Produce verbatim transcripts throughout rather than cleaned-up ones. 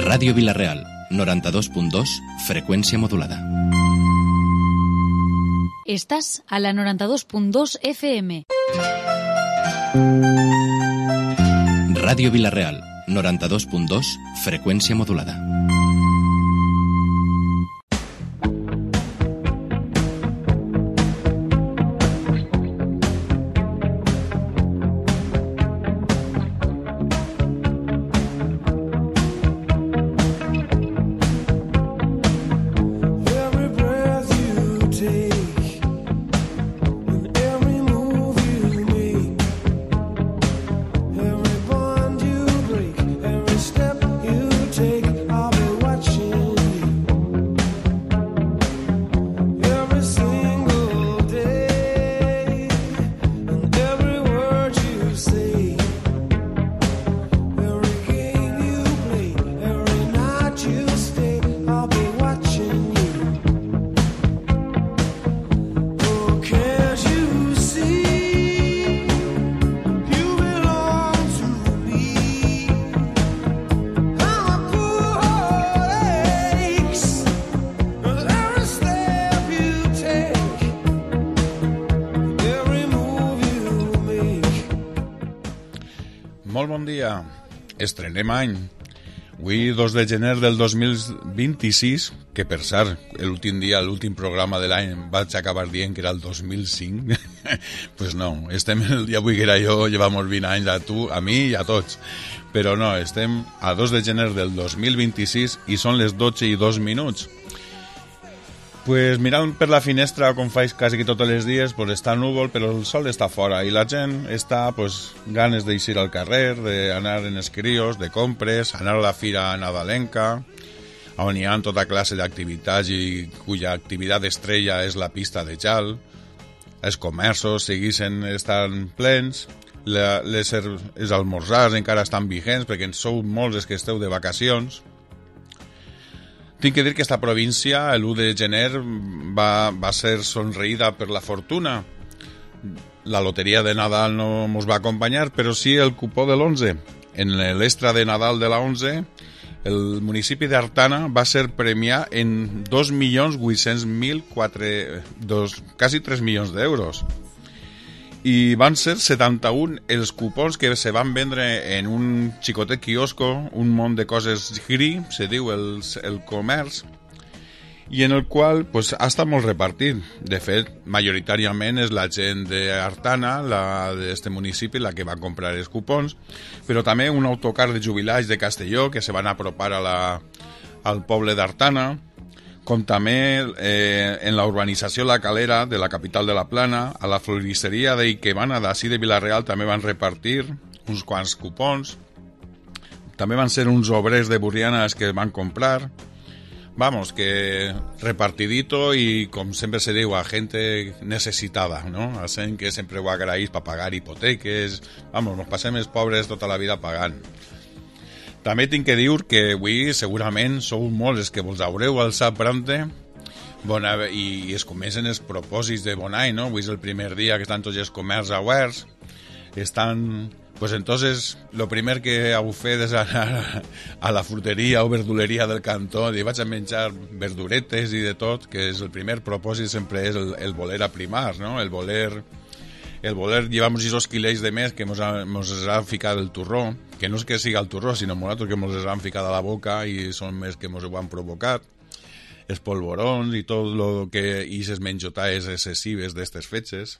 Ràdio Vila-real, noranta-dos punt dos, freqüència modulada. Estás a la noranta-dos punt dos F M. Ràdio Vila-real, noranta-dos punt dos, freqüència modulada. Estrenem any. Avui, dos de gener del dos mil vint-i-sis, que per cert, l'últim dia, l'últim programa de l'any, vaig acabar dient que era el dos mil cinc. Pues no, estem el dia avui que era jo, llevamos vint anys a tu, a mi i a tots. Però no, estem a dos de gener del dos mil vint-i-sis i són les dotze i dos minuts. Pues mirant per la finestra, com faig quasi que tots els dies, pues està núvol, però el sol està fora i la gent està, pues, ganes d'eixir al carrer, d'anar en els crios, de compres, anar a la fira nadalenca, on hi ha tota classe d'activitats i cuya activitat estrella és la pista de gel. Els comerços segueixen estan plens, la, les, els almorzars encara estan vigents perquè en sou molts els que esteu de vacacions. Tinc que dir que esta província, l'u de gener, va, va ser sonreïda per la fortuna. La loteria de Nadal no ens va acompanyar, però sí el cupó de l'onze. En l'extra de Nadal de la onze, el municipi d'Artana va ser premiat en dos milions vuit-cents mil quatre... Dos, quasi tres milions d'euros. I van ser setanta-un els cupons que se van vendre en un xicotet quiosco, un món de coses gri, se diu el, el comerç, i en el qual pues, ha estat molt repartit. De fet, majoritàriament és la gent d'Artana, d'aquest municipi, la que va comprar els cupons, però també un autocar de jubilats de Castelló que se van apropar a la, al poble d'Artana, com també eh, en la urbanització La Calera, de la capital de la Plana, a la florisseria d'Ikebana d'ací de Vila-real també van repartir uns quants cupons. També van ser uns obrers de Burrianes que van comprar. Vamos, que repartidito i, com sempre se diu, a gente necessitada, ¿no? A gent que sempre ho agraeix per pagar hipoteques. Vamos, nos passem els pobres tota la vida pagant. També tinc que dir que avui segurament sou molts els que vos haureu alçat prompte bona, i, i es comencen els propòsits de bon any, no? Avui és el primer dia que estan tots els comerços oberts. Estan... Pues entonces, lo primer que heu fet és anar a la fruteria o verduleria del cantó i vaig a menjar verduretes i de tot, que és el primer propòsit sempre és el, el voler aprimar, no? El voler... El voler llevamos esos quilos de més que mos, ha, mos han ficat el turró, que no és que siga el turró, sinó nosaltres que mos han ficat a la boca i són més que mos ho han provocat, els polvorons i tot el que i les menjotades excessives d'estes fetges.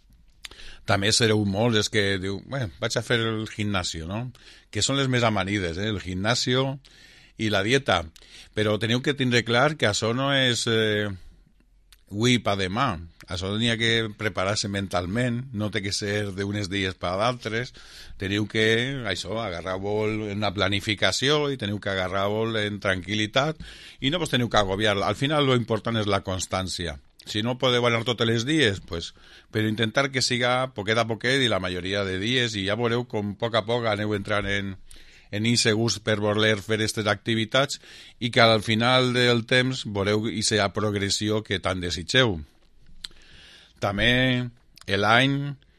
També sereu molts els que diu, bueno, vaig a fer el gimnasio, no? Que són les més amanides, eh? El gimnasio i la dieta. Però teniu que tindre clar que això no és... Eh, avui pa demà, això tenia que preparar-se mentalment, no té que ser d'uns dies per a d'altres, teniu que, això, agarrar-vos en una planificació i teniu que agarrar-vos en tranquil·litat i no vos teniu que agobiar. Al final lo important és la constància. Si no podeu anar tots els dies, pues, però intentar que siga poquet a poquet i la majoria de dies i ja veureu com a poc a poc aneu entrant en... en aquest gust per voler fer aquestes activitats i que al final del temps veureu aquesta progressió que tant desitgeu. També l'any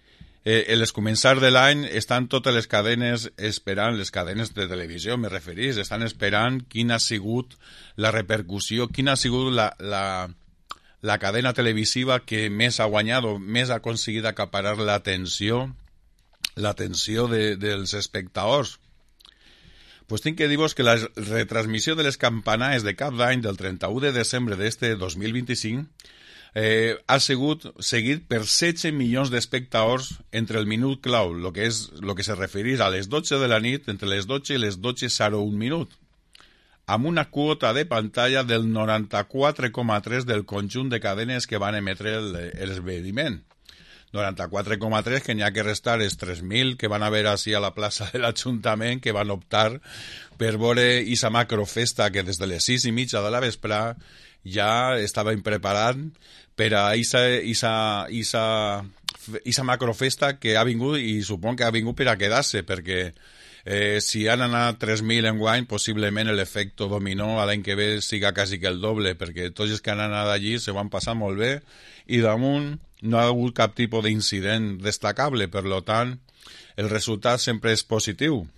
Eh, el començar de l'any estan totes les cadenes esperant, les cadenes de televisió, me referís, estan esperant quina ha sigut la repercussió, quina ha sigut la, la, la cadena televisiva que més ha guanyat o més ha aconseguit acaparar l'atenció, l'atenció de, dels espectadors. Pues tinc que dir-vos que la retransmissió de les campanades de cap d'any del trenta-u de desembre d'este dos mil vint-i-cinc eh, ha sigut seguit per setze milions d'espectadors entre el minut clau, lo que, és, lo que se referís a les dotze de la nit, entre les dotze i les dotze zero un minut, amb una quota de pantalla del noranta-quatre coma tres del conjunt de cadenes que van emetre l'esdeveniment. noranta-quatre coma tres, que n'hi ha que restar els tres mil que van haver així a la plaça de l'Ajuntament, que van optar per veure esa macrofesta que des de les sis i mitja de la vesprà ja estaven preparant per a esa, esa, esa, esa macrofesta que ha vingut, i supon que ha vingut per a quedar-se, perquè eh, si han anat tres mil en guany, possiblement l'efecte dominó a l'any que ve siga quasi que el doble, perquè tots els que han anat allí se ho han passat molt bé, i damunt no ha hagut cap tipus d'incident destacable, per tant, el resultat sempre és positiu.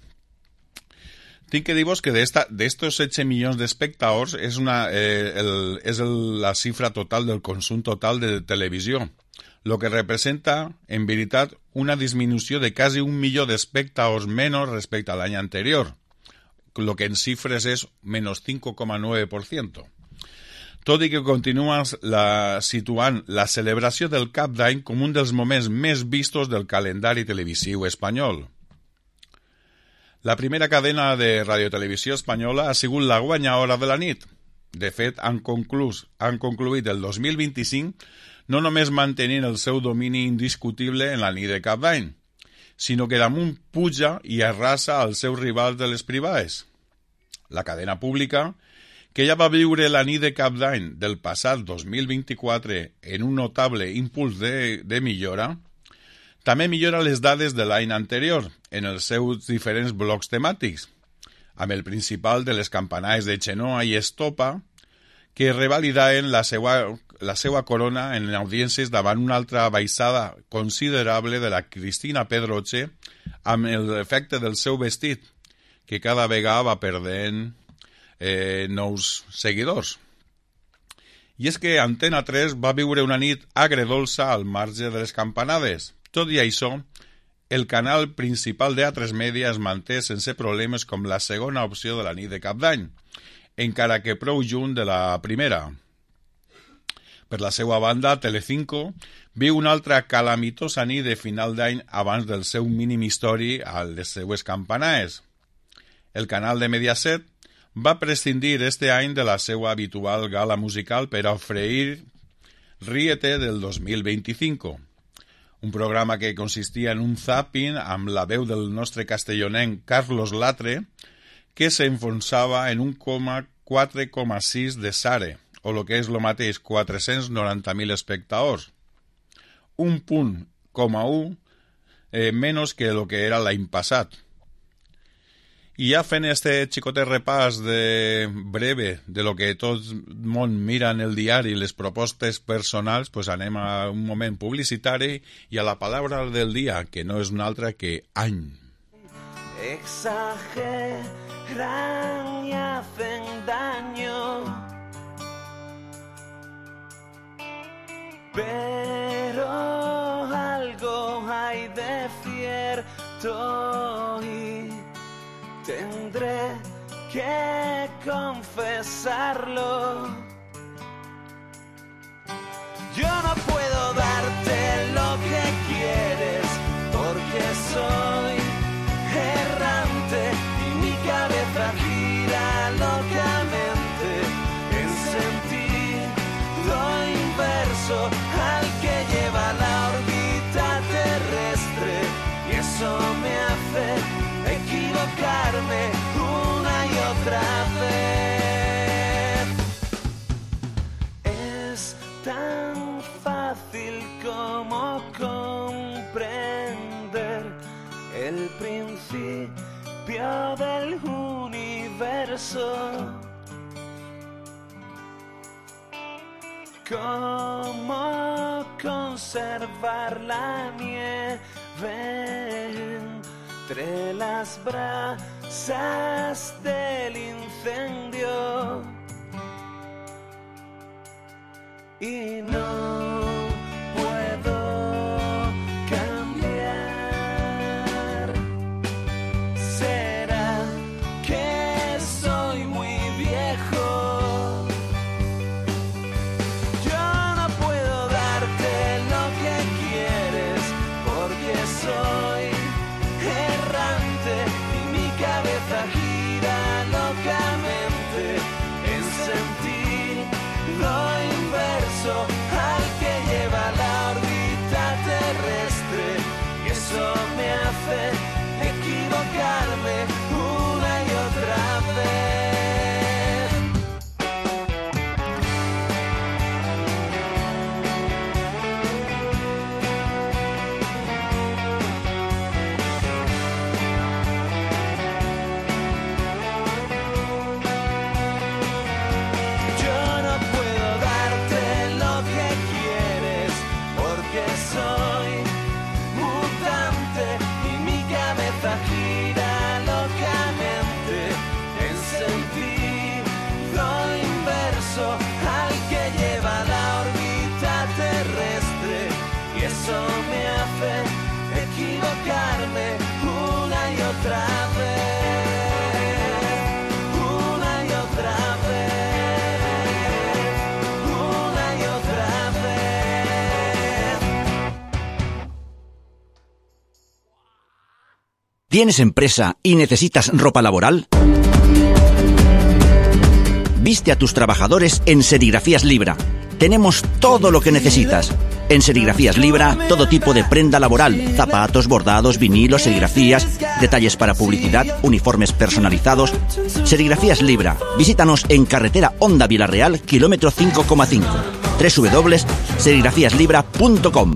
Tinc que dir-vos que d'estos setze milions d'espectadors és, una, eh, el, és el, la xifra total del consum total de televisió, el que representa, en veritat, una disminució de quasi un milió d'espectadors menys respecte a l'any anterior, el que en xifres és menys cinc coma nueve per cent. Tot i que continua la, situant la celebració del cap d'any com un dels moments més vistos del calendari televisiu espanyol. La primera cadena de radiotelevisió espanyola ha sigut la guanyadora de la nit. De fet, han, conclus, han concluït el dos mil vint-i-cinc no només mantenint el seu domini indiscutible en la nit de cap d'any, sinó que damunt puja i arrasa als seus rivals de les privades. La cadena pública, que ja va viure la nit de cap d'any del passat dos mil vint-i-quatre en un notable impuls de, de millora, també millora les dades de l'any anterior en els seus diferents blocs temàtics, amb el principal de les campanades de Xenoa i Estopa, que revalidaven la seva, la seva corona en audiències davant una altra baixada considerable de la Cristina Pedroche amb l'efecte del seu vestit, que cada vegada va perdent Eh, nous seguidors. I és que Antena tres va viure una nit agredolça al marge de les campanades. Tot i això, el canal principal de A tres Media es manté sense problemes com la segona opció de la nit de cap d'any, encara que prou junt de la primera. Per la seva banda, Telecinco viu una altra calamitosa nit de final d'any abans del seu mínim històric a les seues campanades. El canal de Mediaset va prescindir este any de la seva habitual gala musical per a oferir Ríete del dos mil vint-i-cinc, un programa que consistia en un zapping amb la veu del nostre castellonenc Carlos Latre, que s'enfonsava en un quatre coma sis de Sare, o el que és el mateix, quatre-cents noranta mil espectadors. Un punt coma un eh, menys que el que era l'any passat. I ja fent este xicotet repàs de breve de lo que tot el món mira en el diari, les propostes personals, pues anem a un moment publicitari i a la paraula del dia, que no és una altra que any. Exageran y hacen daño, pero algo hay de cierto y tendré que confesarlo. Yo no puedo darte lo que quieres porque soy errante y mi cabeza gira locamente en sentido inverso al que lleva la órbita terrestre, y eso me hace equivocarme una y otra vez. Es tan fácil como comprender el principio del universo. Cómo conservar la nieve ven entre las brasas del incendio y no puedo cambiar. ¿Será que soy muy viejo? Yo no puedo darte lo que quieres porque soy errante y mi cabeza gira locamente en sentido inverso al que lleva la órbita terrestre, y eso me hace equivocarme una y otra vez. Yo no puedo darte lo que quieres porque soy mutante y mi cabeza gira locamente en sentido inverso al que lleva la órbita terrestre, y eso me hace equivocarme una y otra vez, una y otra vez, una y otra vez. ¿Tienes empresa y necesitas ropa laboral? Viste a tus trabajadores en Serigrafías Libra. Tenemos todo lo que necesitas. En Serigrafías Libra, todo tipo de prenda laboral, zapatos, bordados, vinilos, serigrafías, detalles para publicidad, uniformes personalizados. Serigrafías Libra. Visítanos en carretera Honda Vilareal, kilómetro cinco coma cinco. doble u doble u doble u punt serigrafías libra punt com.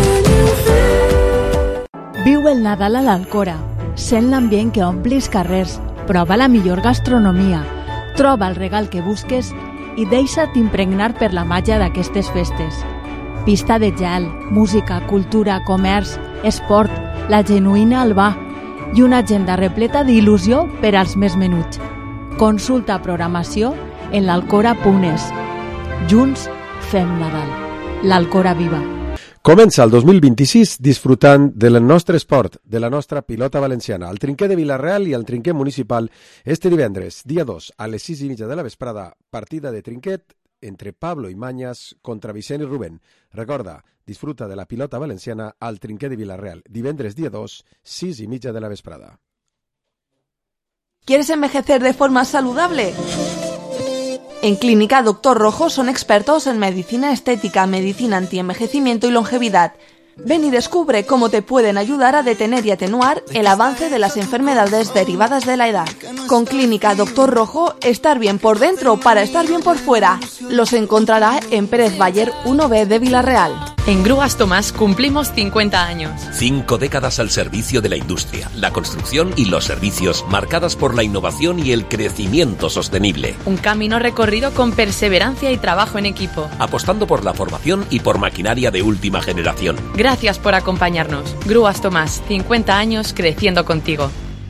Viu el Nadal a l'Alcora. Sent l'ambient que ompli els carrers. Prova la millor gastronomia. Troba el regal que busques i deixa't impregnar per la màgia d'aquestes festes. Pista de gel, música, cultura, comerç, esport, la genuïna Albà i una agenda repleta d'il·lusió per als més menuts. Consulta programació en l'alcora punt es. Junts fem Nadal. L'Alcora viva. Comença el dos mil vint-i-sis disfrutant del nostre esport, de la nostra pilota valenciana. El trinquet de Vila-real i el trinquet municipal este divendres, dia dos, a les sis i mitja de la vesprada, partida de trinquet entre Pablo i Mañas contra Vicent i Rubén. Recorda, disfruta de la pilota valenciana al trinquet de Vila-real, divendres dia dos, sis i mitja de la vesprada. ¿Quieres envejecer de forma saludable? En Clínica Doctor Rojo son expertos en medicina estética, medicina antienvejecimiento y longevidad. Ven y descubre cómo te pueden ayudar a detener y atenuar el avance de las enfermedades derivadas de la edad. Con Clínica Doctor Rojo, estar bien por dentro para estar bien por fuera. Los encontrará en Pérez Bayer uno B de Vila-real. En Grúas Tomás cumplimos cincuenta años. Cinco décadas al servicio de la industria, la construcción y los servicios, marcadas por la innovación y el crecimiento sostenible. Un camino recorrido con perseverancia y trabajo en equipo. Apostando por la formación y por maquinaria de última generación. Gracias por acompañarnos. Grúas Tomás, cincuenta años creciendo contigo.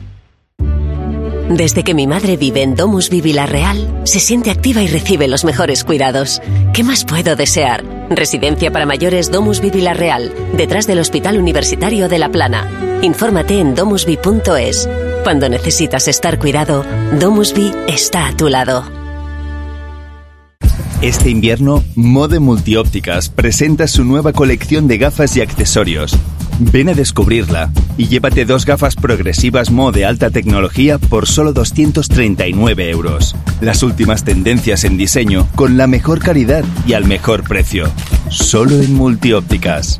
Desde que mi madre vive en Domusvi Vila-real, se siente activa y recibe los mejores cuidados. ¿Qué más puedo desear? Residencia para mayores Domusvi Vila-real, detrás del Hospital Universitario de La Plana. Infórmate en domusvi punto es. Cuando necesitas estar cuidado, Domusvi está a tu lado. Este invierno, Mode Multiópticas presenta su nueva colección de gafas y accesorios. Ven a descubrirla y llévate dos gafas progresivas Mo de alta tecnología por solo doscientos treinta y nueve euros. Las últimas tendencias en diseño con la mejor calidad y al mejor precio. Solo en Multiópticas.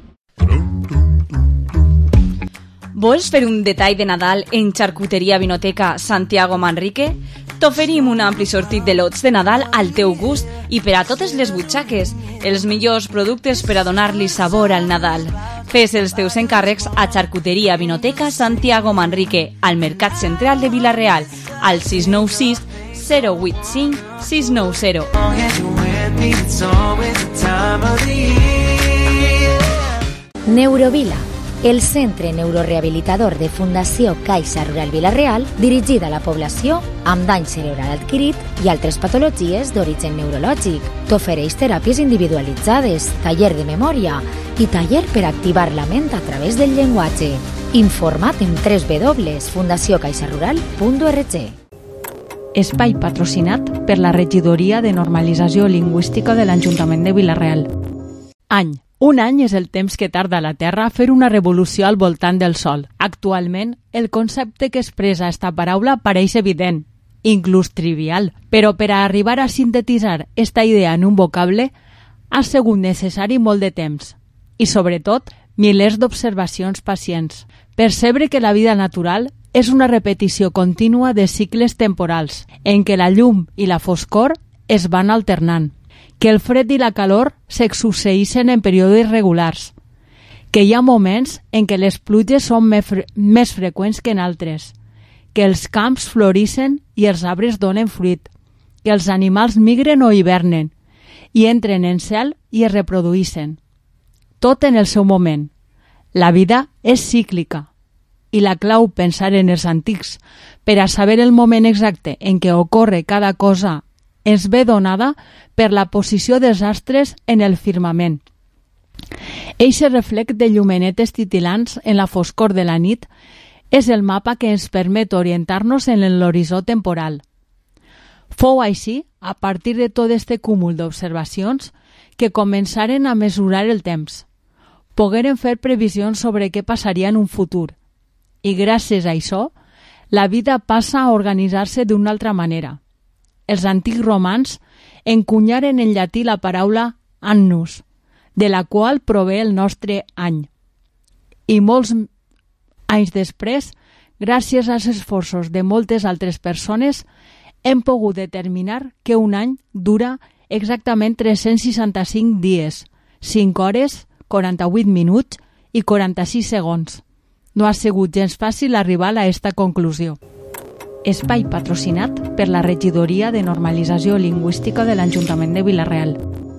Vols fer un detall de Nadal en Charcuteria Vinoteca Santiago Manrique? T'oferim un ampli sortit de lots de Nadal al teu gust i per a totes les butxaques, els millors productes per a donar-li sabor al Nadal. Fes els teus encàrrecs a Charcuteria Vinoteca Santiago Manrique, al Mercat Central de Vila-real, al sis nou sis, zero vuit cinc, sis nou zero. Neurovila, el centre neurorehabilitador de Fundació Caixa Rural Vila-real, dirigida a la població amb dany cerebral adquirit i altres patologies d'origen neurològic. T'ofereix teràpies individualitzades, taller de memòria i taller per activar la ment a través del llenguatge. Informa't en w w w punt fundació caixa rural punt org. Espai patrocinat per la Regidoria de Normalització Lingüística de l'Ajuntament de Vila-real. Any. Un any és el temps que tarda la Terra a fer una revolució al voltant del Sol. Actualment, el concepte que expressa esta paraula pareix evident, inclús trivial, però per a arribar a sintetitzar esta idea en un vocable ha sigut necessari molt de temps i, sobretot, milers d'observacions pacients. Percebre que la vida natural és una repetició contínua de cicles temporals en què la llum i la foscor es van alternant, que el fred i la calor s'exucceeixen en períodes regulars, que hi ha moments en què les pluges són més freqüents que en altres, que els camps florixen i els arbres donen fruit, que els animals migren o hivernen i entren en cel i es reproduïxen. Tot en el seu moment. La vida és cíclica i la clau pensar en els antics per a saber el moment exacte en què ocorre cada cosa ens ve donada per la posició dels astres en el firmament. Eixe reflex de llumenetes titilants en la foscor de la nit és el mapa que ens permet orientar-nos en l'horitzó temporal. Fou així, a partir de tot este cúmul d'observacions, que començaren a mesurar el temps. Pogueren fer previsions sobre què passaria en un futur. I gràcies a això, la vida passa a organitzar-se d'una altra manera. Els antics romans encunyaren en llatí la paraula annus, de la qual prové el nostre any. I molts anys després, gràcies als esforços de moltes altres persones, hem pogut determinar que un any dura exactament tres-cents seixanta-cinc dies, cinc hores, quaranta-vuit minuts i quaranta-sis segons. No ha sigut gens fàcil arribar a esta conclusió. Espai patrocinat per la Regidoria de Normalització Lingüística de l'Ajuntament de Vila-real.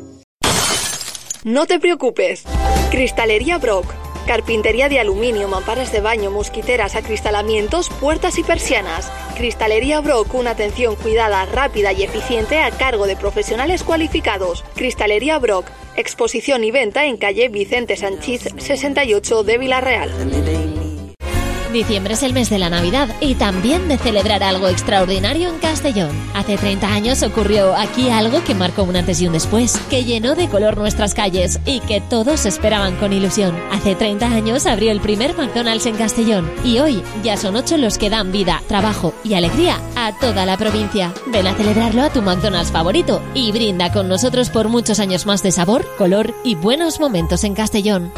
No te preocupes. Cristalería Brock. Carpintería de aluminio, mamparas de baño, mosquiteras, acristalamientos, puertas y persianas. Cristalería Brock, una atención cuidada, rápida y eficiente a cargo de profesionales cualificados. Cristalería Brock, exposición y venta en calle Vicente Sanchís sesenta y ocho de Vila-real. Diciembre es el mes de la Navidad y también de celebrar algo extraordinario en Castellón. Hace treinta años ocurrió aquí algo que marcó un antes y un después, que llenó de color nuestras calles y que todos esperaban con ilusión. Hace treinta años abrió el primer McDonald's en Castellón y hoy ya son ocho los que dan vida, trabajo y alegría a toda la provincia. Ven a celebrarlo a tu McDonald's favorito y brinda con nosotros por muchos años más de sabor, color y buenos momentos en Castellón.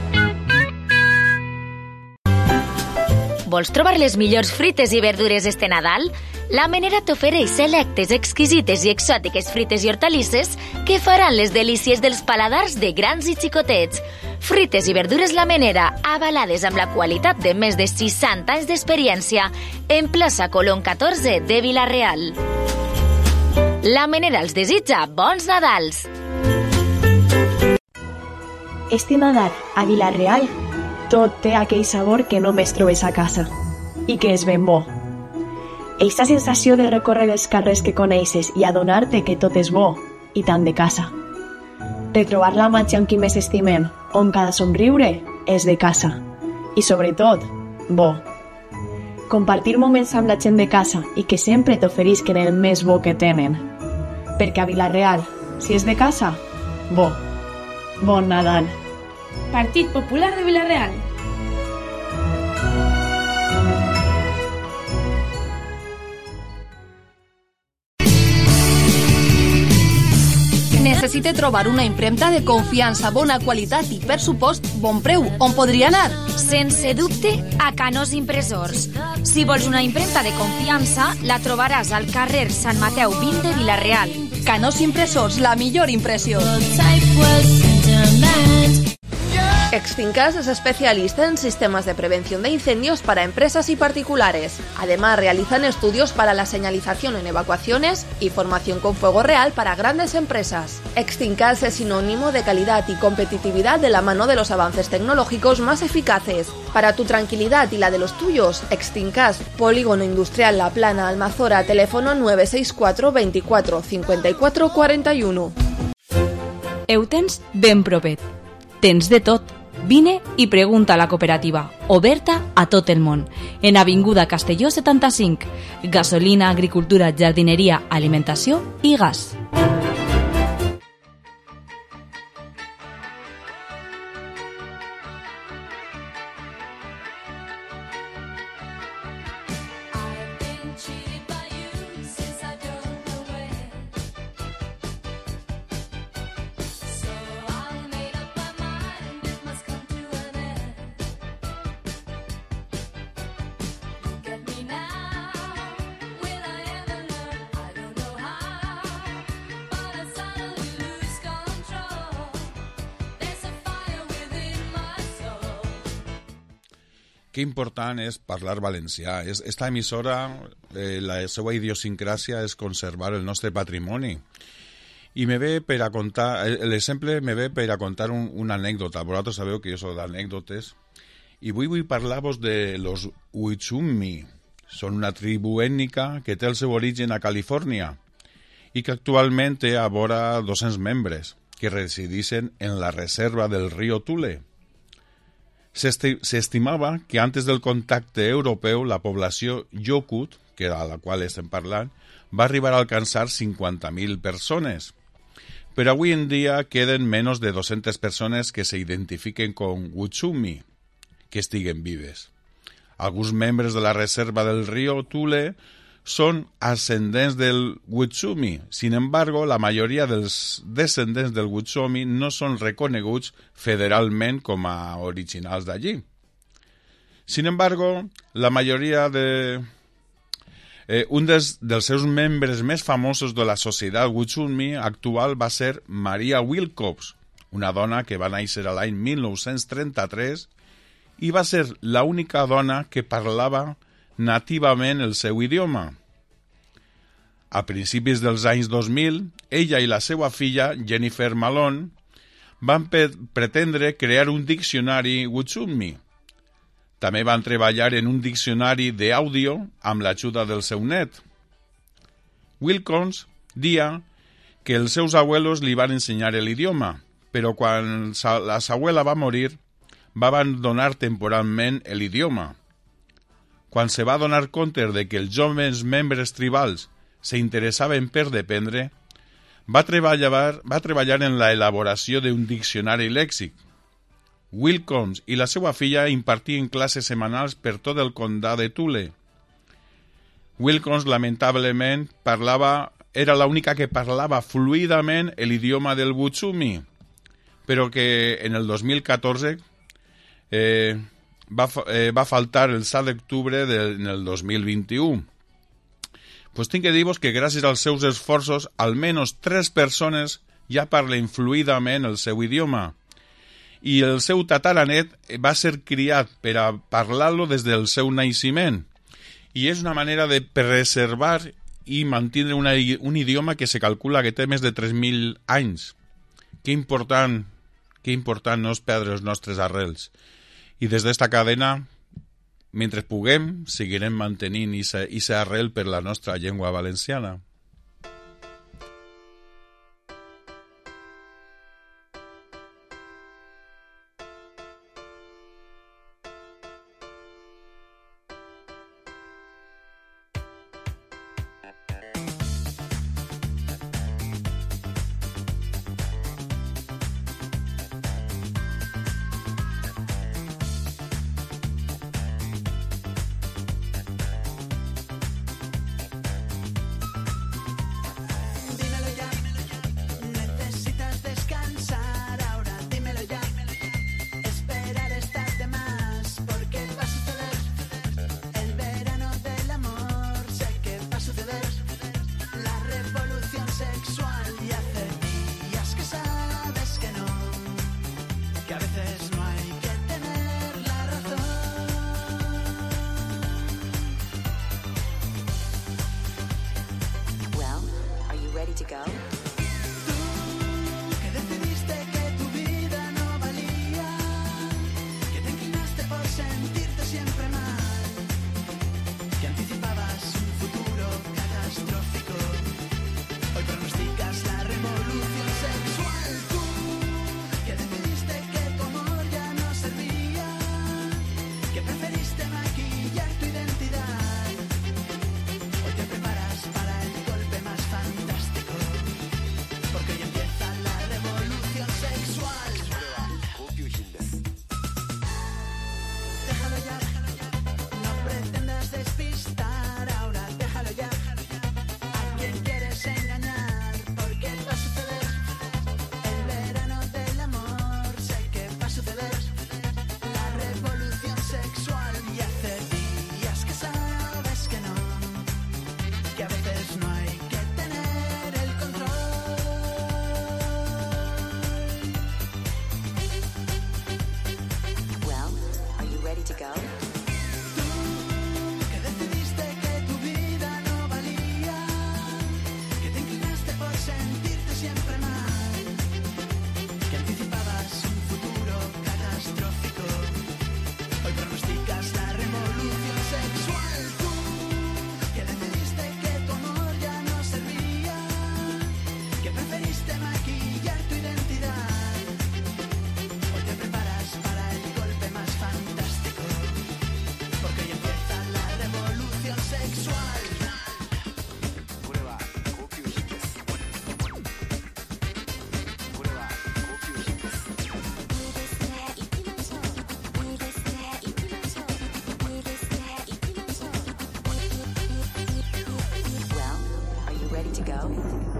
Vols trobar les millors frites i verdures este Nadal? La Menera t'ofereix selectes, exquisites i exòtiques frites i hortalisses que faran les delícies dels paladars de grans i xicotets. Frites i verdures La Menera, avalades amb la qualitat de més de seixanta anys d'experiència, en plaça Colón catorze de Vila-real. La Menera els desitja bons Nadals! Este Nadal, a Vila-real, tot té aquell sabor que només trobes a casa i que és ben bo. Eixa sensació de recórrer els carrers que coneixes i adonar-te que tot és bo i tant de casa. De trobar la màgia amb qui més estimem, on cada somriure és de casa i, sobretot, bo. Compartir moments amb la gent de casa i que sempre t'oferisquen el més bo que tenen. Perquè a Vila-real, si és de casa, bo. Bon Nadal. Partit Popular de Vila-real. Necessite trobar una impremta de confiança, bona qualitat i per supost bon preu. On podria anar? Sense dubte, a Canós Impressors. Si vols una impremta de confiança, la trobaràs al carrer Sant Mateu vint de Vila-real. Canós Impressors, la millor impressió. Yeah! Extincas es especialista en sistemas de prevención de incendios para empresas y particulares. Además, realizan estudios para la señalización en evacuaciones y formación con fuego real para grandes empresas. Extincas es sinónimo de calidad y competitividad de la mano de los avances tecnológicos más eficaces. Para tu tranquilidad y la de los tuyos, Extincas, Polígono Industrial La Plana, Almazora, teléfono nueve seis cuatro veinticuatro cincuenta y cuatro cuarenta y uno. Heu tens ben propet. Tens de tot. Vine i pregunta a la cooperativa, oberta a tot el món, en Avinguda Castelló setanta-cinc. Gasolina, agricultura, jardineria, alimentació i gas. Que important és parlar valencià. Esta emissora, eh, la seva idiosincràsia és conservar el nostre patrimoni. I me ve per a contar, l'exemple me ve per a contar un, una anècdota. Vosaltres sabeu que jo soc d'anècdotes. I avui vull parlar-vos de los Witsuumi. Són una tribu ètnica que té el seu origen a Califòrnia i que actualment té a vora dos-cents membres que resideixen en la reserva del riu Tule. Se estimava que antes del contacte europeu la població Yokut, que a la qual estem parlant, va arribar a alcançar cinquanta mil persones. Però avui en dia queden menys de dos-centes persones que s'identifiquen com Witsuumi, que estiguen vives. Alguns membres de la reserva del riu Tule són ascendents del Witsuumi. Sin embargo, la majoria dels descendents del Witsuumi no són reconeguts federalment com a originals d'allí. Sin embargo, la majoria de... Eh, un dels, dels seus membres més famosos de la societat Witsuumi actual va ser Maria Wilcox, una dona que va néixer a l'any mil nou-cents trenta-tres i va ser l'única dona que parlava nativament el seu idioma. A principis dels anys dos mil, ella i la seva filla, Jennifer Malone, van pretendre crear un diccionari Witsuumi. També van treballar en un diccionari d'àudio amb l'ajuda del seu net. Wilcox dia que els seus abuelos li van ensenyar l'idioma, però quan la seva abuela va morir, va abandonar temporalment l'idioma. Quan se va donar compte de que els joves membres tribals s'interessaven per dependre, va treballar, va treballar en la elaboració d'un diccionari lèxic. Wilcox i la seva filla impartien classes setmanals per tot el condà de Tule. Wilcox, lamentablement, parlava, era l'única que parlava fluidament l'idioma del Witsuumi, però que en el dos mil catorze eh, va, eh, va faltar el set d'octubre del dos mil vint-i-u. Pues tinc que dir-vos que gràcies als seus esforços almenys tres persones ja parlen fluidament el seu idioma i el seu tataranet va ser criat per a parlar-lo des del seu naixement i és una manera de preservar i mantenir una, un idioma que se calcula que té més de tres mil anys. Que important, que important no és perdre els nostres arrels. I des d'esta cadena, mentre puguem, seguirem mantenint aquesta arrel per la nostra llengua valenciana. to go? Que decidiste que tu vida no valía, que te inclinaste por sentirte siempre mal, que anticipabas un futuro catastrófico. Hoy pronosticas la revolución sexual. Tú, que decidiste que tu amor ya no servía, que preferiste maquillar tu identidad. Hoy te preparas para el golpe más fantástico, porque hoy empieza la revolución sexual. Déjalo ya, no pretendas despistar ahora, déjalo ya. ¿A quién quieres engañar? Porque va a suceder el verano del amor, sé que va a suceder la revolución sexual. Y hace días que sabes que no, que a veces no hay que tener el control. Well, are you ready to go? Que decidiste que tu vida no valía, que te inclinaste por sentirte siempre mal, que anticipabas un futuro catastrófico. Hoy pronosticas la revolución sexual. Tú, que decidiste que tu amor ya no servía, que preferiste maquillar tu identidad. Hoy te preparas para el golpe más fantástico, porque hoy empieza la revolución sexual. Well, are you ready to go?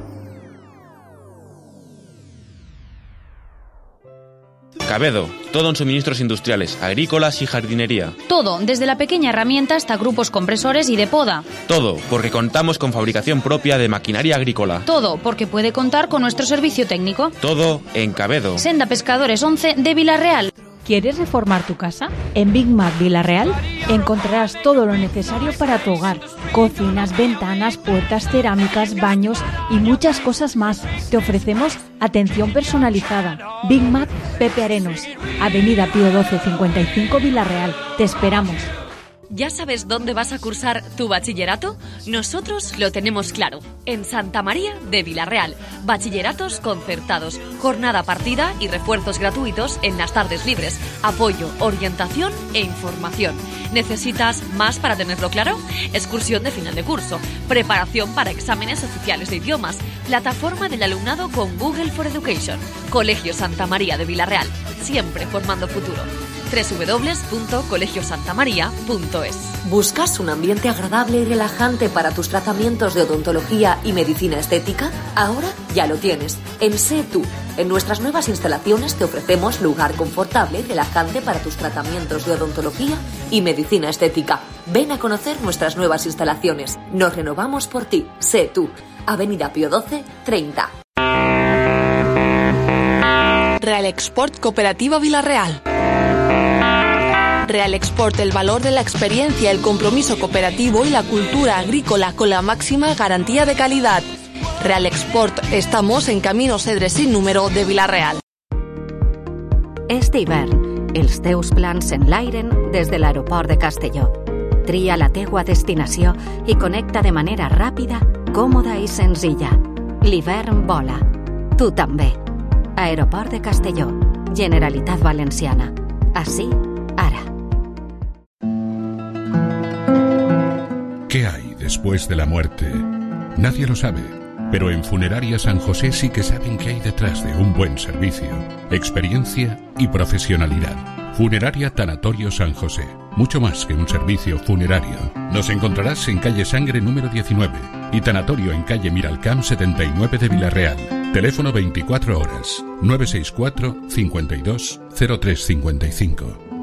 Cabedo, todo en suministros industriales, agrícolas y jardinería. Todo, desde la pequeña herramienta hasta grupos compresores y de poda. Todo, porque contamos con fabricación propia de maquinaria agrícola. Todo, porque puede contar con nuestro servicio técnico. Todo en Cabedo. Senda Pescadores once de Villarreal. ¿Quieres reformar tu casa? En Big Mac Villarreal encontrarás todo lo necesario para tu hogar. Cocinas, ventanas, puertas, cerámicas, baños y muchas cosas más. Te ofrecemos atención personalizada. Big Mac Pepe Arenos, Avenida Pío doce cincuenta y cinco Villarreal. Te esperamos. ¿Ya sabes dónde vas a cursar tu bachillerato? Nosotros lo tenemos claro. En Santa María de Villarreal. Bachilleratos concertados, jornada partida y refuerzos gratuitos en las tardes libres. Apoyo, orientación e información. ¿Necesitas más para tenerlo claro? Excursión de final de curso, preparación para exámenes oficiales de idiomas, plataforma del alumnado con Google for Education. Colegio Santa María de Villarreal, siempre formando futuro. doble u doble u doble u punto colegio santa maría punto es. ¿Buscas un ambiente agradable y relajante para tus tratamientos de odontología y medicina estética? Ahora ya lo tienes. En Sé Tú. En nuestras nuevas instalaciones te ofrecemos lugar confortable y relajante para tus tratamientos de odontología y medicina estética. Ven a conocer nuestras nuevas instalaciones. Nos renovamos por ti. Sé Tú. Avenida Pío doce, treinta. Real Export Cooperativa Villarreal. Real Export, el valor de la experiencia, el compromiso cooperativo y la cultura agrícola con la máxima garantía de calidad. Real Export, estamos en Camino Cedre sin número de Villarreal. Este hivern, els teus plans s'enlairen des de l'aeroport de Castelló. Tria la teua destinació i connecta de manera ràpida, còmoda i senzilla. L'hivern vola. Tu també. Aeroport de Castelló. Generalitat Valenciana. Així, ara. ¿Qué hay después de la muerte? Nadie lo sabe, pero en Funeraria San José sí que saben qué hay detrás de un buen servicio, experiencia y profesionalidad. Funeraria Tanatorio San José, mucho más que un servicio funerario. Nos encontrarás en calle Sangre número diecinueve y Tanatorio en calle Miralcamp setenta y nueve de Villarreal. Teléfono veinticuatro horas, nueve seis cuatro, cincuenta y dos, cero tres cincuenta y cinco.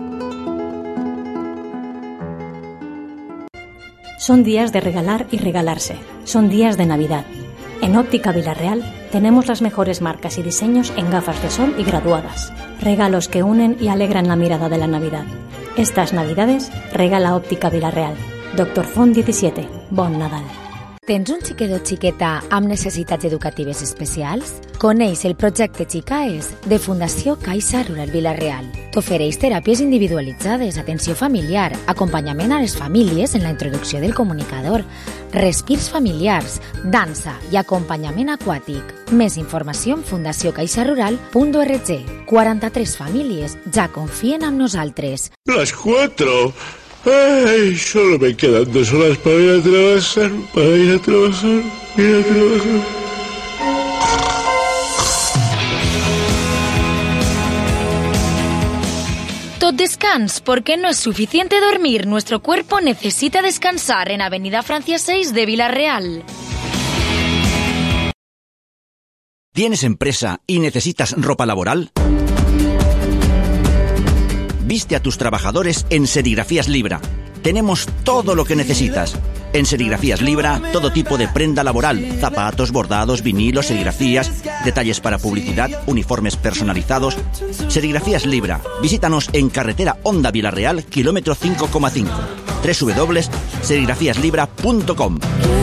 Son días de regalar y regalarse. Son días de Navidad. En Óptica Villarreal tenemos las mejores marcas y diseños en gafas de sol y graduadas. Regalos que unen y alegran la mirada de la Navidad. Estas Navidades regala Óptica Villarreal. Doctor Font diecisiete. Bon Nadal. Tens un xiquet o xiqueta amb necessitats educatives especials? Coneix el projecte Xicaes de Fundació Caixa Rural Vila-real. T'ofereix teràpies individualitzades, atenció familiar, acompanyament a les famílies en la introducció del comunicador, respirs familiars, dansa i acompanyament aquàtic. Més informació en fundació caixa rural punt org. quaranta-tres famílies ja confien en nosaltres. Las cuatro. Ay, solo me quedan dos horas para ir a trabajar, para ir a trabajar, ir a trabajar. Tot descans, porque no es suficiente dormir. Nuestro cuerpo necesita descansar en Avenida Francia seis de Vila-real. ¿Tienes empresa y necesitas ropa laboral? Viste a tus trabajadores en Serigrafías Libra. Tenemos todo lo que necesitas. En Serigrafías Libra, todo tipo de prenda laboral, zapatos, bordados, vinilos, serigrafías, detalles para publicidad, uniformes personalizados. Serigrafías Libra. Visítanos en carretera Honda Vila-real, kilómetro cinco coma cinco. doble u doble u doble u punt serigrafías libra punt com.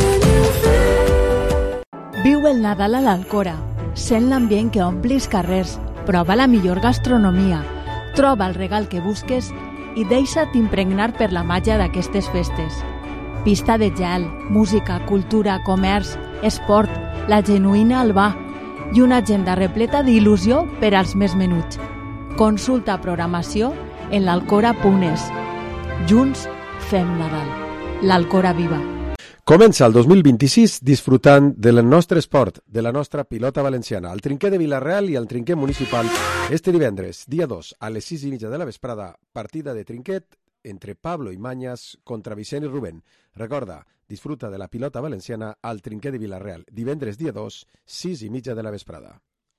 Viu el Nadal a l'Alcora. Sent l'ambient que ompli els carrers. Prova la millor gastronomia. Troba el regal que busques i deixa't impregnar per la màgia d'aquestes festes. Pista de gel, música, cultura, comerç, esport, la genuïna Albà i una agenda repleta d'il·lusió per als més menuts. Consulta programació en l'alcora punt es. Junts fem Nadal. L'Alcora viva. Comença el dos mil vint-i-sis disfrutant del nostre esport, de la nostra pilota valenciana, el trinquet de Vila-real i el trinquet municipal. Este divendres, dia dos, a les sis i mitja de la vesprada, partida de trinquet entre Pablo Imañas contra Vicent i Rubén. Recorda, disfruta de la pilota valenciana al trinquet de Vila-real. Divendres, dia dos, sis i mitja de la vesprada.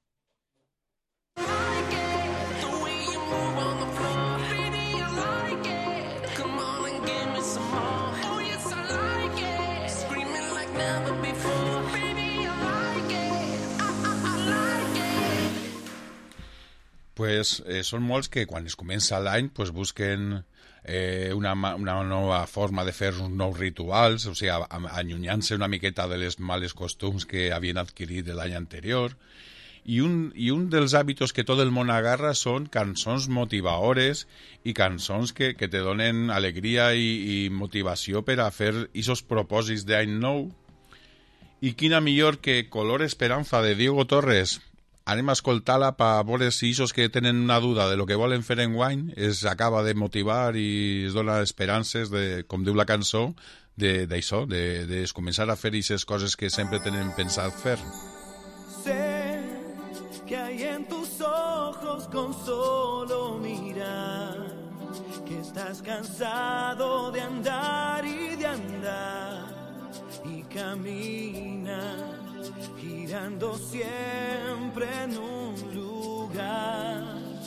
Pues eh, són molts que quan es comença l'any pues, busquen eh, una, una nova forma de fer uns nous rituals, o sigui, allunyant-se una miqueta de les males costums que havien adquirit l'any anterior. I un, I un dels hàbitos que tot el món agarra són cançons motivadores i cançons que, que te donen alegria i, i motivació per a fer aquests propòsits d'any nou. I quina millor que Color Esperanza de Diego Torres. Anem a escoltar-la per veure si aquests que tenen una duda de lo que volen fer enguany es acaba de motivar i es dona esperances, de, com diu la cançó, d'això, de, de, de començar a fer aquestes coses que sempre tenen pensat fer. Sé que hay en tus ojos con solo mirar que estás cansado de andar y de andar y camina girando siempre en un lugar.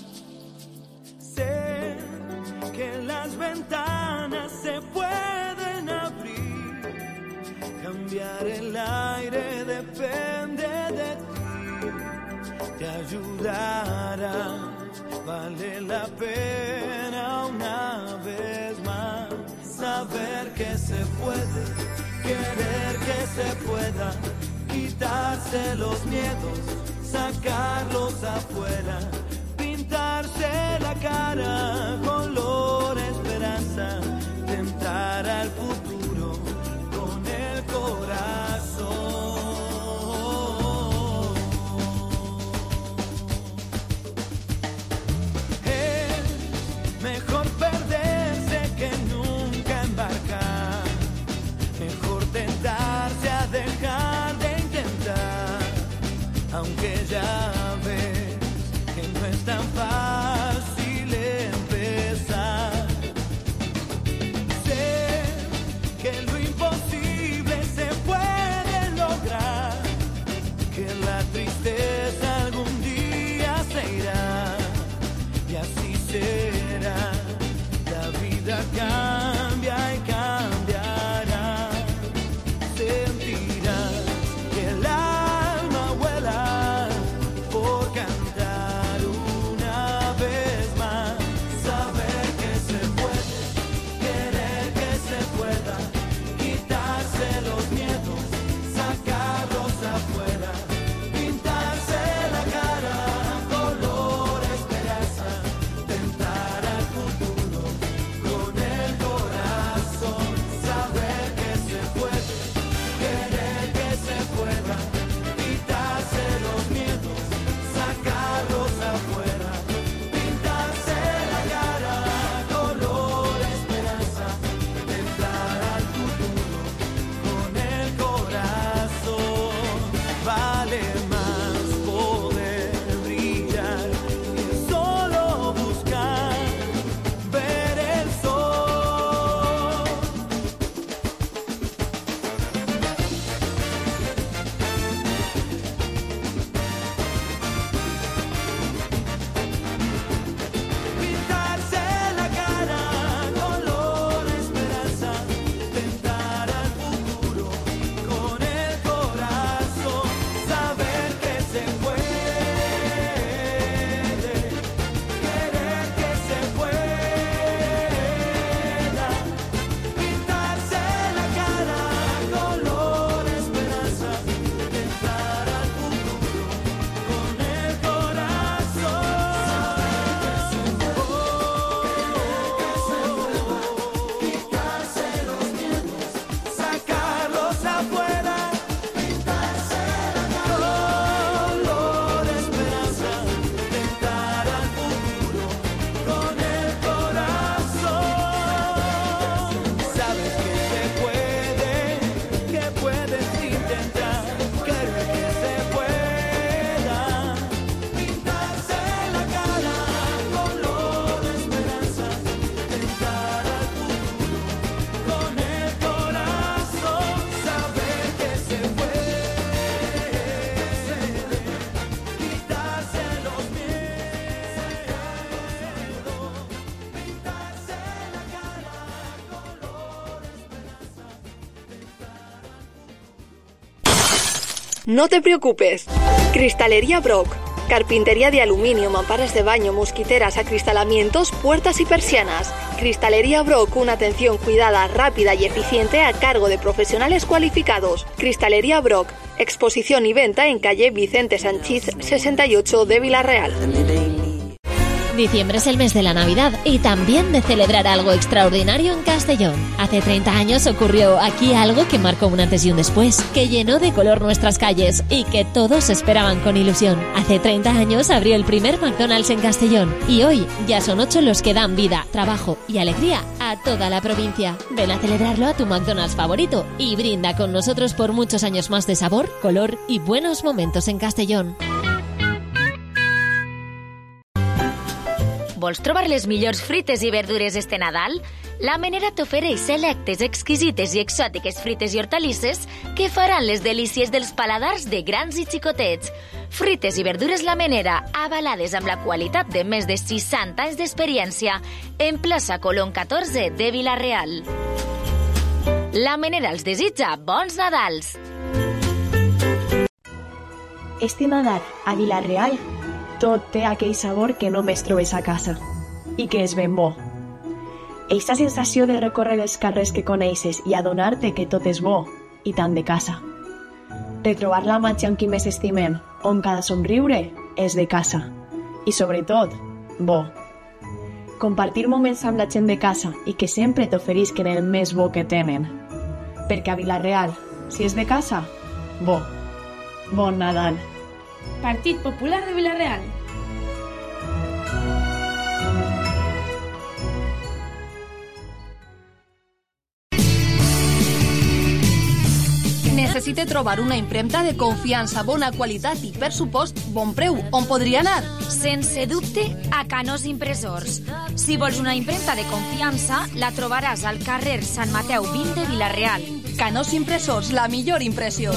Sé que las ventanas se pueden abrir, cambiar el aire depende de ti, te ayudará, vale la pena una vez más saber que se puede, querer que se pueda, quitarse los miedos, sacarlos afuera, pintarse la cara, color esperanza, tentar al futuro con el corazón. Es mejor perderse que nunca embarcar, mejor tentarse a dejar de aunque ya ves que no es tan fácil empezar. Sé que lo imposible se puede lograr, que la tristeza algún día se irá, y así será, la vida cambia y cambiará, sentirás que el No te preocupes. Cristalería Brock. Carpintería de aluminio, mamparas de baño, mosquiteras, acristalamientos, puertas y persianas. Cristalería Brock, una atención cuidada, rápida y eficiente a cargo de profesionales cualificados. Cristalería Brock, exposición y venta en calle Vicente Sanchís sesenta y ocho de Villarreal. Diciembre es el mes de la Navidad y también de celebrar algo extraordinario en Castellón. Hace treinta años ocurrió aquí algo que marcó un antes y un después, que llenó de color nuestras calles y que todos esperaban con ilusión. Hace treinta años abrió el primer McDonald's en Castellón y hoy ya son ocho los que dan vida, trabajo y alegría a toda la provincia. Ven a celebrarlo a tu McDonald's favorito y brinda con nosotros por muchos años más de sabor, color y buenos momentos en Castellón. Vols trobar les millors frites i verdures este Nadal? La Menera t'ofereix selectes, exquisites i exòtiques frites i hortalisses que faran les delícies dels paladars de grans i xicotets. Frites i verdures La Menera, avalades amb la qualitat de més de seixanta anys d'experiència, en plaça Colón catorze de Vila-real. La Menera els desitja bons Nadals! Este Nadal, a Vila-real, tot té aquell sabor que només trobes a casa i que és ben bo. Eixa sensació de recórrer els carrers que coneixes i adonar-te que tot és bo i tant de casa. Retrobar la màgia amb qui més estimem, on cada somriure és de casa i, sobretot, bo. Compartir moments amb la gent de casa i que sempre t'oferisquen el més bo que tenen. Perquè a Vila-real, si és de casa, bo. Bon Nadal. Partit Popular de Villarreal. Necessite trobar una impremta de confiança, bona qualitat i, per supost, bon preu. On podria anar? Sense dubte, a Canós Impressors. Si vols una impremta de confiança, la trobaràs al carrer Sant Mateu vint de Vila-real. Canós Impressors, la millor impressió.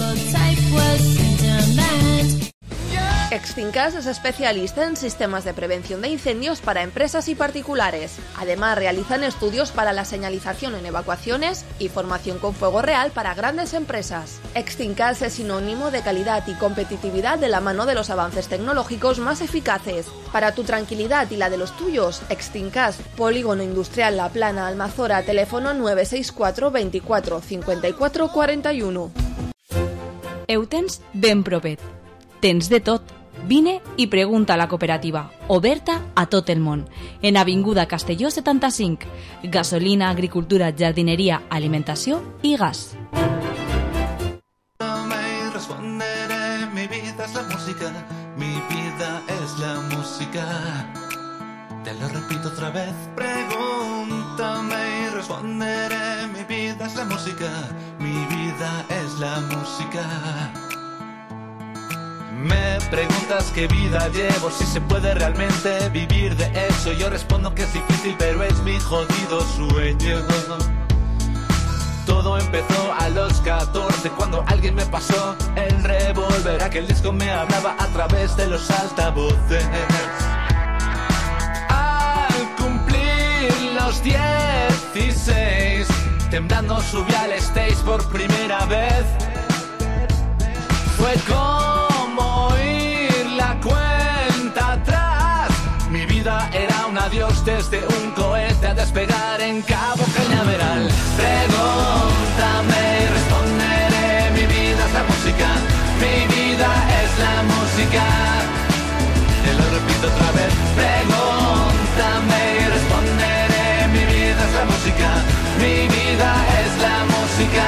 Extincas es especialista en sistemas de prevención de incendios para empresas y particulares. Además, realizan estudios para la señalización en evacuaciones y formación con fuego real para grandes empresas. Extincas es sinónimo de calidad y competitividad de la mano de los avances tecnológicos más eficaces. Para tu tranquilidad y la de los tuyos, Extincas, Polígono Industrial La Plana, Almazora, teléfono nueve seis cuatro veinticuatro cincuenta y cuatro cuarenta y uno. Heu tens ben propet. Tens de tot. Vine i pregunta a la cooperativa, oberta a tot el món, en Avinguda Castelló setanta-cinc. Gasolina, agricultura, jardineria, alimentació i gas. Me responderé, mi vida es la música, mi vida es la música. Te lo repito otra vez, pregúntame y responderé, mi vida es la música, mi vida es la música. Me preguntas qué vida llevo, si se puede realmente vivir de eso. Yo respondo que es difícil, pero es mi jodido sueño. Todo empezó a los catorce, cuando alguien me pasó el revólver. Aquel disco me hablaba a través de los altavoces. Al cumplir los dieciséis, temblando subí al stage por primera vez. Fue como oír la cuenta atrás. Mi vida era un adiós desde un cohete a despegar en Cabo Cañaveral. Pregúntame y responderé, mi vida es la música, mi vida es la música. Te lo repito otra vez, pregúntame y responderé, mi vida es la música, mi vida es la música.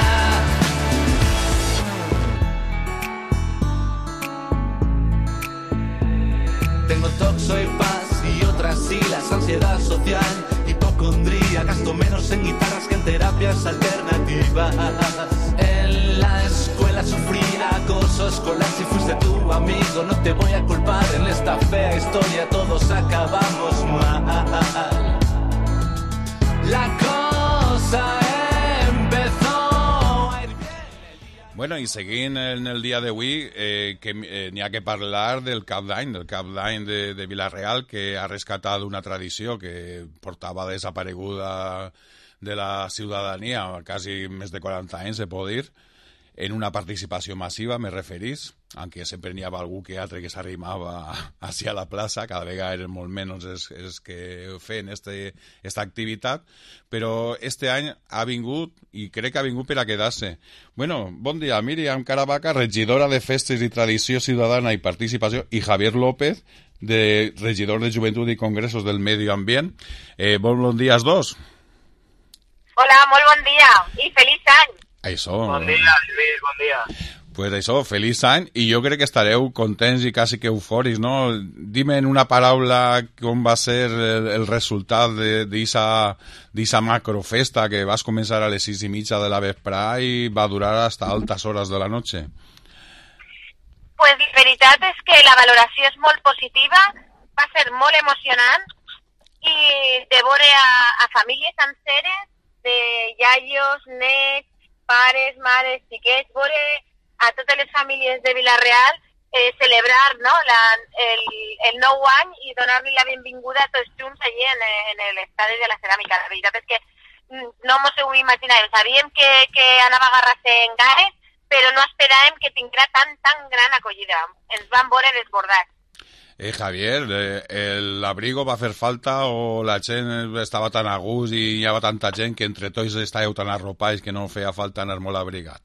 Tengo toxo y paz y otras siglas, ansiedad social, hipocondría. Gasto menos en guitarras que en terapias alternativas. En la escuela sufrí acoso escolar. Si fuiste tu amigo no te voy a culpar. En esta fea historia todos acabamos mal. La cosa empezó. Bueno, i seguint en el dia d'avui, eh, que eh, n'hi ha que parlar del Cap d'Any, del Cap d'Any de, de Vila-real, que ha rescatat una tradició que portava desapareguda de la ciutadania, quasi més de quaranta anys, se pot dir, en una participació massiva, me referís, aunque sempre n'hi havia algú que altre que s'arrimava hacia la plaça, cada vegada eren molt menys els, els que feien este, esta activitat, però este any ha vingut, i crec que ha vingut per a quedar-se. Bueno, bon dia, Míriam Caravaca, regidora de Festes i Tradició Ciutadana i Participació, i Javier López, de regidor de Joventut i Congressos del Medi Ambient. Eh, bon, bon dia als dos. Hola, molt bon dia i feliç any. Això. Bon dia, Lluís, bon dia. Pues això, feliç any, i jo crec que estareu contents i quasi que eufòrics, no? Dime en una paraula com va ser el, el resultat d'eixa macrofesta que vas començar a les sis i mitja de la vesprà i va durar hasta altas horas de la noche. Pues la veritat és que la valoració és molt positiva, va ser molt emocionant i de veure a, a famílies senceres, de iaios, nets, pares, mares, xiquets, veure a totes les famílies de Vila-real eh, celebrar, no, la, el, el nou any i donar-li la benvinguda a tots junts allí en, en l'estadi de la ceràmica. La veritat és que no mos ho imaginàvem. Sabíem que, que anava a agarrar-se en ganes, però no esperàvem que tinguera tan, tan gran acollida. Ens van veure desbordats. Eh, Javier, eh, el abrigo va fer falta o la gent estava tan a gust i hi havia tanta gent que entre tots estàveu tan arropats que no feia falta anar molt abrigat?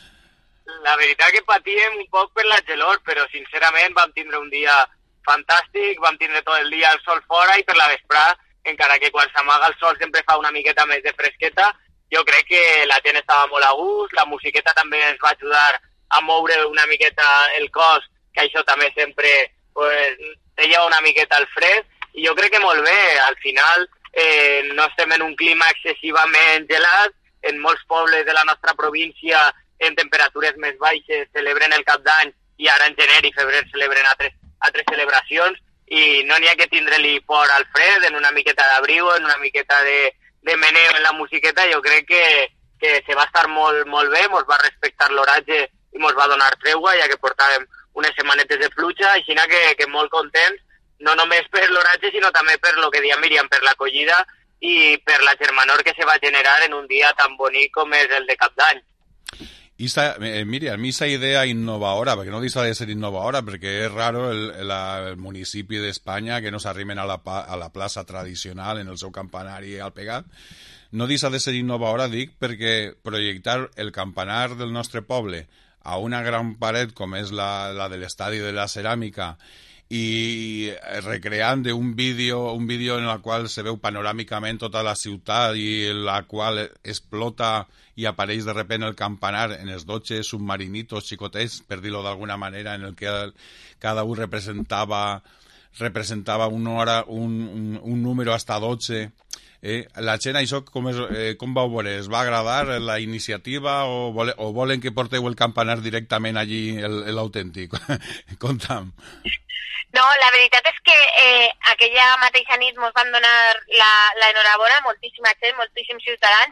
La veritat que patíem un poc per la gelor, però sincerament vam tindre un dia fantàstic, vam tindre tot el dia el sol fora i per la vesprà, encara que quan s'amaga el sol sempre fa una miqueta més de fresqueta, jo crec que la gent estava molt a gust, la musiqueta també ens va ajudar a moure una miqueta el cos, que això també sempre pues, te lleva una miqueta al fred, i jo crec que molt bé, al final eh, no estem en un clima excessivament gelat, en molts pobles de la nostra província en temperatures més baixes celebren el Cap d'Any i ara en gener i febrer celebren altres, altres celebracions i no n'hi ha que tindre-li por al fred, en una miqueta d'abrigo, en una miqueta de, de meneo en la musiqueta, jo crec que, que se va estar molt, molt bé, mos va respectar l'oratge i mos va donar tregua, ja que portàvem unes setmanetes de pluja, així que, que molt contents, no només per l'oratge, sinó també per lo que deia Míriam, per l'acollida i per la germanor que se va generar en un dia tan bonic com és el de Cap d'Any. Esta, eh, Miriam, esa idea innovadora, porque no dice de ser innovadora, porque es raro el, el, el municipio de España que no s'arrimen a la, a la plaça tradicional en el seu campanari al pegat. No dice de ser innovadora, dic, perquè projectar el campanar del nostre poble a una gran paret com és la, la de l'estadi de la ceràmica i recreant un vídeo, un vídeo en el qual se veu panoràmicament tota la ciutat i en la qual explota i apareix de repente el campanar en els dotze submarinitos xicotets, per dir-ho d'alguna manera, en el que cada un representava representava una hora, un, un, un número hasta dotze. Eh? La gent, això com, és, eh, com vau veure? Es va agradar la iniciativa o, vole, o volen que porteu el campanar directament allí, l'autèntic? Conta'm. No, la veritat és que eh, aquella mateixa nit ens van donar l'enhorabona, moltíssima gent, moltíssims ciutadans,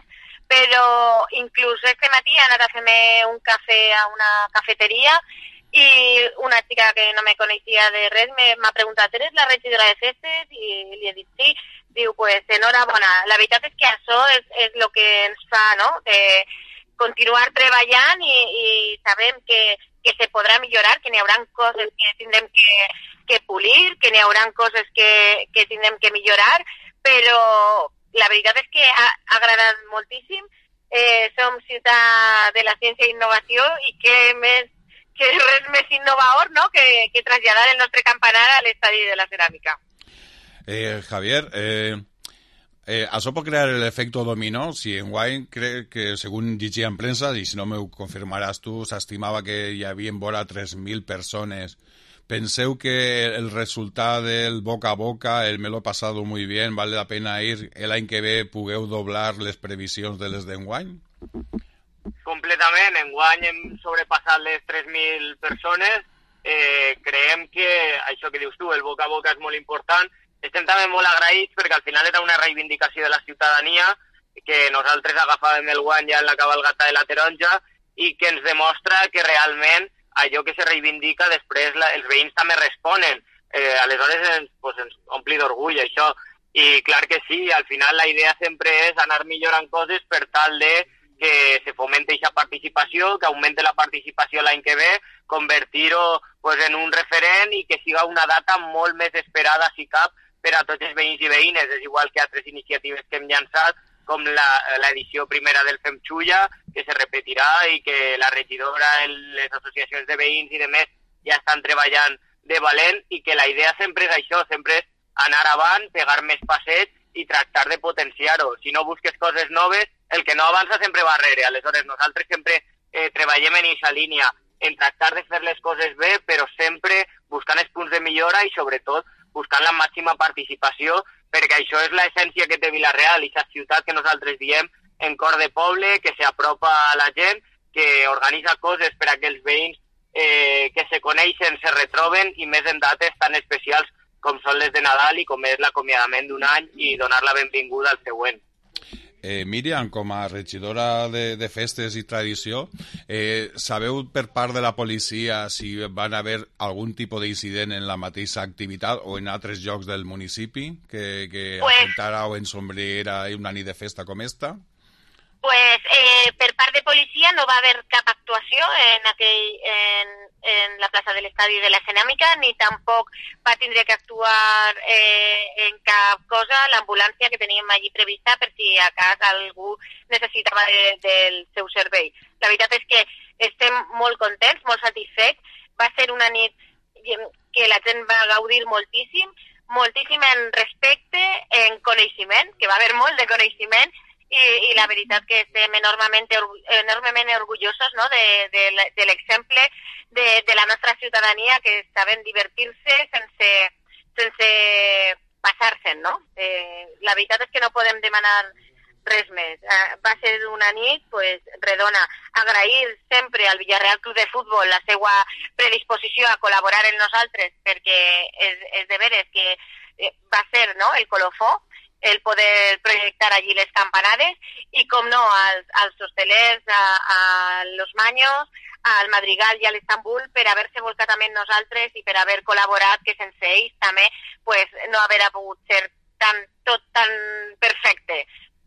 però inclús este matí he anat a fer-me un cafè a una cafeteria i una xica que no me coneixia de res m'ha preguntat, ¿eres la regidora de festes? I li he dit sí. Diu, pues enhorabona. La veritat és que això és, és el que ens fa, no?, de continuar treballant i, i sabem que, que se podrà millorar, que n'hi haurà coses que tindrem que, que polir, que n'hi haurà coses que, que tindrem que millorar, però la veritat és que ha, ha agradat moltíssim. Eh, som ciutat de la ciència i innovació i que més que res més innovador, no?, que, que traslladar el nostre campanar a l'estadi de la ceràmica. Eh, Javier, eh, eh, això pot crear el efecte dominó. Si enguany crec que, segons llegia en premsa, i si no m'ho confirmaràs tu, s'estimava que hi havia en vora tres mil persones. ¿Penseu que el resultat del boca a boca, el me lo he pasado muy bien, vale la pena ir, el any que ve pugueu doblar les previsions de les d'enguany? Completament. Enguany hem sobrepassat les tres mil persones. Eh, creiem que això que dius tu, el boca a boca és molt important. Estem també molt agraïts perquè al final era una reivindicació de la ciutadania que nosaltres agafàvem el guany ja en la cabalgata de la taronja i que ens demostra que realment allò que se reivindica després la, els veïns també responen. Eh, aleshores ens, pues, ens ompli d'orgull això. I clar que sí, al final la idea sempre és anar millorant coses per tal de que se fomente aquesta participació, que augmente la participació l'any que ve, convertir-ho pues, en un referent i que siga una data molt més esperada, si cap, per a tots els veïns i veïnes. És igual que altres iniciatives que hem llançat, com l'edició primera del Fem Xulla, que se repetirà i que la regidora, les associacions de veïns i de més ja estan treballant de valent i que la idea sempre és això, sempre és anar avant, pegar més passets i tractar de potenciar-ho. Si no busques coses noves, el que no avança sempre va darrere. Aleshores, nosaltres sempre eh, treballem en aquesta línia, en tractar de fer les coses bé, però sempre buscant els punts de millora i, sobretot, buscant la màxima participació, perquè això és l'essència que té Vila-real, i aquesta ciutat que nosaltres diem en cor de poble, que s'apropa a la gent, que organitza coses per a que els veïns eh, que se coneixen se retroben, i més en dates tan especials com són les de Nadal i com és l'acomiadament d'un any i donar la benvinguda al següent. Eh, Míriam, com a regidora de, de festes i tradició, eh, sabeu per part de la policia si van haver algun tipus d'incident en la mateixa activitat o en altres llocs del municipi que, que pues, afectara o ensombriera una nit de festa com esta? Pues eh, per part de policia no va haver cap actuació en, aquell, en, en la plaça de l'estadi de la Ceràmica, ni tampoc va tindre que actuar eh, en cap cosa l'ambulància que teníem allí prevista per si a cas algú necessitava de, del seu servei. La veritat és que estem molt contents, molt satisfets. Va ser una nit que la gent va gaudir moltíssim, moltíssim en respecte, en coneixement, que va haver molt de coneixement, I, i la veritat que estem enormement, enormement orgullosos, no? de, de, de l'exemple de, de la nostra ciutadania, que saben divertir-se sense, sense passar-se'n, no? Eh, la veritat és que no podem demanar res més. Eh, va ser una nit pues, redona. Agrair sempre al Villarreal Club de Futbol la seva predisposició a col·laborar amb nosaltres, perquè és, és de veres que va ser, no?, el colofó, el poder projectar allí les campanades, i com no, als, als hostelers, a, a los Maños, al Madrigal i a l'Istanbul, per haver-se volcat amb nosaltres i per haver col·laborat, que sense ells també pues, no haver pogut ser tan, tot tan perfecte.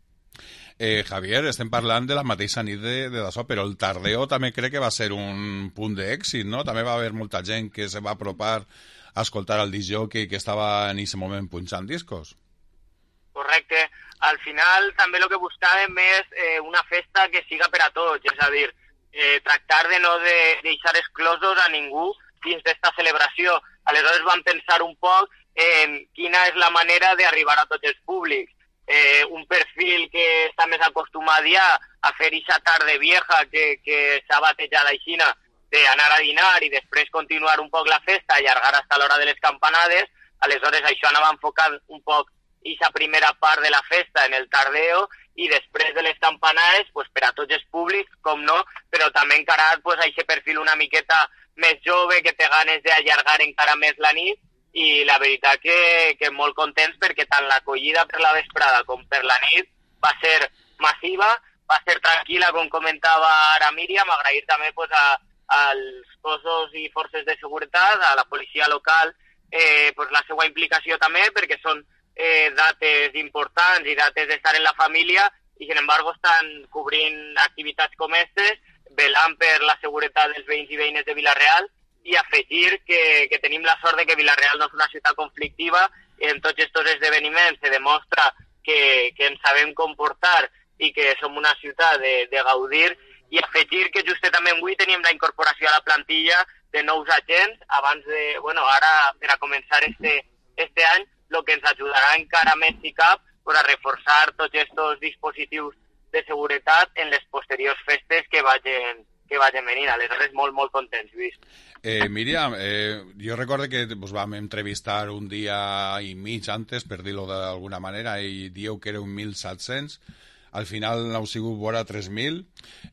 Eh, Javier, estem parlant de la mateixa nit de, de d'això, però el Tardeo també crec que va ser un punt d'èxit, no? També va haver molta gent que se va apropar a escoltar el disc jockey que estava en aquest moment punxant discos. Correcte. Al final també el que buscàvem és eh, una festa que siga per a tots, és a dir, eh, tractar de no de deixar exclosos a ningú dins d'esta celebració. Aleshores vam pensar un poc en quina és la manera d'arribar a tots els públics. Eh, un perfil que està més acostumat ja a fer aquesta tarde vieja que, que s'ha batejat aixina, d'anar a dinar i després continuar un poc la festa, allargar fins a l'hora de les campanades. Aleshores això anava enfocant un poc aquesta primera part de la festa en el Tardeo, i després de les campanades pues, per a tots els públics, com no, però també encarat pues, a aquest perfil una miqueta més jove que té ganes d'allargar encara més la nit, i la veritat que, que molt contents perquè tant l'acollida per la vesprada com per la nit va ser massiva, va ser tranquil·la, com comentava ara Míriam. Agrair també pues, a, als cossos i forces de seguretat, a la policia local, eh, pues, la seva implicació també, perquè són Eh, dates importants i dates d'estar en la família, i sin embargo estan cobrint activitats com aquestes, velant per la seguretat dels veïns i veïnes de Vila-real, i afegir que, que tenim la sort de que Vila-real no és una ciutat conflictiva, i en tots aquests esdeveniments se demostra que, que ens sabem comportar i que som una ciutat de, de gaudir, i afegir que justament avui tenim la incorporació a la plantilla de nous agents, abans de, bueno, ara per a començar este, este any, el que ens ajudarà encara més si cap per a reforçar tots aquests dispositius de seguretat en les posteriors festes que vagin, que vagin venint. Aleshores, molt, molt contents, Lluís. Eh, Míriam, eh, jo recordo que pues, vam entrevistar un dia i mig antes, per dir-ho d'alguna manera, i dieu que era un mil set-cents. Al final n'heu sigut vora tres mil.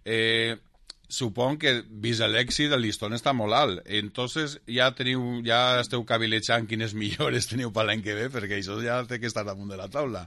Eh, Supon que, vist l'èxit, el listón està molt alt. Entonces, ja teniu, ja esteu cavilejant quines millores teniu per l'any que ve, perquè això ja té que estar damunt de la taula.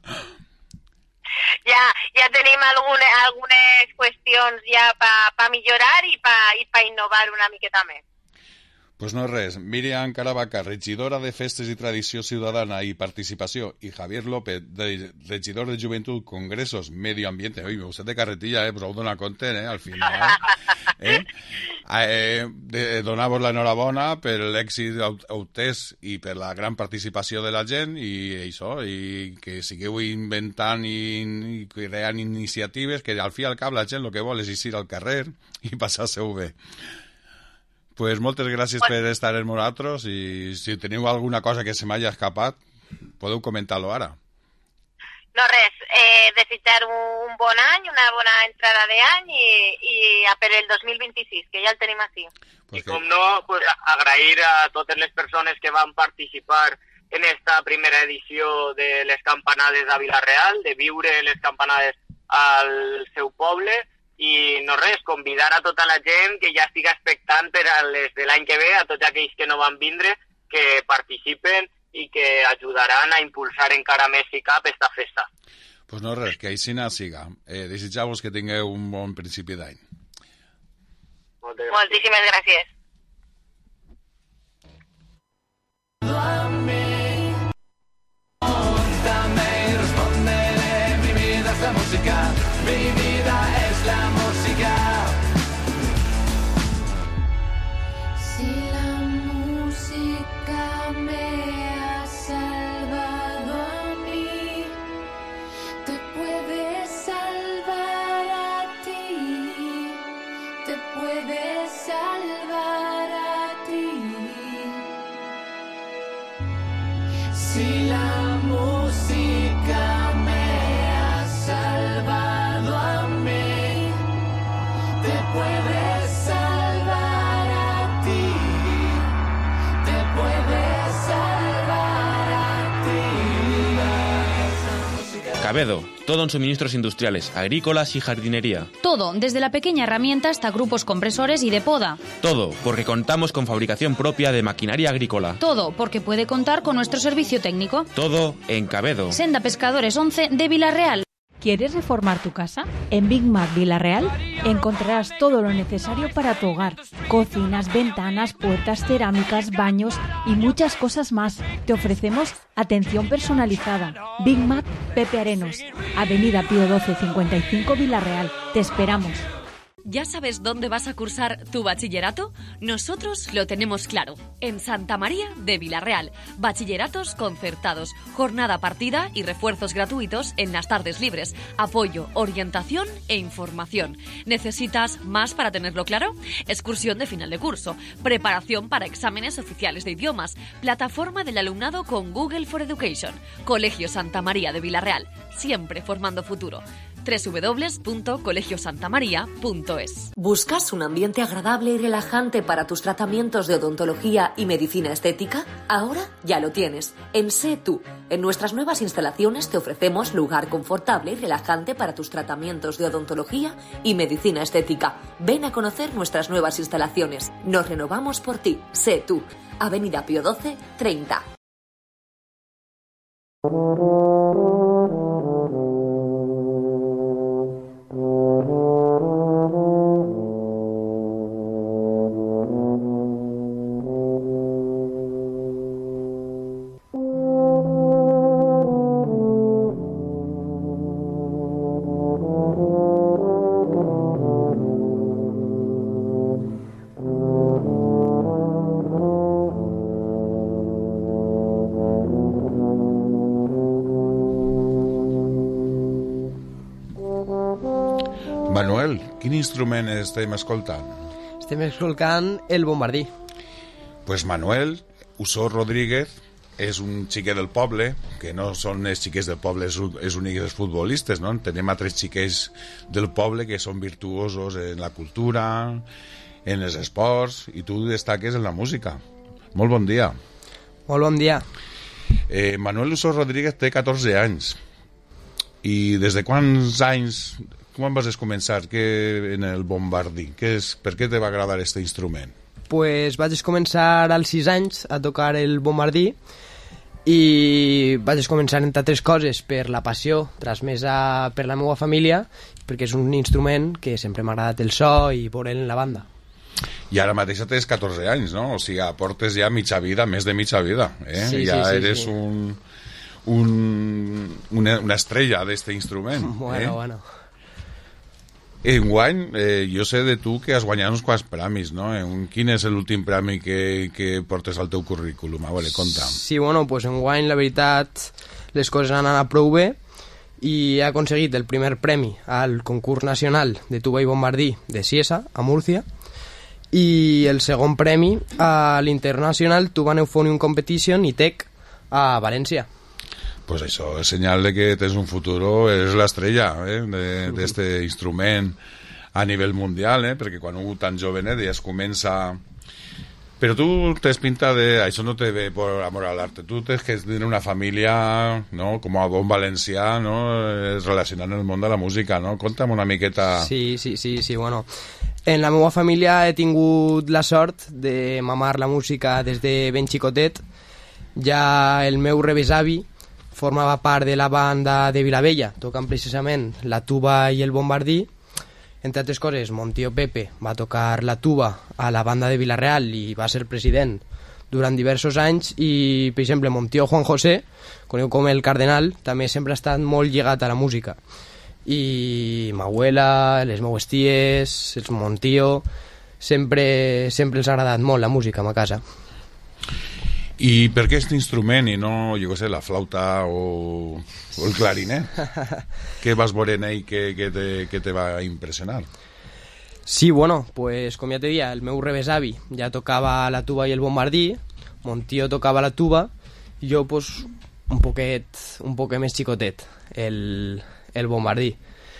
Ja, ja tenim algunes, algunes qüestions ja per pa millorar i per pa innovar una miqueta més. Pues no res, Míriam Caravaca, regidora de Festes i Tradició Ciudadana i Participació, i Javier López, de, regidor de Joventut, Congressos, Medio Ambiente. Ui, m'ho de carretilla, eh, però heu donat compte, eh, al final. Eh? Eh, de, donar-vos l'enhorabona per l'èxit obtès i per la gran participació de la gent i això, i que sigueu inventant i, i creant iniciatives que al fi i al cap la gent el que vol és eixir al carrer i passar-se-ho bé. Pues moltes gràcies per estar amb nosaltres i si teniu alguna cosa que se m'hagi escapat, podeu comentar-lo ara. No res, eh, desitjar un bon any, una bona entrada d'any i, i a per el dos mil vint-i-sis, que ja el tenim així. Pues I com no, pues agrair a totes les persones que van participar en esta primera edició de les campanades a Vila-real, de viure les campanades al seu poble, i no res, convidar a tota la gent que ja estiga expectant per a les de l'any que ve, a tots aquells que no van vindre, que participen i que ajudaran a impulsar encara més i cap esta festa. Pues no res, que així no siga. Eh, desitjau-vos que tingueu un bon principi d'any. Moltíssimes gràcies. Mi vida es la música. Si la música me ha salvado a mí, te puede salvar a ti, te puede salvar a ti. Si la música me ha salvado a mí, te puede salvar a ti, te puede salvar a ti. Cabedo, todo en suministros industriales, agrícolas y jardinería. Todo, desde la pequeña herramienta hasta grupos compresores y de poda. Todo, porque contamos con fabricación propia de maquinaria agrícola. Todo, porque puede contar con nuestro servicio técnico. Todo en Cabedo. Senda Pescadores once de Vila-real. ¿Quieres reformar tu casa? En Big Mac Vila-real encontrarás todo lo necesario para tu hogar. Cocinas, ventanas, puertas, cerámicas, baños y muchas cosas más. Te ofrecemos atención personalizada. Big Mac Pepe Arenos, Avenida Pío doce cincuenta y cinco Vila-real. Te esperamos. ¿Ya sabes dónde vas a cursar tu bachillerato? Nosotros lo tenemos claro. En Santa María de Vila-real. Bachilleratos concertados, jornada partida y refuerzos gratuitos en las tardes libres. Apoyo, orientación e información. ¿Necesitas más para tenerlo claro? Excursión de final de curso. Preparación para exámenes oficiales de idiomas. Plataforma del alumnado con Google for Education. Colegio Santa María de Vila-real. Siempre formando futuro. doble u doble u doble u punto colegio santa maría punto es. ¿Buscas un ambiente agradable y relajante para tus tratamientos de odontología y medicina estética? Ahora ya lo tienes. En Sé Tú. En nuestras nuevas instalaciones te ofrecemos lugar confortable y relajante para tus tratamientos de odontología y medicina estética. Ven a conocer nuestras nuevas instalaciones. Nos renovamos por ti. Sé Tú. Avenida Pío doce, treinta. Manuel, quin instrument estem escoltant? Estem escoltant el bombardí. Pues Manuel Usó Rodríguez és un xiquet del poble, que no són els xiquets del poble els únics els futbolistes, no? Tenim altres xiquets del poble que són virtuosos en la cultura, en els esports, i tu destaques en la música. Molt bon dia. Molt bon dia. Eh, Manuel Usó Rodríguez té catorze anys. I des de quants anys... Quan vas començar que en el bombardí? Que és, per què te va agradar aquest instrument? Pues vaig començar als sis anys a tocar el bombardí i vaig començar, entre altres coses, per la passió transmesa per la meva família, perquè és un instrument que sempre m'ha agradat el so i veure'l en la banda. I ara mateix tens catorze anys, no? O sigui, aportes ja mitja vida, més de mitja vida, eh? Sí, ja sí, sí, eres sí. un, un, una, una estrella d'este instrument. Bueno, eh? bueno. Enguany, eh, jo sé de tu que has guanyat uns quants premis, no? Un, quin és l'últim premi que, que portes al teu currículum? A veure, conta'm. Sí, bueno, pues enguany, la veritat, les coses han anat prou bé i he aconseguit el primer premi al concurs nacional de tuba i bombardí de Ciesa, a Múrcia, i el segon premi a l'International Tuba Euphonium Competition i Tec a València. Pues això és senyal de que tens un futur, eres l'estrella eh, d'este instrument a nivell mundial, eh, perquè quan un tan jovenet ja es comença... Però tu tens pinta de... Això no te ve por amor al arte. Tu tens que tenir una família, no?, com a bon valencià, no?, relacionant el món de la música, no? Conta'm una miqueta... Sí, sí, sí, sí, bueno... En la meva família he tingut la sort de mamar la música des de ben xicotet. Ja el meu rebesavi formava part de la banda de Vilavella, tocant precisament la tuba i el bombardí. Entre altres coses, mon tio Pepe va tocar la tuba a la banda de Vilareal i va ser president durant diversos anys, i, per exemple, mon tio Juan José, conegut com el Cardenal, també sempre ha estat molt lligat a la música. I ma abuela, les meues ties, els mon tio, sempre, sempre els ha agradat molt la música a ma casa. I per què aquest instrument i no, jo què sé, la flauta o, o el clarinet? Què vas veure en ell que, que, te, que te va impressionar? Sí, bueno, pues com ja te dia, el meu rebesavi ja tocava la tuba i el bombardí, mon tio tocava la tuba, i jo pues, un poquet, un poquet més xicotet, el, el bombardí.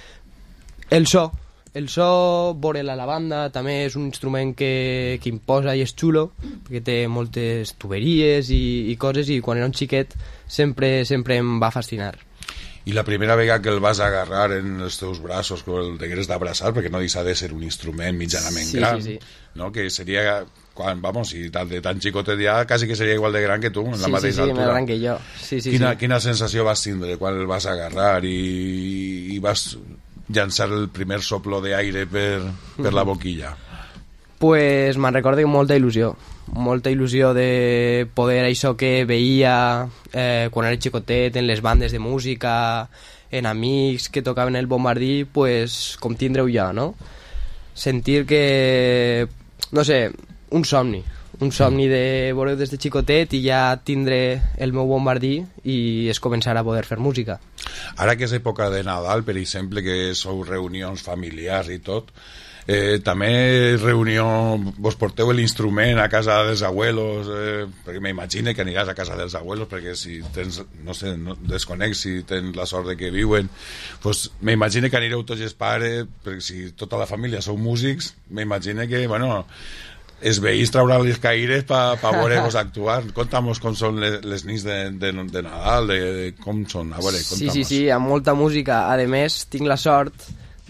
El so, el so, veure la lavanda, també és un instrument que, que imposa i és xulo, perquè té moltes tuberies i, i coses, i quan era un xiquet sempre, sempre em va fascinar. I la primera vegada que el vas agarrar en els teus braços, que el degueres d'abraçar, perquè no deixa de ser un instrument mitjanament Sí, gran, sí, sí. no? Que seria, quan, vamos, si tal, de tan xicotet ja, quasi que seria igual de gran que tu, en la Sí, mateixa sí, sí, altura. més gran que jo. Sí, sí, quina, sí. quina sensació vas tindre quan el vas agarrar i, i vas llançar el primer soplo d'aire per, per la boquilla? Pues me'n recordo amb molta il·lusió, molta il·lusió de poder això que veia eh, quan era xicotet en les bandes de música, en amics que tocaven el bombardí, pues com tindreu ja, no? Sentir que, no sé, un somni, un somni de veure des de xicotet i ja tindre el meu bombardí i es començar a poder fer música. Ara que és època de Nadal, per exemple, que sou reunions familiars i tot, Eh, també reunió, vos porteu l'instrument a casa dels abuelos, eh, perquè m'imagine que aniràs a casa dels abuelos, perquè si tens, no sé, no, desconec si tens la sort de que viuen, pues m'imagine que anireu tots els pares, perquè si tota la família sou músics, m'imagine que, bueno, els veïns trauran les caires per pa, pa veure-vos actuar. Conta'm com són les, les nits de, de, de Nadal, de, de com són, a veure, conta'm. Sí, sí, sí, amb molta música. A més, tinc la sort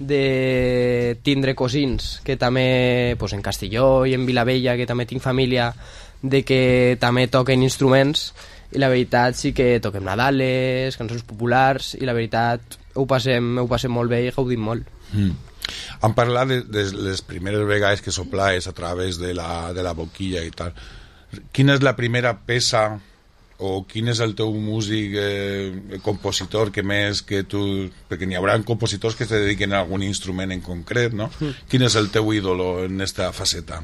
de tindre cosins que també, pues, en Castelló i en Vilavella, que també tinc família de que també toquen instruments, i la veritat sí que toquem Nadales, cançons populars, i la veritat ho passem, ho passem molt bé i gaudim molt. Mm. Hem parlat de, de les primeres vegades que soplaes a través de la, de la boquilla i tal. Quina és la primera peça o quin és el teu músic, eh, compositor que més que tu... Perquè n'hi haurà compositors que se dediquen a algun instrument en concret, no? Mm. Quin és el teu ídolo en esta faceta?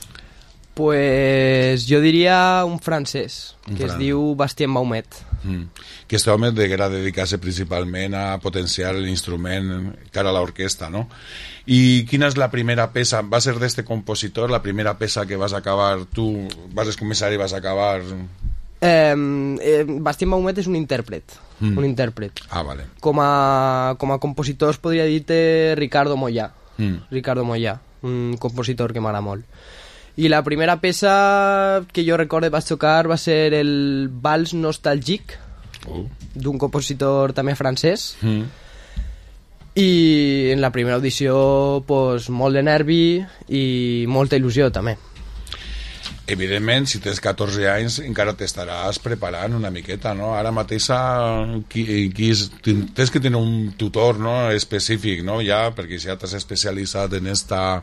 Pues jo diria un francès, Un que fran- es diu Bastien Baumet. Mm. Que este home deguera dedicar-se principalment a potenciar l'instrument cara a l'orquestra, no? I quina és la primera peça? Va ser d'este compositor la primera peça que vas acabar tu, vas començar i vas acabar... Eh, eh, Bastien Baumet és un intèrpret, Mm. un intèrpret. Ah, vale. Com a, com a compositor es podria dir-te Ricardo Moyà. Mm. Ricardo Moyà, un compositor que m'agrada molt. I la primera peça que jo recordo vaig tocar va ser el Vals Nostalgique, Oh. d'un compositor també francès. Mm. I en la primera audició pues, molt de nervi i molta il·lusió també. Evidentment, si tens catorze anys encara t'estaràs preparant una miqueta, no? Ara mateix qui, qui és, tens que tenir un tutor, no?, específic, no?, ja, perquè ja t'has especialitzat en esta,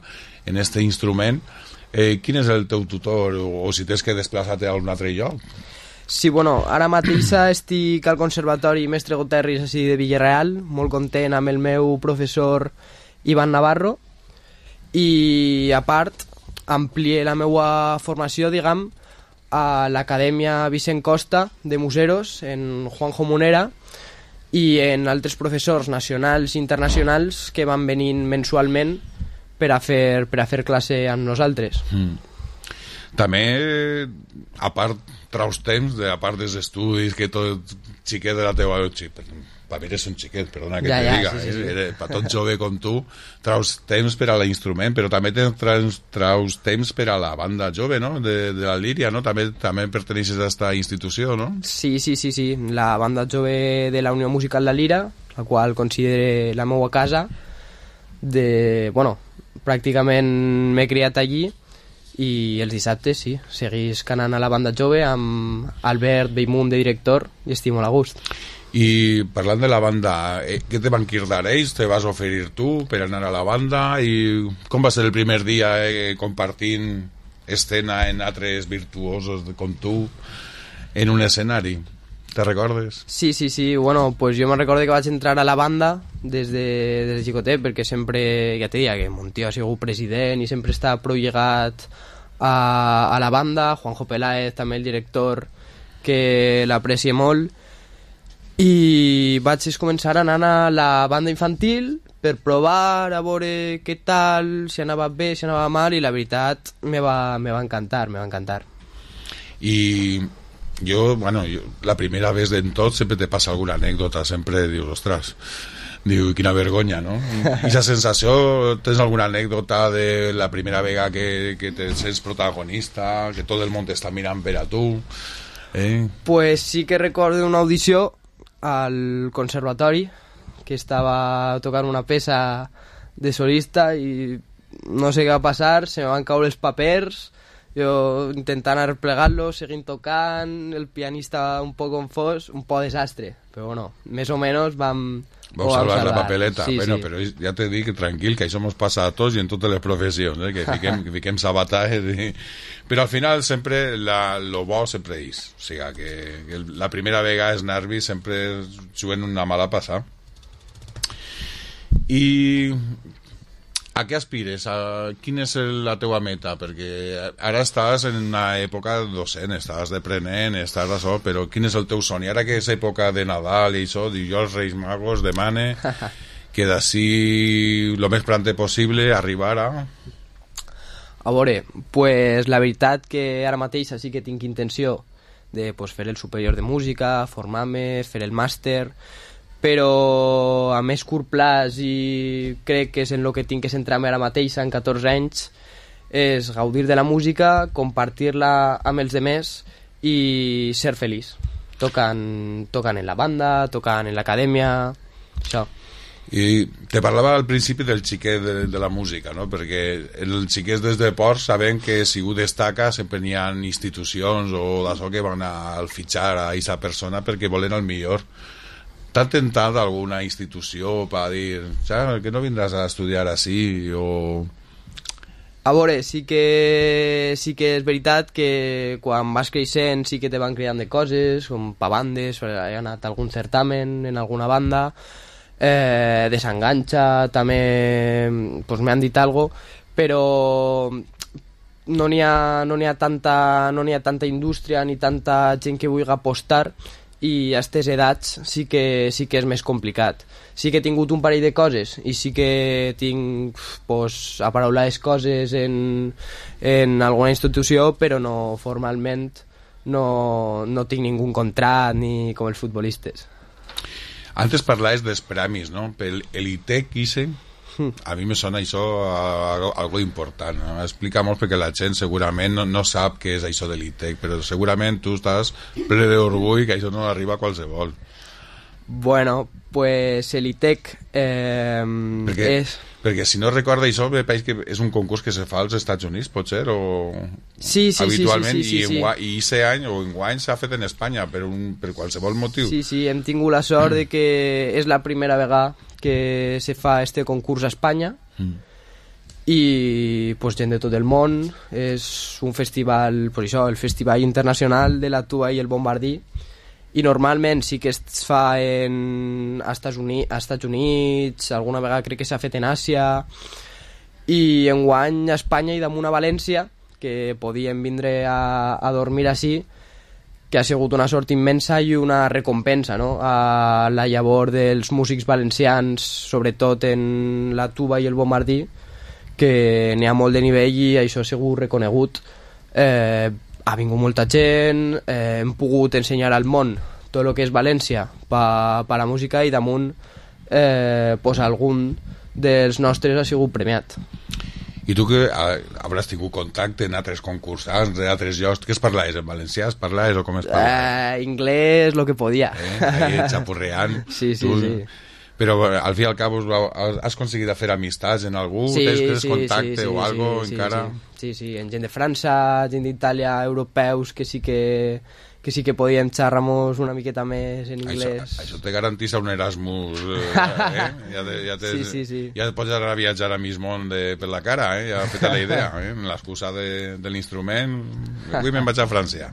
en este instrument. Eh, quin és el teu tutor, o, o si tens que desplaçar-te a un altre lloc? Sí, bueno, ara mateix estic al Conservatori Mestre Goterris així de Villarreal, molt content amb el meu professor Ivan Navarro, i a part amplié la meva formació, diguem, a l'Acadèmia Vicent Costa de Museros, en Juanjo Munera, i en altres professors nacionals i internacionals que van venint mensualment per a fer, per a fer classe amb nosaltres. Mm. També, a part, traus temps, de, a part dels estudis, que tot xiquet de la teva... Per mi eres un xiquet, perdona que ja, te ja, diga, sí, sí, sí. Eh? Per tot jove com tu, traus temps per a l'instrument, però també traus, traus temps per a la banda jove, no?, de, de la Líria, no? També, també perteneixes a aquesta institució, no? Sí, sí, sí, sí, la banda jove de la Unió Musical La Lira, la qual considere la meva casa, de... bueno, pràcticament m'he criat allí, i els dissabtes, sí, seguís canant a la banda jove amb Albert Beimunt de director i estic molt a gust. I parlant de la banda, eh, què te van cridar ells? Te vas oferir tu per anar a la banda? I com va ser el primer dia eh, compartint escena en altres virtuosos com tu en un escenari? Te recordes? Sí, sí, sí, bueno, pues jo me recordo que vaig entrar a la banda des de, des de xicotet, perquè sempre, ja te diria que mon tio ha sigut president i sempre està prou llegat a, a la banda, Juanjo Peláez, també el director, que l'aprecia molt, i vaig començar anant a la banda infantil per provar, a veure què tal, si anava bé, si anava mal, i la veritat me va, me va encantar, me va encantar. I... Jo, bueno, jo, la primera vez en tot sempre te passa alguna anècdota, sempre dius, ostres, diu, quina vergonya, no? I esa sensació, tens alguna anècdota de la primera vegada que, que te sents protagonista, que tot el món t'està mirant per a tu? Eh? Pues sí que recordo una audició al conservatori, que estava tocant una peça de solista i no sé què va passar, se me van caure els papers, jo intentant arreplegar-lo, seguint tocant, el pianista un poc confós, un poc desastre, però bueno, més o menys vam... Vau salvar, salvar la papeleta, sí, bueno, sí. Però ja te dic, tranquil, que això mos passa a tots i en totes les professions, eh? que fiquem, que fiquem sabatatges, i... però al final sempre la, lo bo sempre és, o sigui, que, que la primera vegada els nervis sempre juguen una mala passada. I... a què aspires? A quina és la teua meta? Perquè ara estàs en una època docent, estàs deprenent, estàs això, però quin és el teu somni? Ara que és època de Nadal i això, diu jo els Reis Magos demane que d'ací el més prante possible arribar a... A veure, pues la veritat que ara mateix sí que tinc intenció de pues, fer el superior de música, formar-me, fer el màster, però a més curt plaç, i crec que és en el que tinc que centrar-me ara mateix en catorze anys, és gaudir de la música, compartir-la amb els demés i ser feliç, tocant, tocant en la banda, tocant en l'acadèmia, això. I te parlava al principi del xiquet de, de la música, no? Perquè els xiquets des de Ports saben que si ho destaca sempre n'hi ha institucions o d'això que van al fitxar a aquesta persona perquè volen el millor. ¿T'ha tentat alguna institució per dir, ¿sabes? Que no vindràs a estudiar així o...? A veure, sí que, sí que és veritat que quan vas creixent sí que te van creant de coses, com pa bandes, he anat a algun certamen en alguna banda, eh, desenganxa, també pues, m'han dit algo, però no n'hi ha, no n'hi ha tanta, no n'hi ha tanta indústria ni tanta gent que vulgui apostar, i a aquestes edats sí que, sí que és més complicat. Sí que he tingut un parell de coses i sí que tinc pues, aparaulades coses en, en alguna institució, però no formalment no, no tinc ningú contrat ni com els futbolistes. Antes parlaves dels premis, no? Pel l'I T E C, ise, a mi me sona això algo, algo important, no? Explica molt perquè la gent segurament no, no sap què és això de l'I T E C, però segurament tu estàs ple d'orgull que això no arriba a qualsevol. Bueno, pues l'I T E C eh, perquè, és... perquè si no recorda això, me pareix que és un concurs que se fa als Estats Units, pot ser? O... Sí, sí, habitualment, sí, sí, sí, sí, sí. I aquest any o enguany s'ha fet en Espanya per, un, per qualsevol motiu. Sí, sí, hem tingut la sort de que és la primera vegada que se fa este concurs a Espanya, mm. i pues, gent de tot el món. És un festival, pues això, el Festival Internacional de la Tuba i el Bombardí, i normalment sí que es fa en, a, Estats Units, a Estats Units, alguna vegada crec que s'ha fet en Àsia, i enguany a Espanya i damunt a València, que podíem vindre a, a dormir així, que ha sigut una sort immensa i una recompensa, no?, a la llavor dels músics valencians, sobretot en la tuba i el bombardí, que n'hi ha molt de nivell i això ha sigut reconegut. Eh, ha vingut molta gent, eh, hem pogut ensenyar al món tot el que és València per pa la música, i damunt eh, pues algun dels nostres ha sigut premiat. I tu que hauràs tingut contacte en altres concursants, en altres llocs, què es parlaves en valencià? Es parlaves o com es parlava? Eh, inglès, lo que podia. Eh? Ahí xapurreant. Sí, sí, tu... sí. Però al fi i al cap has aconseguit fer amistats en algú? Sí, tens sí, contacte sí, sí, o algo sí, encara? Sí, sí, sí, en gent de França, gent d'Itàlia, europeus, que sí que... que sí que podíem xerrar-nos una miqueta més en anglès. Això, això te garantís un Erasmus, eh? eh? Ja, te, ja, te, sí, sí, sí. ja pots anar a viatjar a Mismont de, per la cara, eh? Ja feta la idea, eh? L'excusa de, de l'instrument, avui me'n vaig a França.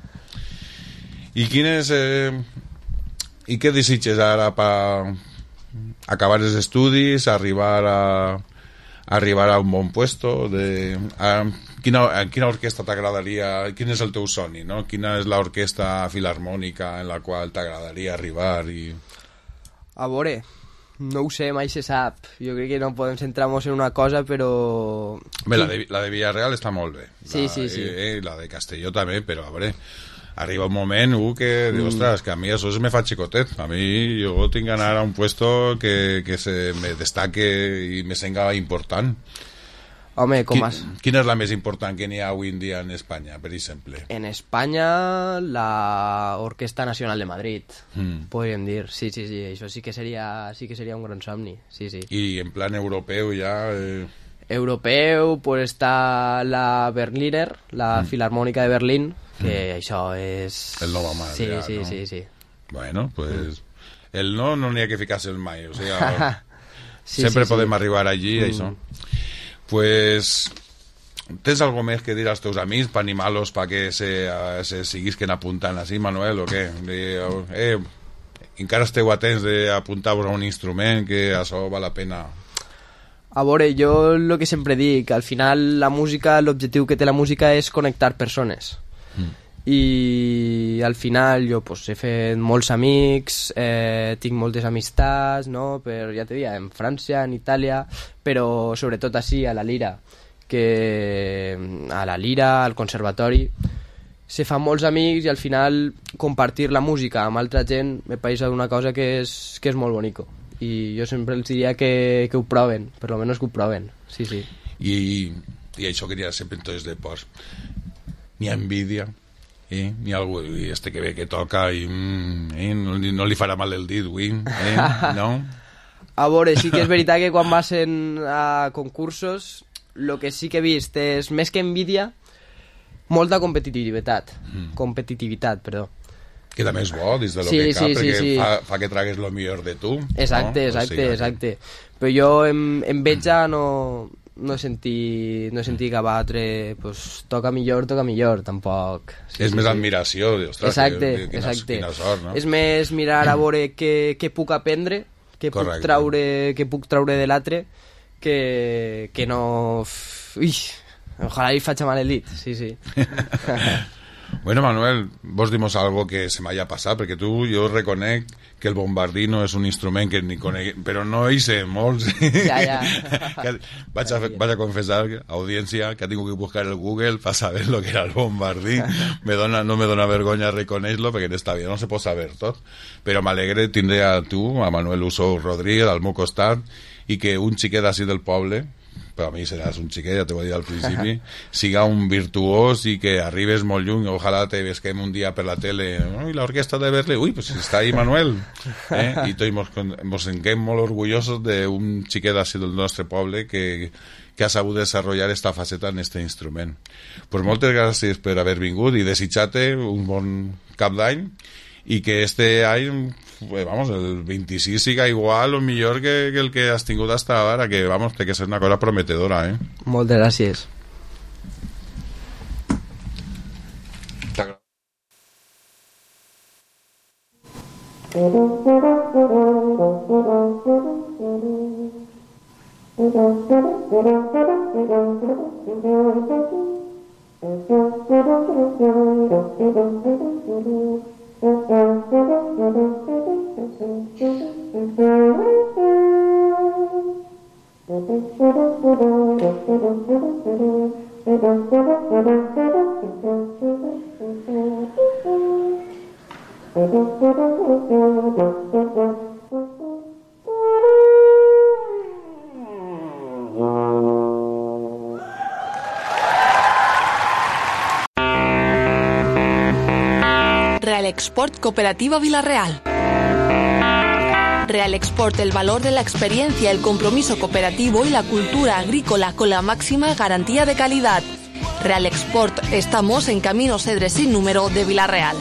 I quines... Eh, I què desitges ara per acabar els estudis, arribar a arribar a un bon puesto? De, a, quina, a quina orquestra t'agradaria, quin és el teu somni, no? Quina és l'orquestra filarmònica en la qual t'agradaria arribar? I... A veure, no ho sé, mai se sap. Jo crec que no podem centrar-nos en una cosa, però... Bé, la de, la de Villarreal està molt bé. Sí, la, sí, sí. Eh, la de Castelló també, però a veure... Arriba un moment, uh, que, mm. ostres, que a mi això se me fa xicotet. A mi, jo tinc que anar a un puesto que, que se me destaque i me senga important. Home, com has... Quin, quina és la més important que n'hi ha avui en dia en Espanya, per exemple? En Espanya, la Orquesta Nacional de Madrid, mm. podríem dir. Sí, sí, sí, això sí que seria, sí que seria un gran somni. Sí, sí. I en plan europeu ja... Eh... Europeu, pues està la Berliner, la mm. Filarmònica de Berlín, que mm. això és... El no va mal, sí, ja, sí, no? sí, sí. Bueno, pues... El no no n'hi ha que ficar-se el mai, o sigui... sí, sempre sí, podem sí. arribar allí, mm. això. Pues... Tens algo més que dir als teus amics per animar-los perquè se, se siguisquen apuntant així, Manuel, o què? Eh, encara esteu atents d'apuntar-vos a un instrument, que això val la pena... A veure, jo el que sempre dic, al final la música, l'objectiu que té la música és connectar persones. Mm. I al final jo pues, he fet molts amics, eh, tinc moltes amistats, no? Per, ja te dia, en França, en Itàlia, però sobretot així, a la Lira, que a la Lira, al conservatori, se fan molts amics i al final compartir la música amb altra gent me pareix una cosa que és, que és molt bonico. I jo sempre els diria que, que ho proven, per lo menos que ho proven, sí, sí. I, i això que n'hi ha sempre en tots els deports, n'hi ha envidia, eh? N'hi ha algú, i este que ve que toca i mm, eh? no, no li farà mal el dit, ui, eh? No? A veure, sí que és veritat que quan vas en, a concursos, el que sí que he vist és, més que envidia, molta competitivitat, mm. competitivitat, perdó. Que també és bo, dins de lo sí, que cap, sí, perquè sí, sí. Fa, fa que tragues lo millor de tu. Exacte, no? exacte, o sigui, exacte. Però jo en, en Betja no, no he sentit, no he sentit que a batre, pues, toca millor, toca millor, tampoc. Sí, és sí, més sí. admiració, ostres, exacte, que, que, exacte. Quina sort, no? És més mirar a veure què, què puc aprendre, què puc, traure, què puc traure de l'altre, que, que no... Ui, ojalà li faig mal el dit, sí, sí. Bueno, Manuel, vos dimos algo que se m'haya passat, perquè tu, jo reconec que el bombardí no és un instrument que ni conec, però no hi sé molts. Ja, ja. vaig, a, vaig a confessar, audiència, que tinc que buscar el Google per saber lo que era el bombardí. Me dona, no me dona vergonya reconèixer-lo, perquè està bé, no se pot saber tot. Però m'alegre tindre a tu, a Manuel Usó Rodríguez, al meu costat, i que un xiquet així del poble, però a mi seràs un xiquet, ja t'ho vaig dir al principi, siga un virtuós i que arribes molt lluny. Ojalà te vesquem un dia per la tele, ui, l'orquestra de Berlín, ui, pues està ahí Manuel, eh? I tots mos, mos sentim molt orgullosos d'un xiquet així del nostre poble que, que ha sabut desenvolupar esta faceta en este instrument. Pues moltes gràcies per haver vingut i desitjar-te un bon cap d'any y que este any, vamos, el vint-i-sis siga igual o millor que, que el que has tingut hasta ara, que vamos, té que ser una cosa prometedora, eh? Moltes gràcies. Real Export Cooperativa Vilarreal. Real Export, el valor de la experiencia, el compromiso cooperativo y la cultura agrícola con la máxima garantía de calidad. Real Export, estamos en Camino Cedres sin número de Vilarreal.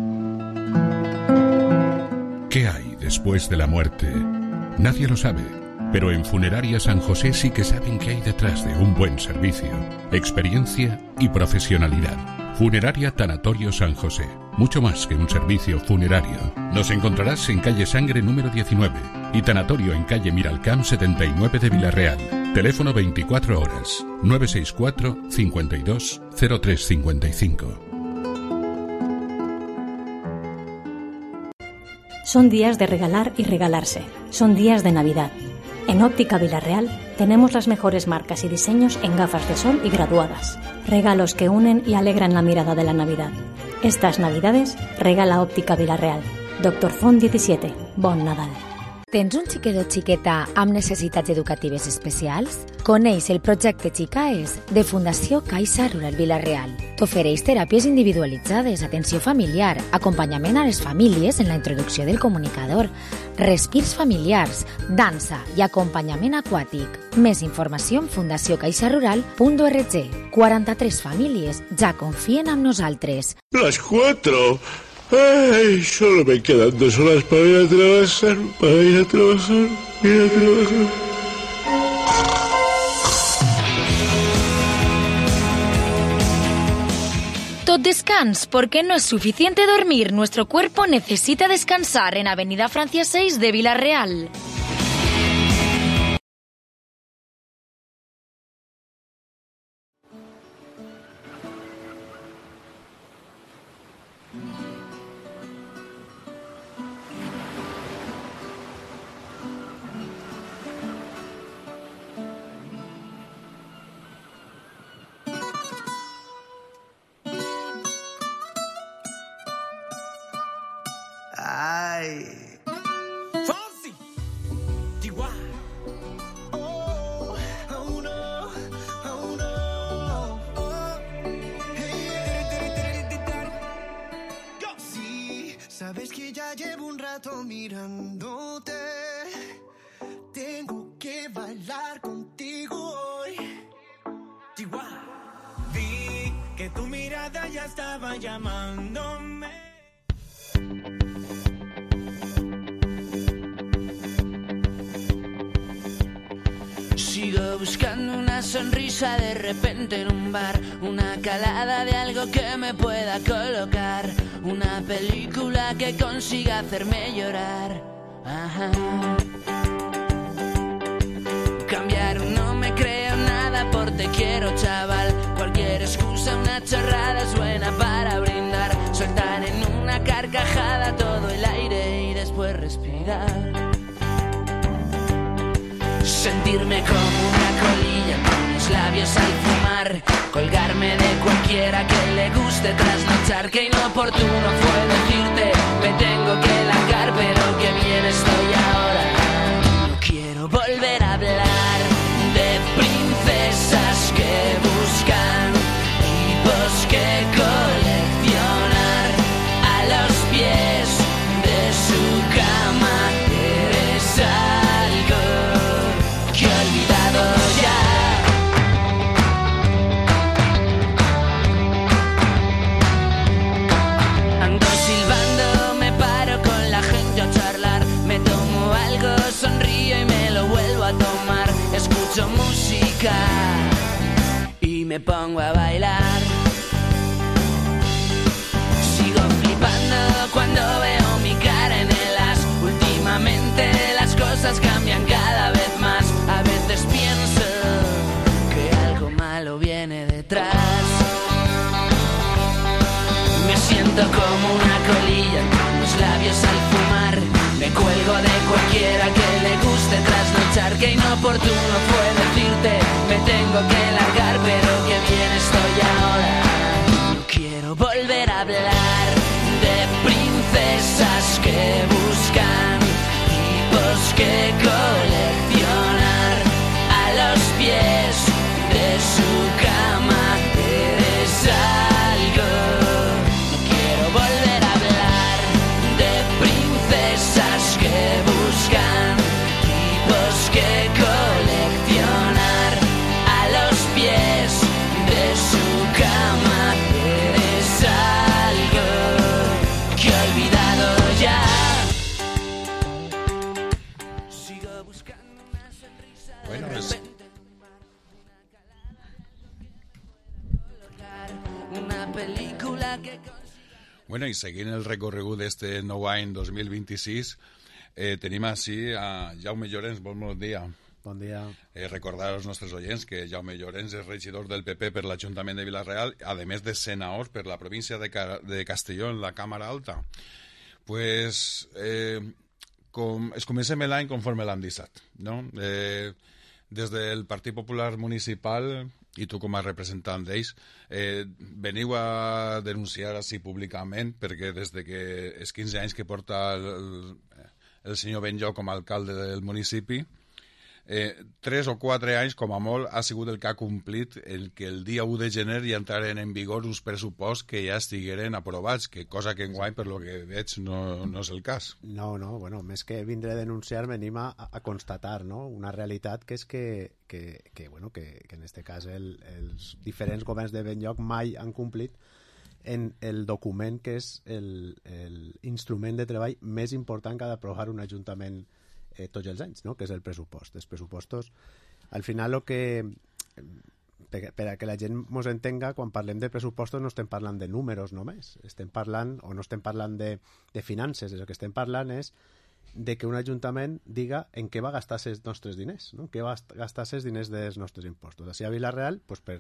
¿Qué hay después de la muerte? Nadie lo sabe, pero en Funeraria San José sí que saben qué hay detrás de un buen servicio, experiencia y profesionalidad. Funeraria Tanatorio San José, mucho más que un servicio funerario. Nos encontrarás en calle Sangre número diecinueve y Tanatorio en calle Miralcamp setenta y nueve de Vilarreal. Teléfono veinticuatro horas, nueve seis cuatro, cincuenta y dos, cero tres cincuenta y cinco. Son días de regalar y regalarse. Son días de Navidad. En Óptica Vilarreal tenemos las mejores marcas y diseños en gafas de sol y graduadas. Regalos que unen y alegran la mirada de la Navidad. Estas Navidades regala Óptica Vilarreal. Doctor Font diecisiete. Bon Nadal. Tens un xiquet o xiqueta amb necessitats educatives especials? Coneix el projecte Xicaes de Fundació Caixa Rural Vilarreal. T'ofereix teràpies individualitzades, atenció familiar, acompanyament a les famílies en la introducció del comunicador, respirs familiars, dansa i acompanyament aquàtic. Més informació en fundació caixa rural punt org. quaranta-tres famílies ja confien en nosaltres. Las cuatro. Ay, solo me quedan dos horas para ir a trabajar, para ir a trabajar, ir a trabajar. Tot descans, porque no es suficiente dormir. Nuestro cuerpo necesita descansar en Avenida Francia seis de Vilarreal. Ay. Fonsi. Chihuahua. Oh, oh no, oh no. Oh. Hey. Sí, sabes que ya llevo un rato mirándote. Tengo que bailar contigo hoy. Chihuahua. Vi que tu mirada ya estaba llamándome. Sigo buscando una sonrisa de repente en un bar, una calada de algo que me pueda colocar, una película que consiga hacerme llorar. Ajá. Cambiar no me creo nada por te quiero, chaval. Cualquier excusa, una chorrada es buena para brindar, soltar en una carcajada todo el aire y después respirar. Sentirme como una colilla con los labios al fumar, colgarme de cualquiera que le guste trasnochar. Que inoportuno fue decirte me tengo que largar, pero que bien estoy ahora. No quiero volver a hablar de princesas que buscan tipos que coleccionar a los pies de su cama. Eres algo que he olvidado ya. Ando silbando, me música y me pongo a bailar. Sigo flipando cuando veo mi cara en el as. Últimamente las cosas cambian cada vez más. A veces pienso que algo malo viene detrás. Me siento como una colilla con los labios al fumar. Me cuelgo de cualquiera que le guste trasnochar. Que inoportuno fue decirte me tengo que largar, pero que bien estoy ahora. No quiero volver a hablar de princesas que buscan tipos que coleccionar a los pies de su cama. Eres algo. No quiero volver a hablar de princesas que buscan tipos que coleccionar a los pies de su cama. Eres algo que he olvidado ya. Sigo buscando una sonrisa de Bueno, es- repente. Una película que Bueno, i seguint el recorregut d'este nou any dos mil vint-i-sis, eh, tenim així a Jaume Llorens. Bon bon dia. Bon dia. Eh, recordar als nostres oients que Jaume Llorens és regidor del P P per l'Ajuntament de Vila-real, a més de senador per la província de, Ca de Castelló en la Càmara Alta. Pues, eh, com, es comencem l'any conforme l'hem deixat, no? Eh, des del Partit Popular Municipal, i tu com a representant d'ells, eh, veniu a denunciar així públicament, perquè des de que els quinze anys que porta el, el senyor Benlloc com a alcalde del municipi, eh, tres o quatre anys, com a molt, ha sigut el que ha complit el que el dia u de gener ja entraren en vigor uns pressuposts que ja estigueren aprovats, que cosa que enguany, per lo que veig, no, no és el cas. No, no, bueno, més que vindre a denunciar, venim a, a constatar, no?, una realitat que és que, que, que, bueno, que, que en este cas el, els diferents governs de Benlloc mai han complit en el document que és l'instrument de treball més important que ha d'aprovar un ajuntament eh, tots els anys, no?, que és el pressupost. Els pressupostos, al final, el que... Per, per a que la gent mos entenga, quan parlem de pressupostos no estem parlant de números només, estem parlant, o no estem parlant de, de finances, el que estem parlant és de que un ajuntament diga en què va gastar els nostres diners, no? En què va gastar els diners dels nostres impostos. Així a Vila-real, pues per,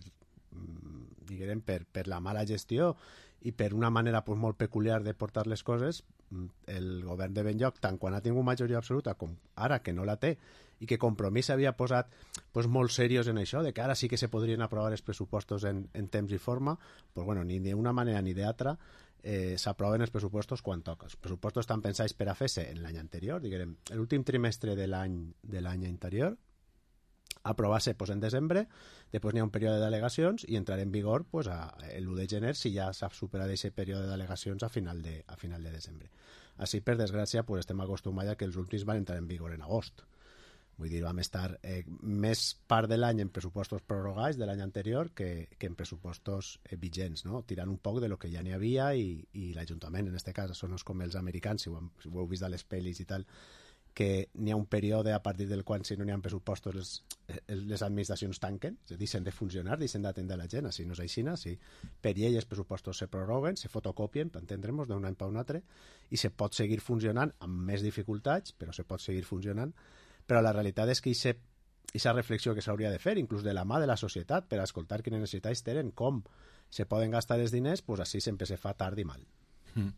diguem, per, per la mala gestió i per una manera pues, molt peculiar de portar les coses, el govern de Benlloc, tant quan ha tingut majoria absoluta com ara que no la té, i que Compromís s'havia posat pues, molt seriós en això, de que ara sí que se podrien aprovar els pressupostos en, en temps i forma, pues, bueno, ni d'una manera ni d'altra eh, s'aproven els pressupostos quan toca. Els pressupostos estan pensats per a fer-se en l'any anterior, diguem, l'últim trimestre de l'any de l'any anterior, aprovar-se pues, en desembre, després n'hi ha un període de delegacions i entrarà en vigor pues, l'u de gener si ja s'ha superat aquest període de delegacions a final de, a final de desembre. Així, per desgràcia, pues, estem acostumats a que els últims van entrar en vigor en agost. Vull dir, vam estar eh, més part de l'any en pressupostos prorrogats de l'any anterior que, que en pressupostos eh, vigents, no? Tirant un poc de lo que ja n'hi havia i, i l'Ajuntament, en aquest cas, són com els americans, si ho, hem, si ho heu vist a les pel·lis i tal, que n'hi ha un període a partir del qual, si no n'hi ha pressupostos, les, les administracions tanquen, deixen de funcionar, deixen d'atendre la gent, així no és així, si per llei els pressupostos se prorroguen, se fotocopien, per entendre'ns, d'un any per un altre, i se pot seguir funcionant amb més dificultats, però se pot seguir funcionant, però la realitat és que aquesta reflexió que s'hauria de fer, inclús de la mà de la societat, per escoltar quines necessitats tenen, com se poden gastar els diners, doncs així sempre se fa tard i mal. Mm.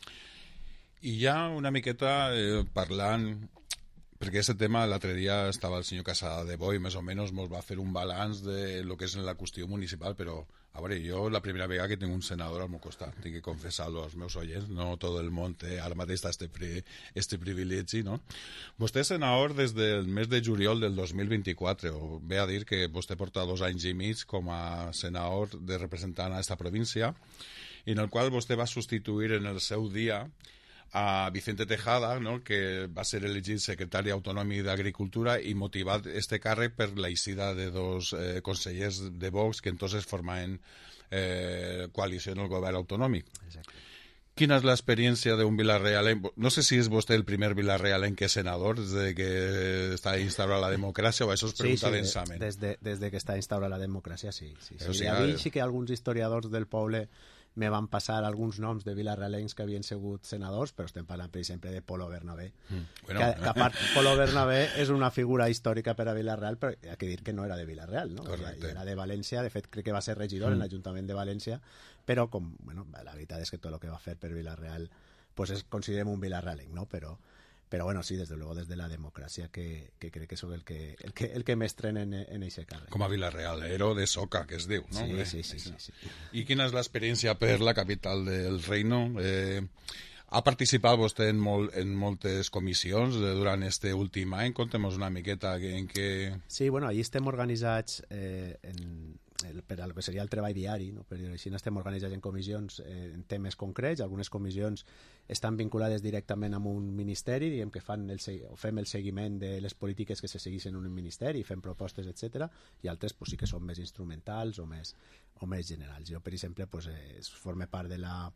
I ja una miqueta eh, parlant, perquè aquest tema l'altre dia estava el senyor Casada de Boi, més o menys ens va fer un balanç de lo que és la qüestió municipal, però a veure, jo la primera vegada que tinc un senador al meu costat, tinc que confessar-lo als meus oients, no tot el món té ara mateix este, pri, este privilegi, no? Vostè és senador des del mes de juliol del dos mil vint-i-quatre, o ve a dir que vostè porta dos anys i mig com a senador de representant a esta província, en el qual vostè va substituir en el seu dia a Vicente Tejada, no?, que va ser elegit secretari autonòmic d'Agricultura i motivat este càrrec per l'eixida de dos eh, consellers de Vox que entonces formaven eh, coalició en el govern autonòmic. Exacte. Quina és l'experiència d'un vilarrealenc? No sé si és vostè el primer vilarrealenc que és senador des de que està instaurada la democràcia, o això es pregunta sí, sí, densament. Des de, des de que està instaurada la democràcia, sí. sí, sí. O sigui, Hi havia sí que alguns historiadors del poble me van passar alguns noms de vilarrealencs que havien sigut senadors, però estem parlant, per exemple, de Polo Bernabé. Mm. Bueno. Que, que a part, Polo Bernabé és una figura històrica per a Vilareal, però hi ha que dir que no era de Vilareal, no? Correcte. Era de València, de fet crec que va ser regidor mm. en l'Ajuntament de València, però com, bueno, la veritat és que tot el que va fer per Vilareal pues es, considerem un vilarrealenc, no? Però Pero bueno, sí, desde luego, desde la democracia, que, que crec que soc el que, el que, el que m'estrena en, en eixe càrrec. Com a Vilareal, héroe de Soca, que es diu, no? Sí, sí, sí. sí, sí, sí. I quina és l'experiència per la capital del reino? Eh, ha participat vostè en, molt, en moltes comissions durant este últim any? Contem-nos una miqueta en què... Sí, bueno, allí estem organitzats eh, en, el, per al que seria el treball diari, no? Per dir així, estem organitzats en comissions eh, en temes concrets. Algunes comissions estan vinculades directament amb un ministeri, diguem que fan el, o fem el seguiment de les polítiques que se segueixen en un ministeri, fem propostes, etcètera, i altres pues, sí que són més instrumentals o més, o més generals. Jo, per exemple, pues, eh, forme part de la,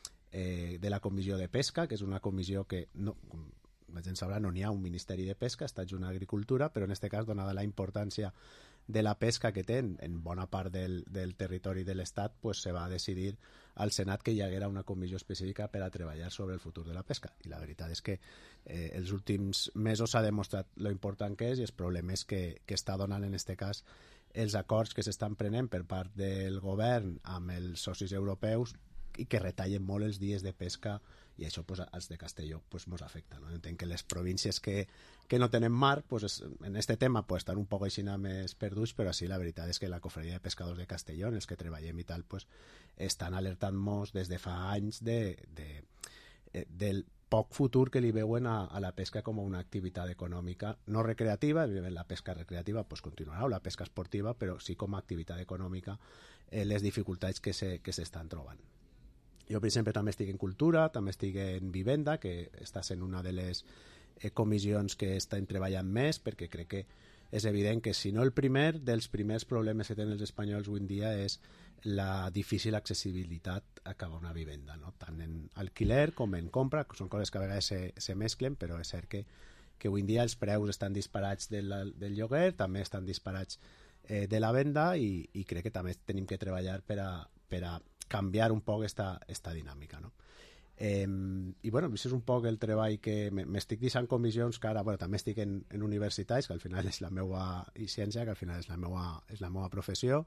eh, de la comissió de pesca, que és una comissió que, no, com la gent sabrà, no n'hi ha un ministeri de pesca, està adjunt a agricultura, però en aquest cas, donada la importància de la pesca que té en bona part del, del territori de l'Estat, pues, se va decidir al Senat que hi haguera una comissió específica per a treballar sobre el futur de la pesca. I la veritat és que eh, els últims mesos s'ha demostrat lo important que és i els problemes que, que està donant en aquest cas els acords que s'estan prenent per part del govern amb els socis europeus i que retallen molt els dies de pesca, i això pues, als de Castelló pues, mos afecta. No? Entenc que les províncies que, que no tenen mar, pues, es, en este tema pues, estan un poc així més perduts, però sí, la veritat és que la cofredia de pescadors de Castelló, en els que treballem i tal, pues, estan alertant-nos des de fa anys de, de, de, del poc futur que li veuen a, a la pesca com a una activitat econòmica no recreativa. La pesca recreativa pues, continuarà, o la pesca esportiva, però sí com a activitat econòmica eh, les dificultats que se, que s'estan trobant. Jo, per exemple, també estic en cultura, també estic en vivenda, que està sent una de les eh, comissions que estan treballant més, perquè crec que és evident que, si no el primer, dels primers problemes que tenen els espanyols avui en dia és la difícil accessibilitat a acabar una vivenda, no? Tant en alquiler com en compra, que són coses que a vegades se, se mesclen, però és cert que, que avui en dia els preus estan disparats del, del lloguer, també estan disparats eh, de la venda, i, i crec que també tenim que treballar per a, per a canviar un poc esta, esta dinàmica, no? Eh, I bueno, això és un poc el treball que m'estic deixant comissions, que ara bueno, també estic en, en universitats, que al final és la meva i ciència, que al final és la meva, és la meva professió,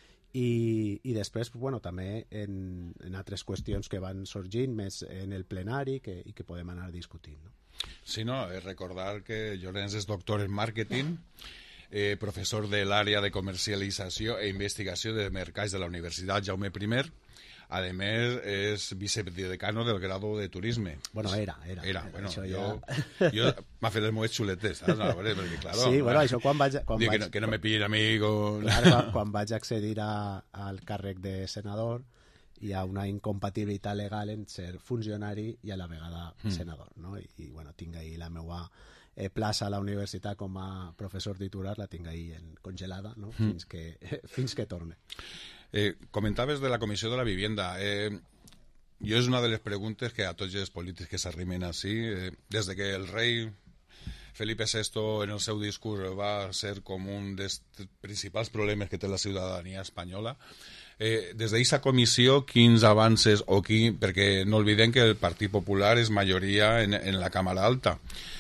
i, i després bueno, també en, en altres qüestions que van sorgint més en el plenari que, i que podem anar discutint, no? Sí, no, recordar que Llorenç és doctor en màrqueting, eh, professor de l'àrea de comercialització e investigació de mercats de la Universitat Jaume I. A més, és vicedecano del grado de turisme. Bueno, era, era. Era, bueno, això jo, ja... jo m'ha fet les meves xuletes, saps? No, perquè, claro, sí, bueno, això quan vaig... Quan dic, vaig... Que, no, que no me pillin a mi con... Claro, quan, quan vaig accedir a, al càrrec de senador, hi ha una incompatibilitat legal en ser funcionari i a la vegada mm. senador, no? I, i bueno, tinc ahí la meva eh, plaça a la universitat com a professor titular, la tinc ahí en congelada, no? Mm. Fins que, fins que torne. Eh, comentaves de la Comissió de la Vivienda. Eh, jo és una de les preguntes que a tots els polítics que s'arrimen així, eh, des de que el rei Felipe sexto en el seu discurs va ser com un dels principals problemes que té la ciutadania espanyola, eh, des d'aquesta comissió quins avances o qui, perquè no oblidem que el Partit Popular és majoria en, en la Càmera Alta,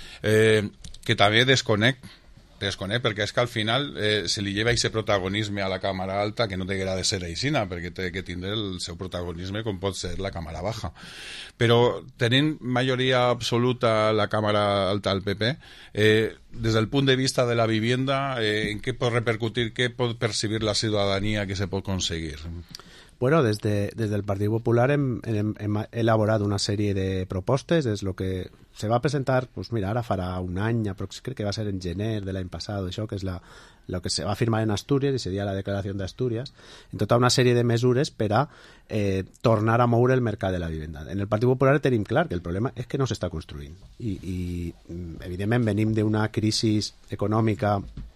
eh, que també desconec desconec, perquè és que al final eh, se li lleva aquest protagonisme a la Càmera Alta, que no té de ser aixina, perquè té que tindre el seu protagonisme com pot ser la Càmera Baja. Però tenint majoria absoluta la Càmera Alta al P P, eh, des del punt de vista de la vivienda, eh, en què pot repercutir, què pot percibir la ciutadania que se pot aconseguir? Bueno, des, de, des del Partit Popular hem, hem, hem elaborat una sèrie de propostes. És lo que se va presentar, pues mira, ara farà un any, crec que va ser en gener de l'any passat, això, que és la, lo que se va firmar en Astúries, i seria la declaració d'Astúries, en tota una sèrie de mesures per a eh, tornar a moure el mercat de la vivenda. En el Partit Popular tenim clar que el problema és que no s'està construint. I, i evidentment venim d'una crisi econòmica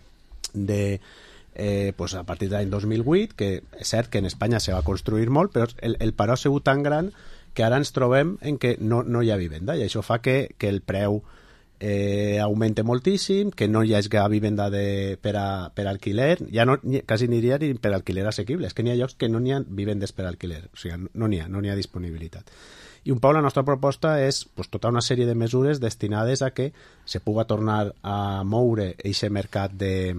de... Eh, pues a partir de l'any dos mil vuit, que és cert que en Espanya se va construir molt, però el, el paró ha sigut tan gran que ara ens trobem en què no, no hi ha vivenda, i això fa que, que el preu eh, augmente moltíssim, que no hi hagi vivenda de, per, a, per alquiler, ja no, ni, quasi n'hi ha ni per alquiler assequible, és que n'hi ha llocs que no n'hi ha vivendes per alquiler, o sigui, no n'hi ha, no n'hi ha disponibilitat. I un poc la nostra proposta és pues, tota una sèrie de mesures destinades a que se puga tornar a moure aquest mercat de,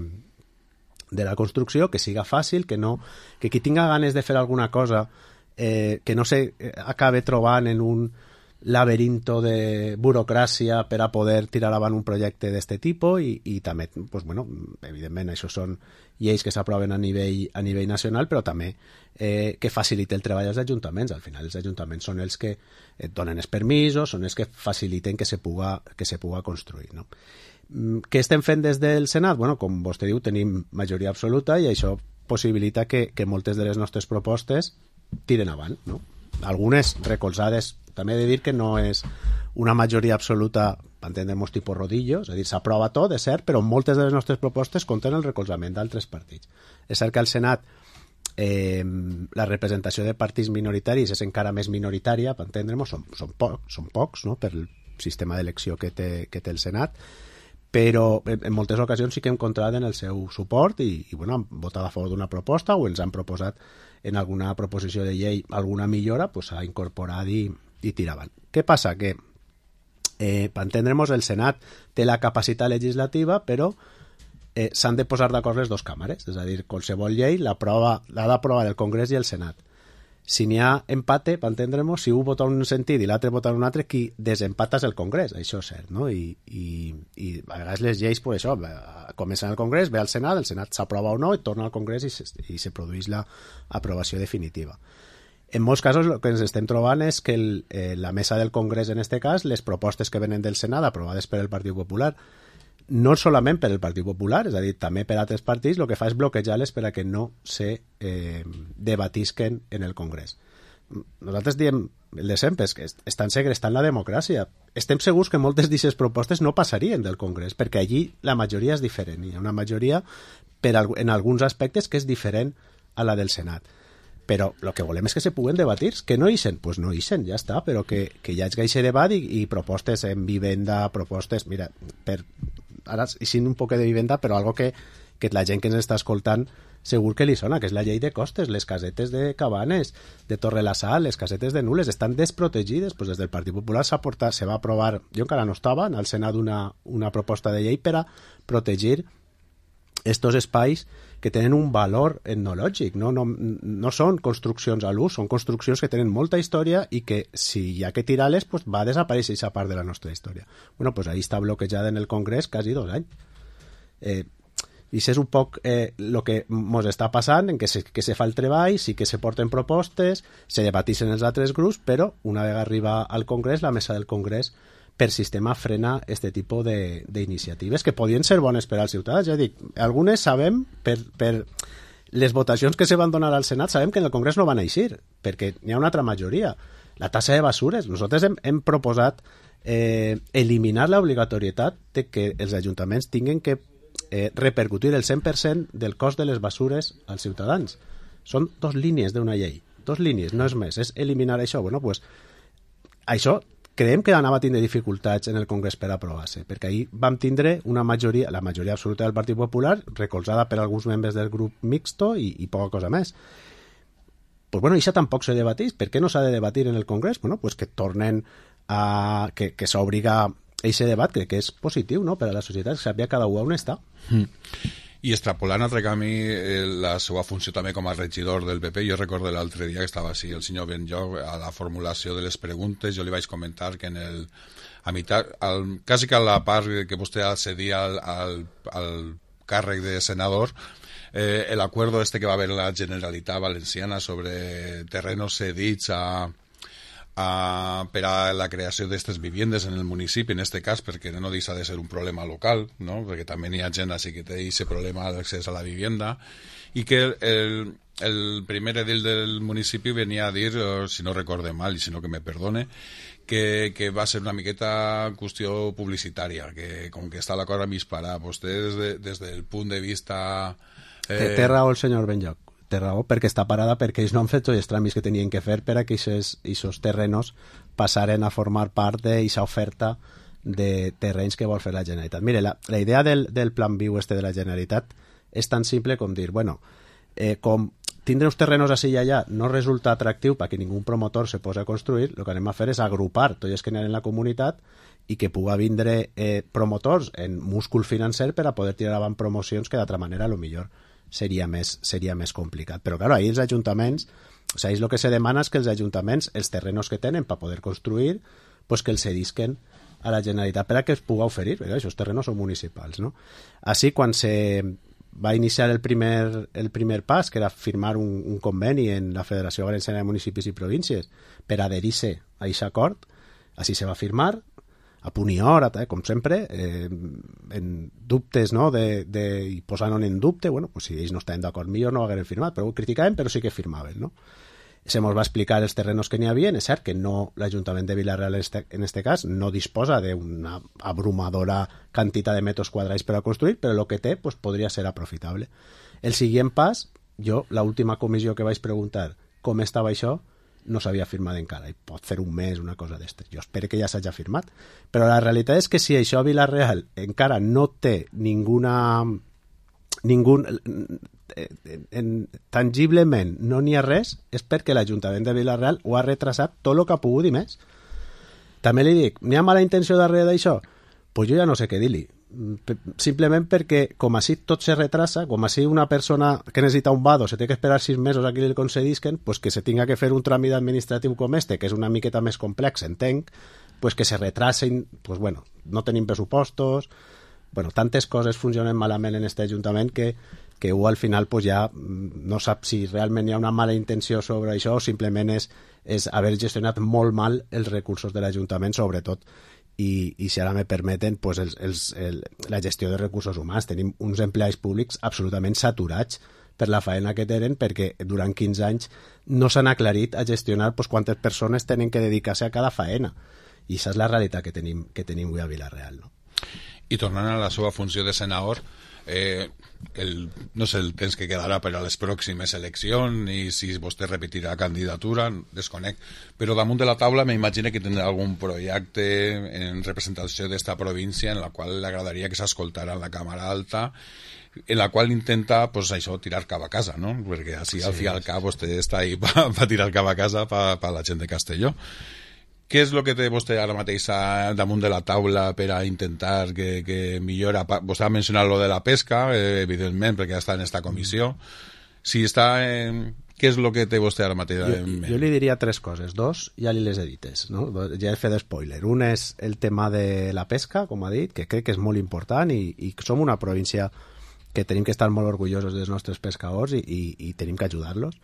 de la construcció, que siga fàcil, que, no, que qui tinga ganes de fer alguna cosa eh, que no se acabe trobant en un laberinto de burocràcia per a poder tirar avant un projecte d'este tipus i, i també, pues, bueno, evidentment, això són lleis que s'aproven a nivell, a nivell nacional, però també eh, que facilite el treball als ajuntaments. Al final, els ajuntaments són els que et donen els permisos, són els que faciliten que se puga, que se puga construir, no? Què estem fent des del Senat? Bueno, com vostè diu, tenim majoria absoluta i això possibilita que, que moltes de les nostres propostes tiren avant, no? Algunes recolzades, també he de dir que no és una majoria absoluta, per entendre-nos, tipus rodillo, és a dir, s'aprova tot, és cert, però moltes de les nostres propostes compten el recolzament d'altres partits. És cert que al Senat eh, la representació de partits minoritaris és encara més minoritària, per entendre-nos, són, són, poc, són pocs, no?, per el sistema d'elecció que té, que té el Senat, però en, en moltes ocasions sí que hem comptat en el seu suport i, i bueno, han votat a favor d'una proposta o ens han proposat en alguna proposició de llei alguna millora, pues s'ha incorporat i, i tirar avant. Què passa? Que eh, per entendre-nos el Senat té la capacitat legislativa, però eh, s'han de posar d'acord les dues càmeres, és a dir, qualsevol llei l'ha d'aprovar el Congrés i el Senat. Si n'hi ha empate, per entendre-nos, si un vota en un sentit i l'altre vota en un altre, qui desempata és el Congrés, això és cert, no? I, i, i a vegades les lleis, per això, comencen al Congrés, ve al Senat, el Senat s'aprova o no, i torna al Congrés i se, i se produeix l'aprovació definitiva. En molts casos el que ens estem trobant és que el, eh, la mesa del Congrés, en aquest cas, les propostes que venen del Senat, aprovades per el Partit Popular, no solament per el Partit Popular, és a dir, també per altres partits, el que fa és bloquejar-les per a que no se eh, debatisquen en el Congrés. Nosaltres diem el de sempre, és que estan segrestant la democràcia. Estem segurs que moltes d'aquestes propostes no passarien del Congrés, perquè allí la majoria és diferent. Hi ha una majoria per, en alguns aspectes que és diferent a la del Senat. Però el que volem és que se puguen debatir, que no ixen, doncs pues no ixen, ja està, però que, que hi hagi aquest debat i, i propostes en vivenda, propostes, mira, per, ara ixin un poc de vivenda, però algo que, que la gent que ens està escoltant segur que li sona, que és la llei de costes, les casetes de Cabanes, de Torre-la-Sal, les casetes de Nules, estan desprotegides, doncs des del Partit Popular s'ha portat, se va aprovar, jo encara no estava, al Senat una, una proposta de llei per a protegir estos espais que tenen un valor etnològic, no, no, no són construccions a l'ús, són construccions que tenen molta història i que si hi ha que tirar-les pues, va desaparèixer aquesta part de la nostra història. Bueno, pues ahí està bloquejada en el Congrés quasi dos anys. Eh, i això és un poc el eh, que ens està passant, en què se, que se fa el treball, sí que se porten propostes, se debatixen els altres grups, però una vegada arriba al Congrés, la mesa del Congrés per sistema frena este tipus d'iniciatives que podien ser bones per als ciutadans. Ja dic, algunes sabem, per, per les votacions que se van donar al Senat, sabem que en el Congrés no van eixir, perquè n'hi ha una altra majoria. La tassa de basures. Nosaltres hem, hem proposat eh, eliminar l'obligatorietat de que els ajuntaments tinguin que eh, repercutir el cent per cent del cost de les basures als ciutadans. Són dos línies d'una llei. Dos línies, no és més. És eliminar això. Bueno, pues, això creiem que anava a tindre dificultats en el Congrés per aprovar-se, perquè ahir vam tindre una majoria, la majoria absoluta del Partit Popular, recolzada per alguns membres del grup mixto i, i poca cosa més. Pues bueno, això tampoc se debatís. Per què no s'ha de debatir en el Congrés? Bueno, pues que tornen a... que, que s'obliga a aquest debat, crec que és positiu, no?, per a la societat, que sàpiga cada un on està. Mm. I extrapolant altre camí eh, la seva funció també com a regidor del P P, jo recordo l'altre dia que estava així el senyor Benlloc a la formulació de les preguntes, jo li vaig comentar que en el a mitad, al, quasi que a la part que vostè accedia al, al, al càrrec de senador, eh, el acuerdo este que va haver la Generalitat Valenciana sobre terrenos cedits a Uh, per a la creació d'aquestes viviendes en el municipi, en aquest cas, perquè no deixa de ser un problema local, no? Perquè també hi ha gent així que té aquest problema d'accés a la vivienda, i que el, el primer edil del municipi venia a dir, si no recorde mal i si no que me perdone, que, que va ser una miqueta qüestió publicitària, que com que està la cosa a disparar, vostè des, de, des del punt de vista... Eh... Té raó el senyor Benlloc. té raó, perquè està parada perquè ells no han fet tots els tràmits que tenien que fer per a que aquests terrenos passaren a formar part d'aquesta oferta de terrenys que vol fer la Generalitat. Mire, la, la idea del, del plan viu este de la Generalitat és tan simple com dir, bueno, eh, com tindre uns terrenos així i allà no resulta atractiu perquè ningú promotor se posa a construir, el que anem a fer és agrupar tots els que n'hi ha en la comunitat i que puga vindre eh, promotors en múscul financer per a poder tirar avant promocions que d'altra manera a lo millor seria més, seria més complicat. Però clar, ahir els ajuntaments, o sigui, el que se demana és que els ajuntaments, els terrenos que tenen per poder construir, pues que els cedisquen a la Generalitat per a que es puga oferir, perquè aquests terrenos són municipals, no? Així, quan se va iniciar el primer, el primer pas, que era firmar un, un conveni en la Federació Valenciana de Municipis i Províncies per adherir-se a aquest acord, així se va firmar, a punt i hora, eh, com sempre, eh, en dubtes, no?, de, de, i posant-ho en dubte, bueno, pues si ells no estaven d'acord, millor no ho hagueren firmat, però ho criticaven, però sí que firmaven, no? Se ens va explicar els terrenos que n'hi havia, és cert que no, l'Ajuntament de Vila-real en este, en este cas no disposa d'una abrumadora quantitat de metres quadrats per a construir, però el que té pues, podria ser aprofitable. El següent pas, jo, l'última comissió que vaig preguntar com estava això, no s'havia firmat encara, i pot fer un mes, una cosa d'estes. Jo espero que ja s'hagi firmat. Però la realitat és que si això a Vila-real encara no té ninguna... ningú... En, en, tangiblement no n'hi ha res, és perquè l'Ajuntament de Vila-real ho ha retrasat tot el que ha pogut i més. També li dic, n'hi ha mala intenció darrere d'això? Pues jo ja no sé què dir-li. Simplement perquè, com així tot se retrasa, com així una persona que necessita un vado se té que esperar sis mesos a que li concedisquen, pues que se tinga que fer un tràmit administratiu com este, que és una miqueta més complex, entenc, pues que se retrasen, pues bueno, no tenim pressupostos, bueno, tantes coses funcionen malament en este Ajuntament que que u al final pues, ja no sap si realment hi ha una mala intenció sobre això o simplement és, és haver gestionat molt mal els recursos de l'Ajuntament, sobretot, i, i si ara me permeten, pues, els, els, el, la gestió de recursos humans. Tenim uns empleats públics absolutament saturats per la faena que tenen perquè durant quinze anys no s'han aclarit a gestionar pues, quantes persones tenen que dedicar-se a cada faena. I això és la realitat que tenim, que tenim avui a Vila-real, no? I tornant a la seva funció de senador, eh, el, no sé el temps que quedarà per a les pròximes eleccions i si vostè repetirà candidatura, desconec, però damunt de la taula m'imagino que tindrà algun projecte en representació d'esta província en la qual li agradaria que s'escoltara en la Càmera Alta, en la qual intenta, pues això, tirar cap a casa, no? Perquè així al sí, fi al cap vostè està ahí per pa tirar cap a casa per pa, pa la gent de Castelló. Què és el que té vostè ara mateix damunt de la taula per a intentar que, que millora? Vostè ha mencionat lo de la pesca, eh, evidentment, perquè ja està en esta comissió. Si està en... Què és el que té vostè ara mateix? Jo, jo li diria tres coses. Dos, ja li les he dites, no? Ja he fet spoiler. Un és el tema de la pesca, com ha dit, que crec que és molt important i, i som una província que tenim que estar molt orgullosos dels nostres pescadors i, i, i tenim que ajudar-los.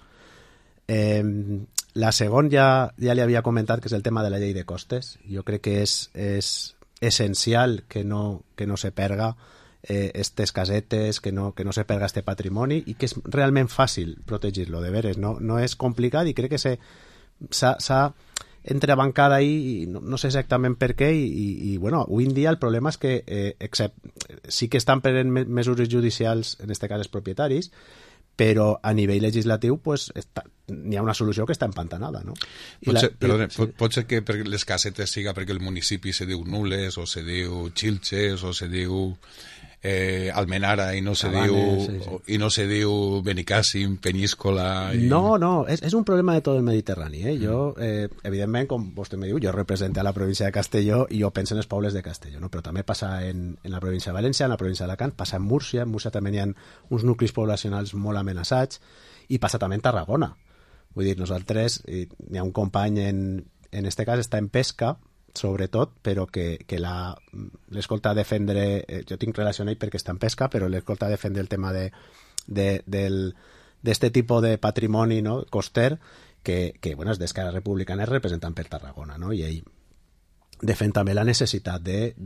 Eh, la segona ja, ja li havia comentat, que és el tema de la llei de costes. Jo crec que és, és essencial que no, que no se perga eh, estes casetes, que no, que no se perga este patrimoni i que és realment fàcil protegir-lo, de veres, no, no és complicat i crec que s'ha entrebancat ahí i no, no sé exactament per què i, i, i bueno, avui en dia el problema és que eh, except, sí que estan prenent mesures judicials, en este cas els propietaris, però a nivell legislatiu pues, n'hi ha una solució que està empantanada, no? I pot, la, ser, perdone, sí. pot, pot ser que per les casetes siga perquè el municipi se diu Nules o se diu Xilxes o se diu eh, Almenara i no se Cabanes, diu sí, sí. i no se diu Benicàssim, Peníscola i... No, no, és, és un problema de tot el Mediterrani, eh? Jo, eh, evidentment, com vostè me diu, jo represento a la província de Castelló i jo penso en els pobles de Castelló, no? Però també passa en, en la província de València, en la província d'Alacant, passa en Múrcia, en Múrcia també hi ha uns nuclis poblacionals molt amenaçats i passa també en Tarragona. Vull dir, nosaltres, hi ha un company en, en este cas està en pesca, sobretot, però que, que l'escolta a defendre, eh, jo tinc relació amb ell perquè està en pesca, però l'escolta a defendre el tema de, de, del, d'este tipus de patrimoni, no?, coster, que, que bueno, és d'Esquerra Republicana, és representant per Tarragona, no?, i ell defèn també la necessitat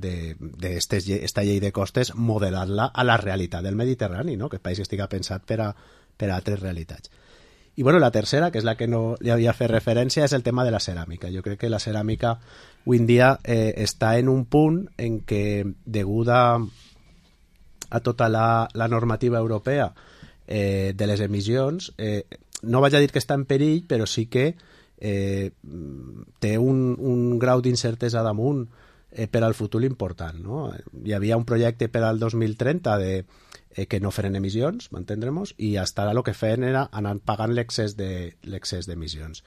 d'esta de, de llei de costes modelar-la a la realitat del Mediterrani, no?, que el país estigui pensat per a, per a altres realitats. I bueno, la tercera, que és la que no li havia fet referència, és el tema de la ceràmica. Jo crec que la ceràmica avui en dia eh, està en un punt en què, deguda a tota la, la normativa europea, eh, de les emissions, eh, no vaig a dir que està en perill, però sí que eh, té un, un grau d'incertesa damunt eh, per al futur important, no? Hi havia un projecte per al dos mil trenta de, eh, que no feren emissions, m'entendrem, i fins ara el que feien era anar pagant l'excés de, l'excés d'emissions.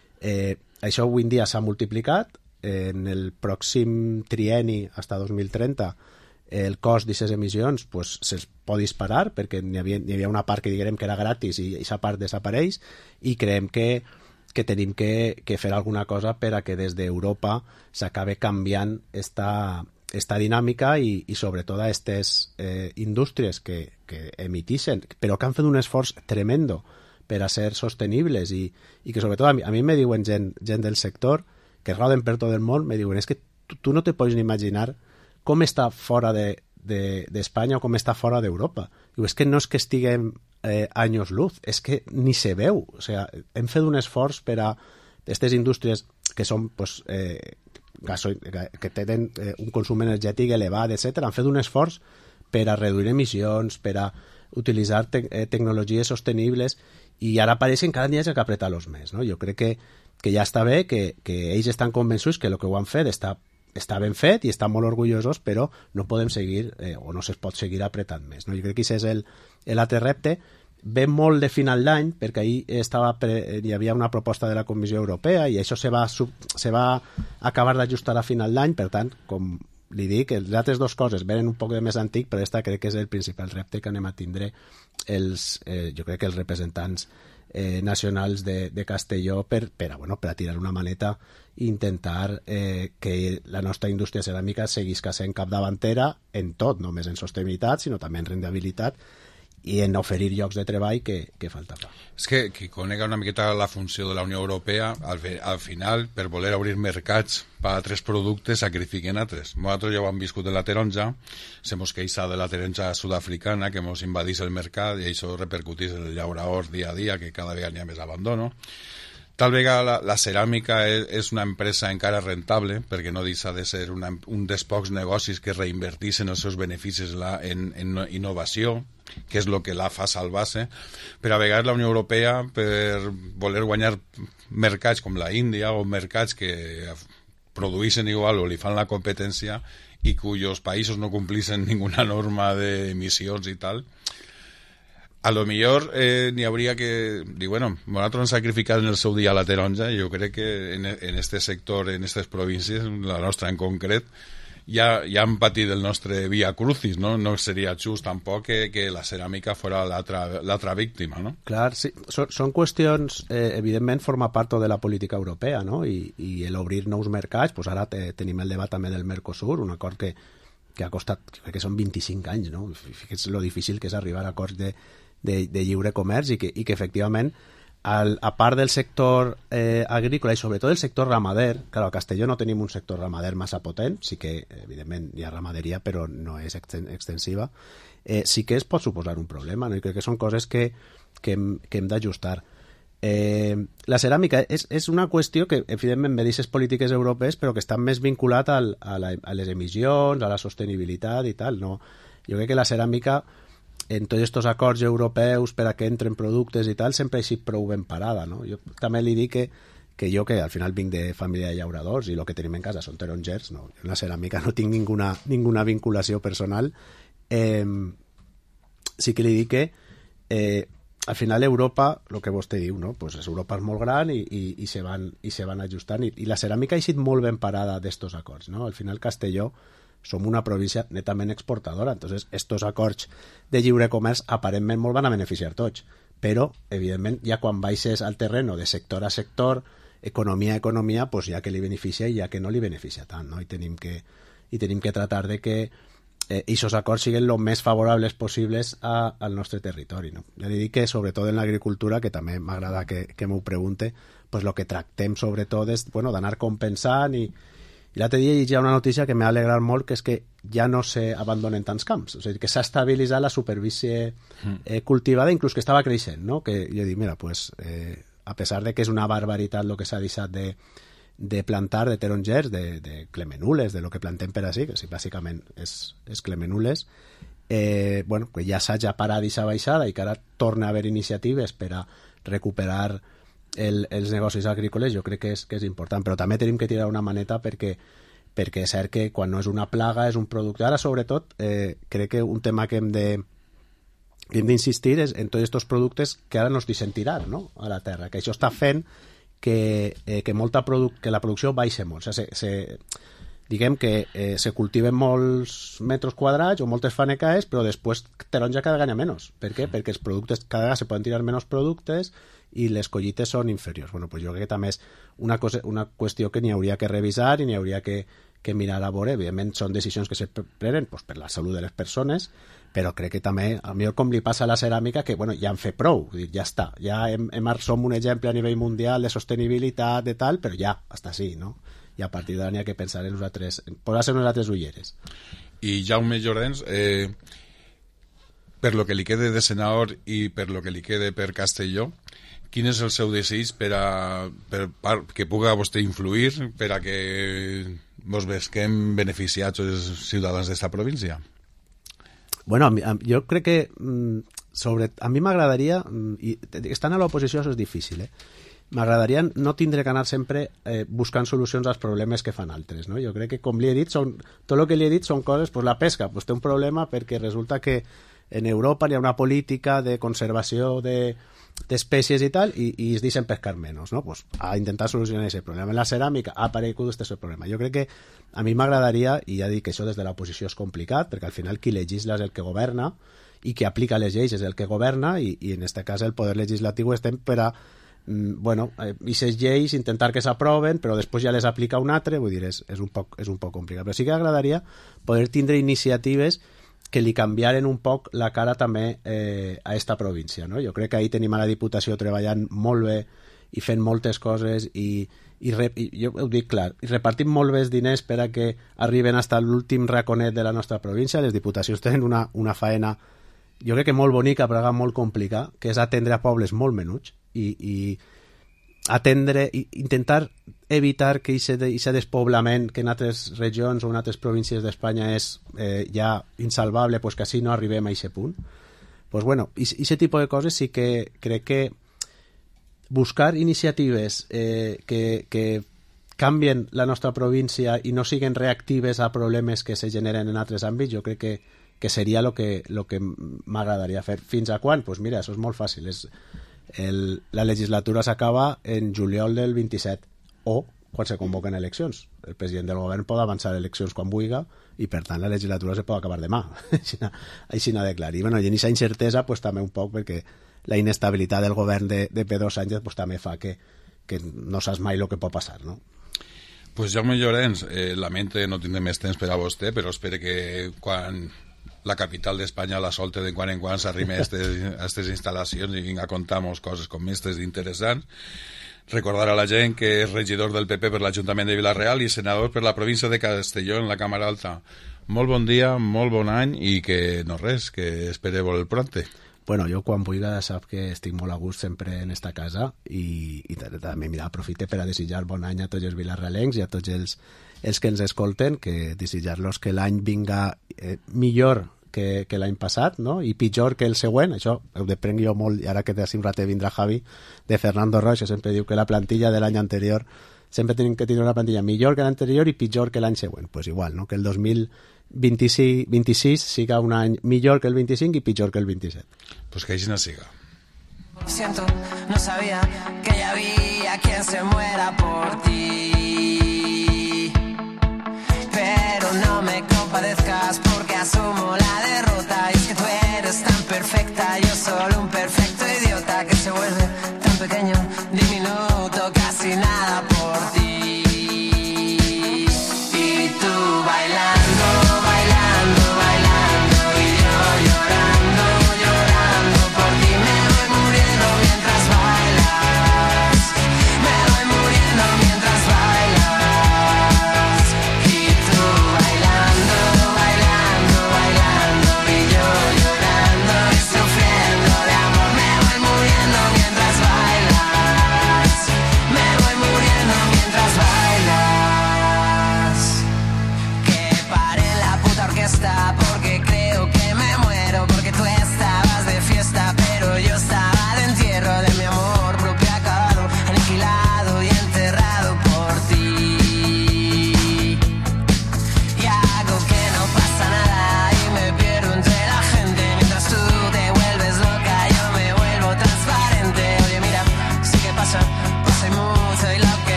Eh, això avui en dia s'ha multiplicat. En el pròxim trienni, fins a dos mil trenta, el cost d'aquestes emissions pues, se'ls pot disparar perquè n'hi havia, n'hi havia una part que diguem que era gratis i aquesta part desapareix, i creiem que que tenim que, que fer alguna cosa per a que des d'Europa s'acabe canviant esta, esta dinàmica i, i sobretot a aquestes eh, indústries que, que emitixen, però que han fet un esforç tremendo per a ser sostenibles i, i que sobretot a mi, a mi me diuen gent, gent del sector que roden per tot el món, me diuen és que tu, tu no te pots ni imaginar com està fora de, de, d'Espanya o com està fora d'Europa. Diu, és que no és que estiguem eh, anys luz, és que ni se veu. O sea, hem fet un esforç per a aquestes indústries que són pues, eh, gaso, que tenen eh, un consum energètic elevat, etcètera. Han fet un esforç per a reduir emissions, per a utilitzar te eh, tecnologies sostenibles, i ara pareixen cada dia que apretar-los més, no? Jo crec que, que ja està bé, que, que ells estan convençuts que el que ho han fet està està ben fet i estan molt orgullosos, però no podem seguir, eh, o no es pot seguir apretant més, no? Jo crec que aquest és l'altre repte. Ve molt de final d'any, perquè ahir estava pre, hi havia una proposta de la Comissió Europea i això se va, se va acabar d'ajustar a final d'any, per tant, com li dic, les altres dues coses venen un poc de més antic, però aquesta crec que és el principal repte que anem a tindre els, eh, jo crec que els representants eh, nacionals de, de Castelló per, per, a, bueno, per a tirar una maneta i intentar eh, que la nostra indústria ceràmica seguisca sent capdavantera en tot, no només en sostenibilitat, sinó també en rendibilitat i en oferir llocs de treball que, que falta fa. És que qui conega una miqueta la funció de la Unió Europea, al, al final, per voler obrir mercats per a altres productes, sacrifiquen altres. Nosaltres ja ho hem viscut en la taronja, se mos queixa de la taronja sud-africana, que mos invadís el mercat, i això repercutís en el llauraor dia a dia, que cada vegada n'hi ha més abandono. Tal vegada la, la ceràmica és, és una empresa encara rentable, perquè no deixa de ser una, un dels pocs negocis que reinverteixen els seus beneficis la, en, en innovació, que és el que la fa salvar-se, però a vegades la Unió Europea, per voler guanyar mercats com la Índia o mercats que produeixen igual o li fan la competència i cuyos països no complixen ninguna norma d'emissions i tal, a lo millor eh, n'hi hauria que dir, bueno, nosaltres hem sacrificat en el seu dia la taronja i jo crec que en, en este sector, en aquestes províncies, la nostra en concret, ja, ja han patit el nostre via crucis, no? No seria just tampoc que, que la ceràmica fora l'altra víctima, no? Clar, sí, són, són qüestions, eh, evidentment forma part de la política europea, no? I, i l'obrir nous mercats, pues ara te, tenim el debat també del Mercosur, un acord que, que ha costat, crec que són vint-i-cinc anys, no? Fixa't lo difícil que és arribar a acords de De, de lliure comerç i que, i que efectivament al, a part del sector eh, agrícola i sobretot el sector ramader, clar, a Castelló no tenim un sector ramader massa potent, sí que evidentment hi ha ramaderia però no és extensiva, eh, sí que es pot suposar un problema, no? I crec que són coses que, que hem, que hem d'ajustar. Eh, la ceràmica és, és una qüestió que evidentment ve d'aquestes polítiques europees però que està més vinculat al, a, la, a les emissions, a la sostenibilitat i tal, no? Jo crec que la ceràmica en tots aquests acords europeus per a que entren productes i tal, sempre ha sigut prou ben parada, no? Jo també li dic que, que jo, que al final vinc de família de llauradors i el que tenim en casa són tarongers, no? Jo en la ceràmica no tinc ninguna, ninguna vinculació personal. Eh, sí que li dic que eh, al final Europa, el que vostè diu, no? Pues Europa és molt gran i, i, i, se, van, i se van ajustant i, i la ceràmica ha sigut molt ben parada d'estos acords, no? Al final Castelló som una província netament exportadora, entonces estos acords de lliure comerç aparentment molt van a beneficiar tots, però evidentment ja quan baixes al terreno de sector a sector, economia a economia, pues ja que li beneficia i ja que no li beneficia tant, no? I tenim que, i tenim que tratar de que eh, aquests acords siguin el més favorables possibles a, al nostre territori, no? Ja li dic que sobretot en l'agricultura, que també m'agrada que, que m'ho pregunte, pues lo que tractem sobretot és, bueno, d'anar compensant i I l'altre dia hi ha una notícia que m'ha alegrat molt, que és que ja no s'abandonen tants camps. O sigui, que s'ha estabilitzat la superfície eh, cultivada, inclús que estava creixent, no? Que jo dic, mira, pues, eh, a pesar de que és una barbaritat el que s'ha deixat de, de plantar de tarongers, de, de clemenules, de lo que plantem per així, que sí, bàsicament és, és clemenules, eh, bueno, que ja s'hagi parat aquesta baixada i que ara torna a haver iniciatives per a recuperar el, els negocis agrícoles, jo crec que és, que és important, però també tenim que tirar una maneta perquè, perquè és cert que quan no és una plaga és un producte. Ara, sobretot, eh, crec que un tema que hem de que hem d'insistir és en tots aquests productes que ara no es deixen tirar, no?, a la terra, que això està fent que, eh, que, molta produ- que la producció baixa molt. O sigui, se, se, diguem que eh, se cultiven molts metres quadrats o moltes fanecaes, però després taronja cada vegada menys. Per què? Perquè els productes cada vegada se poden tirar menys productes i les collites són inferiors. Bueno, pues jo crec que també és una, cosa, una qüestió que n'hi hauria que revisar i n'hi hauria que, que mirar a veure. Evidentment són decisions que se prenen pues, per la salut de les persones, però crec que també, a millor com li passa a la ceràmica, que bueno, ja han fet prou, ja està, ja hem, hem, som un exemple a nivell mundial de sostenibilitat, de tal, però ja, hasta sí, no? I a partir d'ara n'hi ha que pensar en nosaltres, posar-se en nosaltres ulleres. I Jaume Llorenç, eh, per lo que li quede de Senador i per lo que li quede per Castelló, quin és el seu desig per a, per, per que puga vostè influir per a que vos vesquem beneficiats els ciutadans d'esta província? Bueno, a mi, a, jo crec que sobre, a mi m'agradaria, i estant a l'oposició això és difícil, eh? M'agradaria no tindre que anar sempre eh, buscant solucions als problemes que fan altres, no? Jo crec que, com li he dit, són, tot el que li he dit són coses, pues la pesca pues té un problema perquè resulta que en Europa hi ha una política de conservació de d'espècies i tal, i, i es deixen pescar menys, no? Pues a intentar solucionar aquest problema. En la ceràmica ha aparegut aquest problema. Jo crec que a mi m'agradaria, i ja dic que això des de l'oposició és complicat, perquè al final qui legisla és el que governa, i qui aplica les lleis és el que governa, i, i en aquest cas el poder legislatiu estem per a mm, bueno, aquestes lleis intentar que s'aproven, però després ja les aplica un altre, vull dir, és, és, un poc, és un poc complicat. Però sí que agradaria poder tindre iniciatives que li canviaren un poc la cara també eh, a esta província, no? Jo crec que ahir tenim a la Diputació treballant molt bé i fent moltes coses i, i, re, i jo ho dic clar, i repartim molt bé els diners per a que arriben fins a l'últim raconet de la nostra província. Les diputacions tenen una, una faena jo crec que molt bonica però molt complicada, que és atendre a pobles molt menuts i, i atendre, i intentar evitar que aquest despoblament que en altres regions o en altres províncies d'Espanya és eh, ja insalvable, pues que així no arribem a aquest punt. Pues bueno, aquest tipus de coses sí que crec que buscar iniciatives eh, que, que canvien la nostra província i no siguen reactives a problemes que se generen en altres àmbits, jo crec que, que seria el que, lo que m'agradaria fer. Fins a quan? Pues mira, això és molt fàcil. És el, la legislatura s'acaba en juliol del vint-i-set o quan se convoquen eleccions. El president del govern pot avançar eleccions quan vulgui i per tant la legislatura se pot acabar demà. Així n'ha de clar. I bueno, i en aquesta incertesa pues, també un poc perquè la inestabilitat del govern de, de Pedro Sánchez pues, també fa que, que no saps mai el que pot passar, no? Pues Jaume Llorenç, eh, lamento no tindré més temps per a vostè, però espero que quan la capital d'Espanya la solte de quan en quan s'arrime a aquestes instal·lacions i vinga a contar-nos coses com aquestes interessants. Recordar a la gent que és regidor del P P per l'Ajuntament de Vila-real i senador per la província de Castelló en la Càmera Alta. Molt bon dia, molt bon any i que no res, que espereu el pronte. Bueno, jo quan vulgui sap que estic molt a gust sempre en esta casa i, i també mira, aprofite per a desitjar bon any a tots els vilarrealencs i a tots els, els que ens escolten, que desitjar-los que l'any vinga eh, millor que, que l'any passat, no? I pitjor que el següent. Això ho deprenc jo molt, i ara que d'ací un ratet vindrà Javi, de Fernando Roig, sempre diu que la plantilla de l'any anterior sempre tenim que tenir una plantilla millor que l'anterior i pitjor que l'any següent. Pues igual, no? Que el dos mil vint-i-sis siga un any millor que el vint-i-cinc i pitjor que el vint-i-set. Pues que així no siga. Siento, no sabía que ya había quien se muera por ti. Pero no me compadezcas porque asumo la derrota. Y es que tú eres tan perfecta, yo solo un perfecto idiota que se vuelve tan pequeño, diminuto, casi nada por ti. Y tú bailando, bailando, bailando y yo llorando, llorando por ti. Me voy muriendo mientras bailas, me voy muriendo mientras bailas.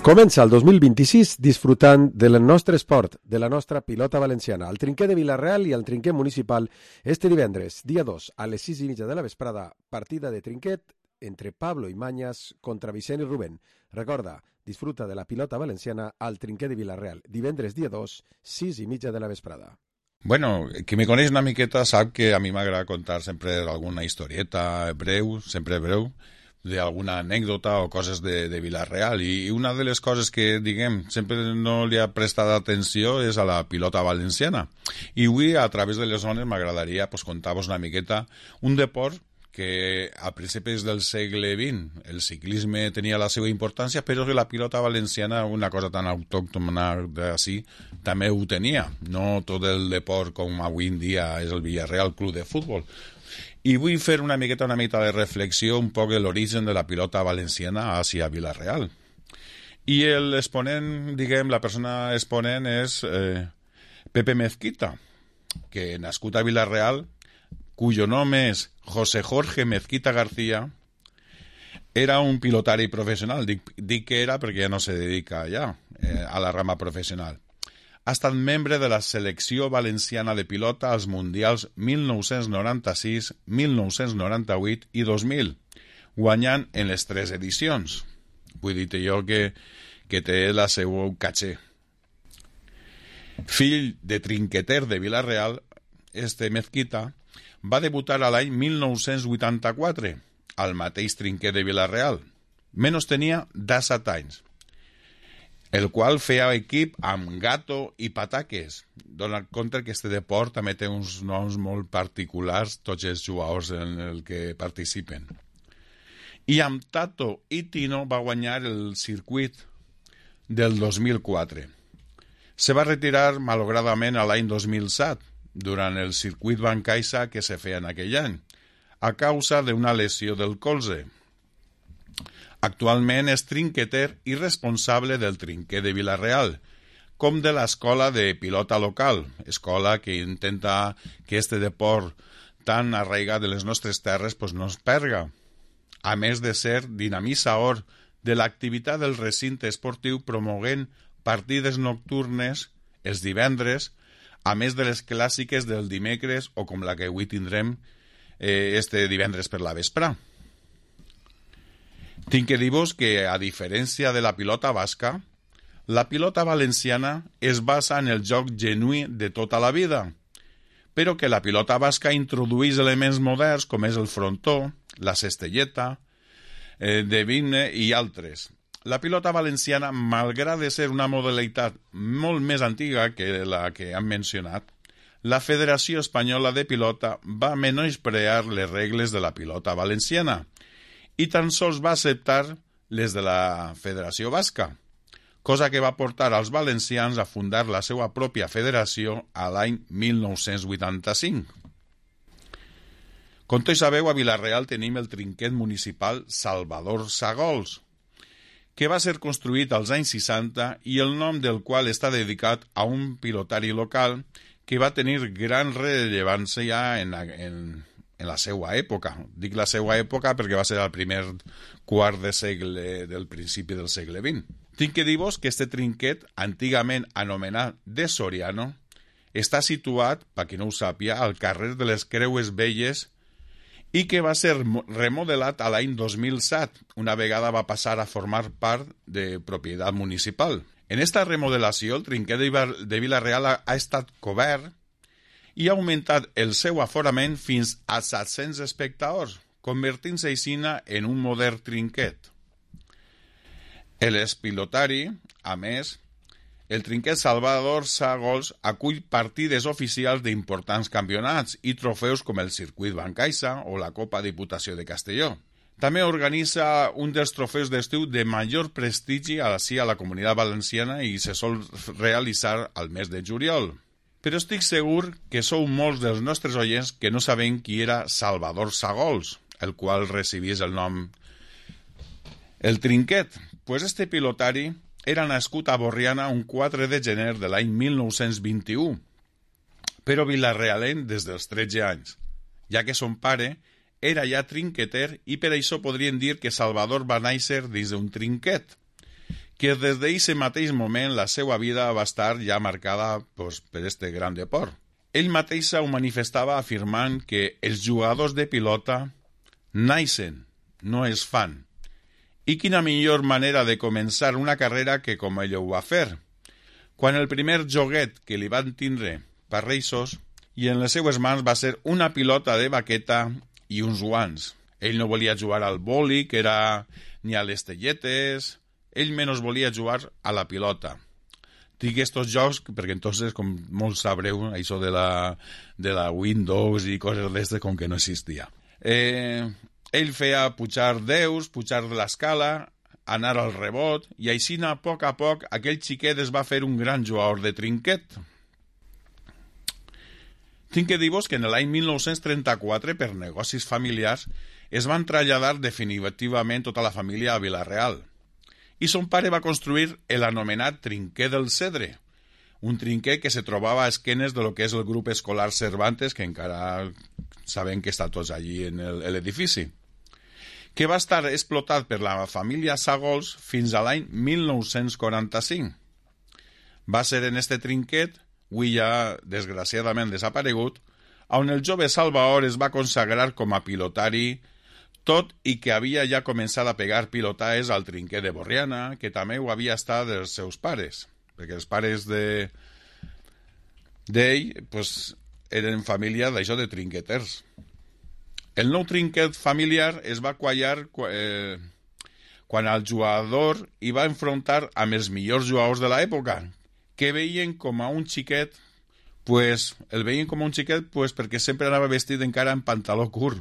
Comença el dos mil vint-i-sis disfrutant del nostre esport, de la nostra pilota valenciana. El trinquet de Vila-real i el trinquet municipal este divendres, dia dos, a les sis i mitja de la vesprada, partida de trinquet entre Pablo i Mañas contra Vicent i Rubén. Recorda, disfruta de la pilota valenciana al trinquet de Vila-real, divendres dia dos, sis i mitja de la vesprada. Bueno, qui me coneix una miqueta sap que a mi m'agrada contar sempre alguna historieta breu, sempre breu, d'alguna anècdota o coses de, de Vila-real, i una de les coses que, diguem, sempre no li ha prestat atenció és a la pilota valenciana. I avui, a través de les zones, m'agradaria pues, contar-vos una miqueta un deport que a principis del segle vint el ciclisme tenia la seva importància, però que la pilota valenciana, una cosa tan autòctona d'ací, també ho tenia. No tot el deport com avui en dia és el Villarreal Club de Futbol. I vull fer una miqueta, una miqueta de reflexió un poc de l'origen de la pilota valenciana hacia Vila-real. I l'exponent, diguem, la persona exponent és eh, Pepe Mezquita, que nascut a Vila-real, cuyo nom és José Jorge Mezquita García, era un pilotari professional. Dic, dic que era perquè ja no se dedica ja eh, a la rama professional. Ha estat membre de la selecció valenciana de pilota als mundials mil nou-cents noranta-sis, mil nou-cents noranta-vuit i dos mil, guanyant en les tres edicions. Vull dir-te jo que, que té la seva caché. Fill de trinqueter de Vila-real, este Mezquita va debutar a l'any mil nou-cents vuitanta-quatre, al mateix trinquet de Vila-real. Menys tenia disset anys, el qual feia equip amb Gato i Pataques. Dona compte que este deport també té uns noms molt particulars, tots els jugadors en el que participen. I amb Tato i Tino va guanyar el circuit del dos mil quatre. Se va retirar malogradament a l'any dos mil set, durant el circuit Bancaixa que se feia en aquell any, a causa d'una lesió del colze. Actualment és trinqueter i responsable del trinquet de Vila-real, com de l'escola de pilota local, escola que intenta que este deport tan arraigat de les nostres terres pues, no es perga. A més de ser dinamitzador de l'activitat del recinte esportiu promoguent partides nocturnes els divendres, a més de les clàssiques del dimecres o com la que avui tindrem eh, este divendres per la vesprà. Tinc que dir-vos que, a diferència de la pilota basca, la pilota valenciana es basa en el joc genuí de tota la vida, però que la pilota basca introdueix elements moderns com és el frontó, la cestelleta, eh, de vigne i altres. La pilota valenciana, malgrat de ser una modalitat molt més antiga que la que hem mencionat, la Federació Espanyola de Pilota va menysprear les regles de la pilota valenciana i tan sols va acceptar les de la Federació Basca, cosa que va portar als valencians a fundar la seva pròpia federació a l'any mil nou-cents vuitanta-cinc. Com tots sabeu, a Vila-real tenim el trinquet municipal Salvador Sagols, que va ser construït als anys seixanta i el nom del qual està dedicat a un pilotari local que va tenir gran rellevància en, en, en la seva època. Dic la seva època perquè va ser el primer quart de segle del principi del segle vint. Tinc que dir-vos que este trinquet, antigament anomenat de Soriano, està situat, per qui no ho sàpia, al carrer de les Creues Velles i que va ser remodelat a l'any dos mil set, una vegada va passar a formar part de propietat municipal. En esta remodelació, el trinquet de Vila-real ha estat cobert i ha augmentat el seu aforament fins a set-cents espectadors, convertint-se així en un modern trinquet. L'espilotari, a més, el trinquet Salvador Sagols acull partides oficials d'importants campionats i trofeus com el circuit Bancaixa o la Copa Diputació de Castelló. També organitza un dels trofeus d'estiu de major prestigi així a la Comunitat Valenciana i se sol realitzar al mes de juliol. Però estic segur que sou molts dels nostres oients que no saben qui era Salvador Sagols, el qual recibís el nom. El trinquet, pues este pilotari era nascut a Borriana un quatre de gener de l'any mil nou-cents vint-i-u, però vilarrealenc des dels tretze anys, ja que son pare era ja trinqueter i per això podrien dir que Salvador va néixer dins d'un trinquet, que des d'aquest mateix moment la seva vida va estar ja marcada pues, per este gran deport. Ell mateix ho manifestava afirmant que els jugadors de pilota naixen, no es fan. I quina millor manera de començar una carrera que com ell ho va fer. Quan el primer joguet que li van tindre per Reissos i en les seues mans va ser una pilota de baqueta i uns guants. Ell no volia jugar al boli, que era ni a les telletes, ell menys volia jugar a la pilota. Dic estos jocs perquè entonces, com molt sabreu, això de la, de la Windows i coses d'estes com que no existia. Eh, ell feia pujar deus, pujar de l'escala, anar al rebot, i així a poc a poc aquell xiquet es va fer un gran jugador de trinquet. Tinc que dir-vos que en l'any mil nou-cents trenta-quatre, per negocis familiars, es van traslladar definitivament tota la família a Vila-real. I son pare va construir l'anomenat Trinquer del Cedre, un trinquer que se trobava a esquenes de lo que és el grup escolar Cervantes, que encara sabem que està tots allí en l'edifici, que va estar explotat per la família Sagols fins a l'any mil nou-cents quaranta-cinc. Va ser en este trinquet, avui ja desgraciadament desaparegut, on el jove Salvador es va consagrar com a pilotari, tot i que havia ja començat a pegar pilotaes al trinquer de Borriana, que també ho havia estat dels seus pares, perquè els pares de d'ell pues, eren família d'això de trinqueters. El nou trinquet familiar es va quallar eh, quan el jugador hi va enfrontar amb els millors jugadors de l'època, que veien com a un xiquet, pues, el veien com a un xiquet pues, perquè sempre anava vestit encara en pantaló curt.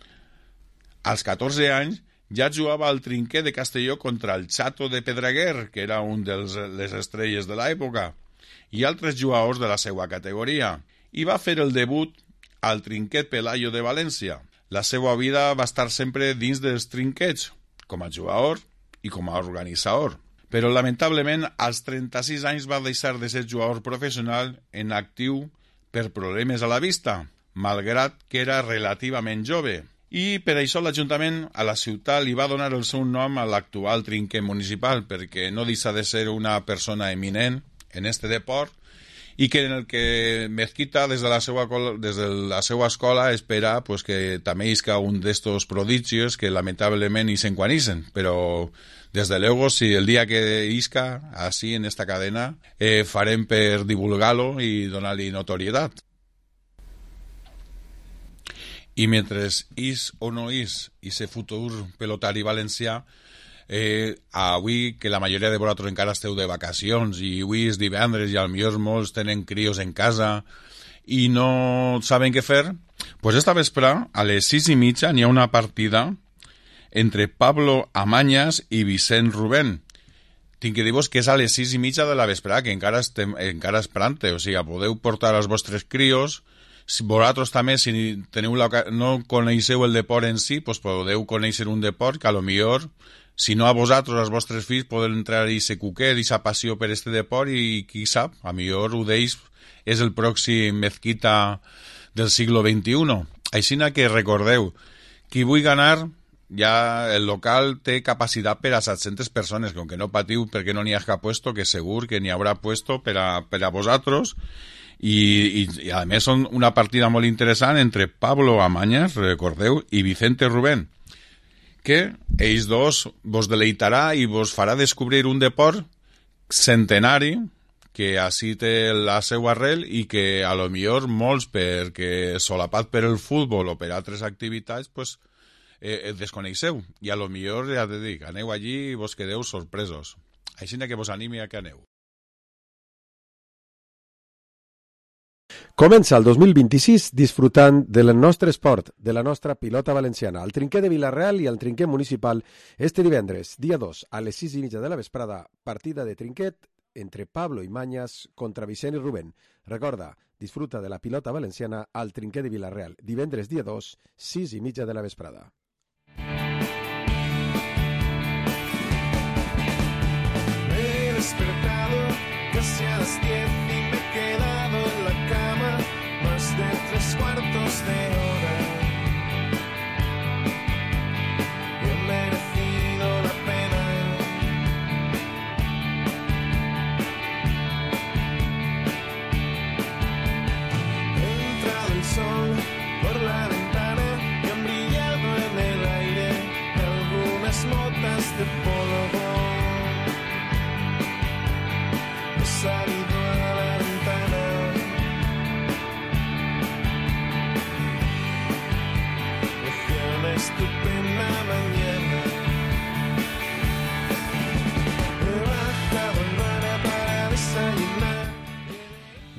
Als catorze anys ja jugava al trinquer de Castelló contra el Chato de Pedreguer, que era un de les estrelles de l'època, i altres jugadors de la seva categoria, i va fer el debut al trinquet Pelayo de València. La seva vida va estar sempre dins dels trinquets, com a jugador i com a organitzador. Però, lamentablement, als trenta-sis anys va deixar de ser jugador professional en actiu per problemes a la vista, malgrat que era relativament jove. I per això l'Ajuntament a la ciutat li va donar el seu nom a l'actual trinquer municipal, perquè no deixa de ser una persona eminent en este deport i que en el que Mezquita des de la seva, des de la seva escola espera pues, que també isca un d'estos prodigios que lamentablement isen quan isen, però des de luego si el dia que isca així en esta cadena eh, farem per divulgar-lo i donar-li notorietat. I mentre és o no és ese futur pelotari valencià, eh, avui que la majoria de vosaltres encara esteu de vacacions i avui és divendres i potser molts tenen crios en casa i no saben què fer, pues esta vespre a les sis i mitja n'hi ha una partida entre Pablo Amañas i Vicent Rubén. Tinc que dir-vos que és a les sis i mitja de la vesprada, que encara, estem, encara és prante, o sigui, podeu portar els vostres crios. Si vosaltres també, si teniu la, no coneixeu el deport en si, pues podeu conèixer un deport que a lo millor, si no a vosaltres, als vostres fills, poden entrar i se cuquer, i sa passió per este deport i qui sap, a millor ho d'ells és el pròxim Mezquita del siglo veintiuno. Així que recordeu, qui vull ganar, ja el local té capacitat per a set-centes persones, com que no patiu perquè no n'hi ha cap puesto, que segur que n'hi haurà puesto per a, per a vosaltres. I, i, i a més són una partida molt interessant entre Pablo Amañas, recordeu, i Vicente Rubén, que ells dos vos deleitarà i vos farà descobrir un deport centenari que així té la seva arrel i que a lo millor molts, perquè solapat per el futbol o per altres activitats, pues, eh, desconeixeu. I a lo millor, ja te dic, aneu allí i vos quedeu sorpresos. Així que vos animi a que aneu. Comença el dos mil vint-i-sis disfrutant del nostre esport, de la nostra pilota valenciana, el trinquer de Vila-real i el trinquer municipal este divendres, dia dos, a les sis i mitja de la vesprada, partida de trinquet entre Pablo i Mañas contra Vicent i Rubén. Recorda, disfruta de la pilota valenciana al trinquer de Vila-real, divendres dia dos, sis i mitja de la vesprada. Me he despertado casi a las diez y me he quedado en la cama más de tres cuartos de hora. He merecido la pena.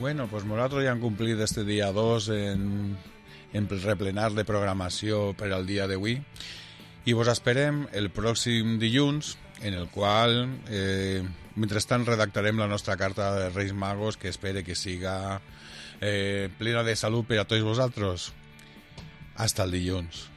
Bueno, pues nosaltres ja hem complit este dia dos en, en replenar de programació per al dia d'avui i vos esperem el pròxim dilluns, en el qual eh, mentrestant redactarem la nostra carta de Reis Magos, que espere que siga eh, plena de salut per a tots vosaltres. Hasta el dilluns.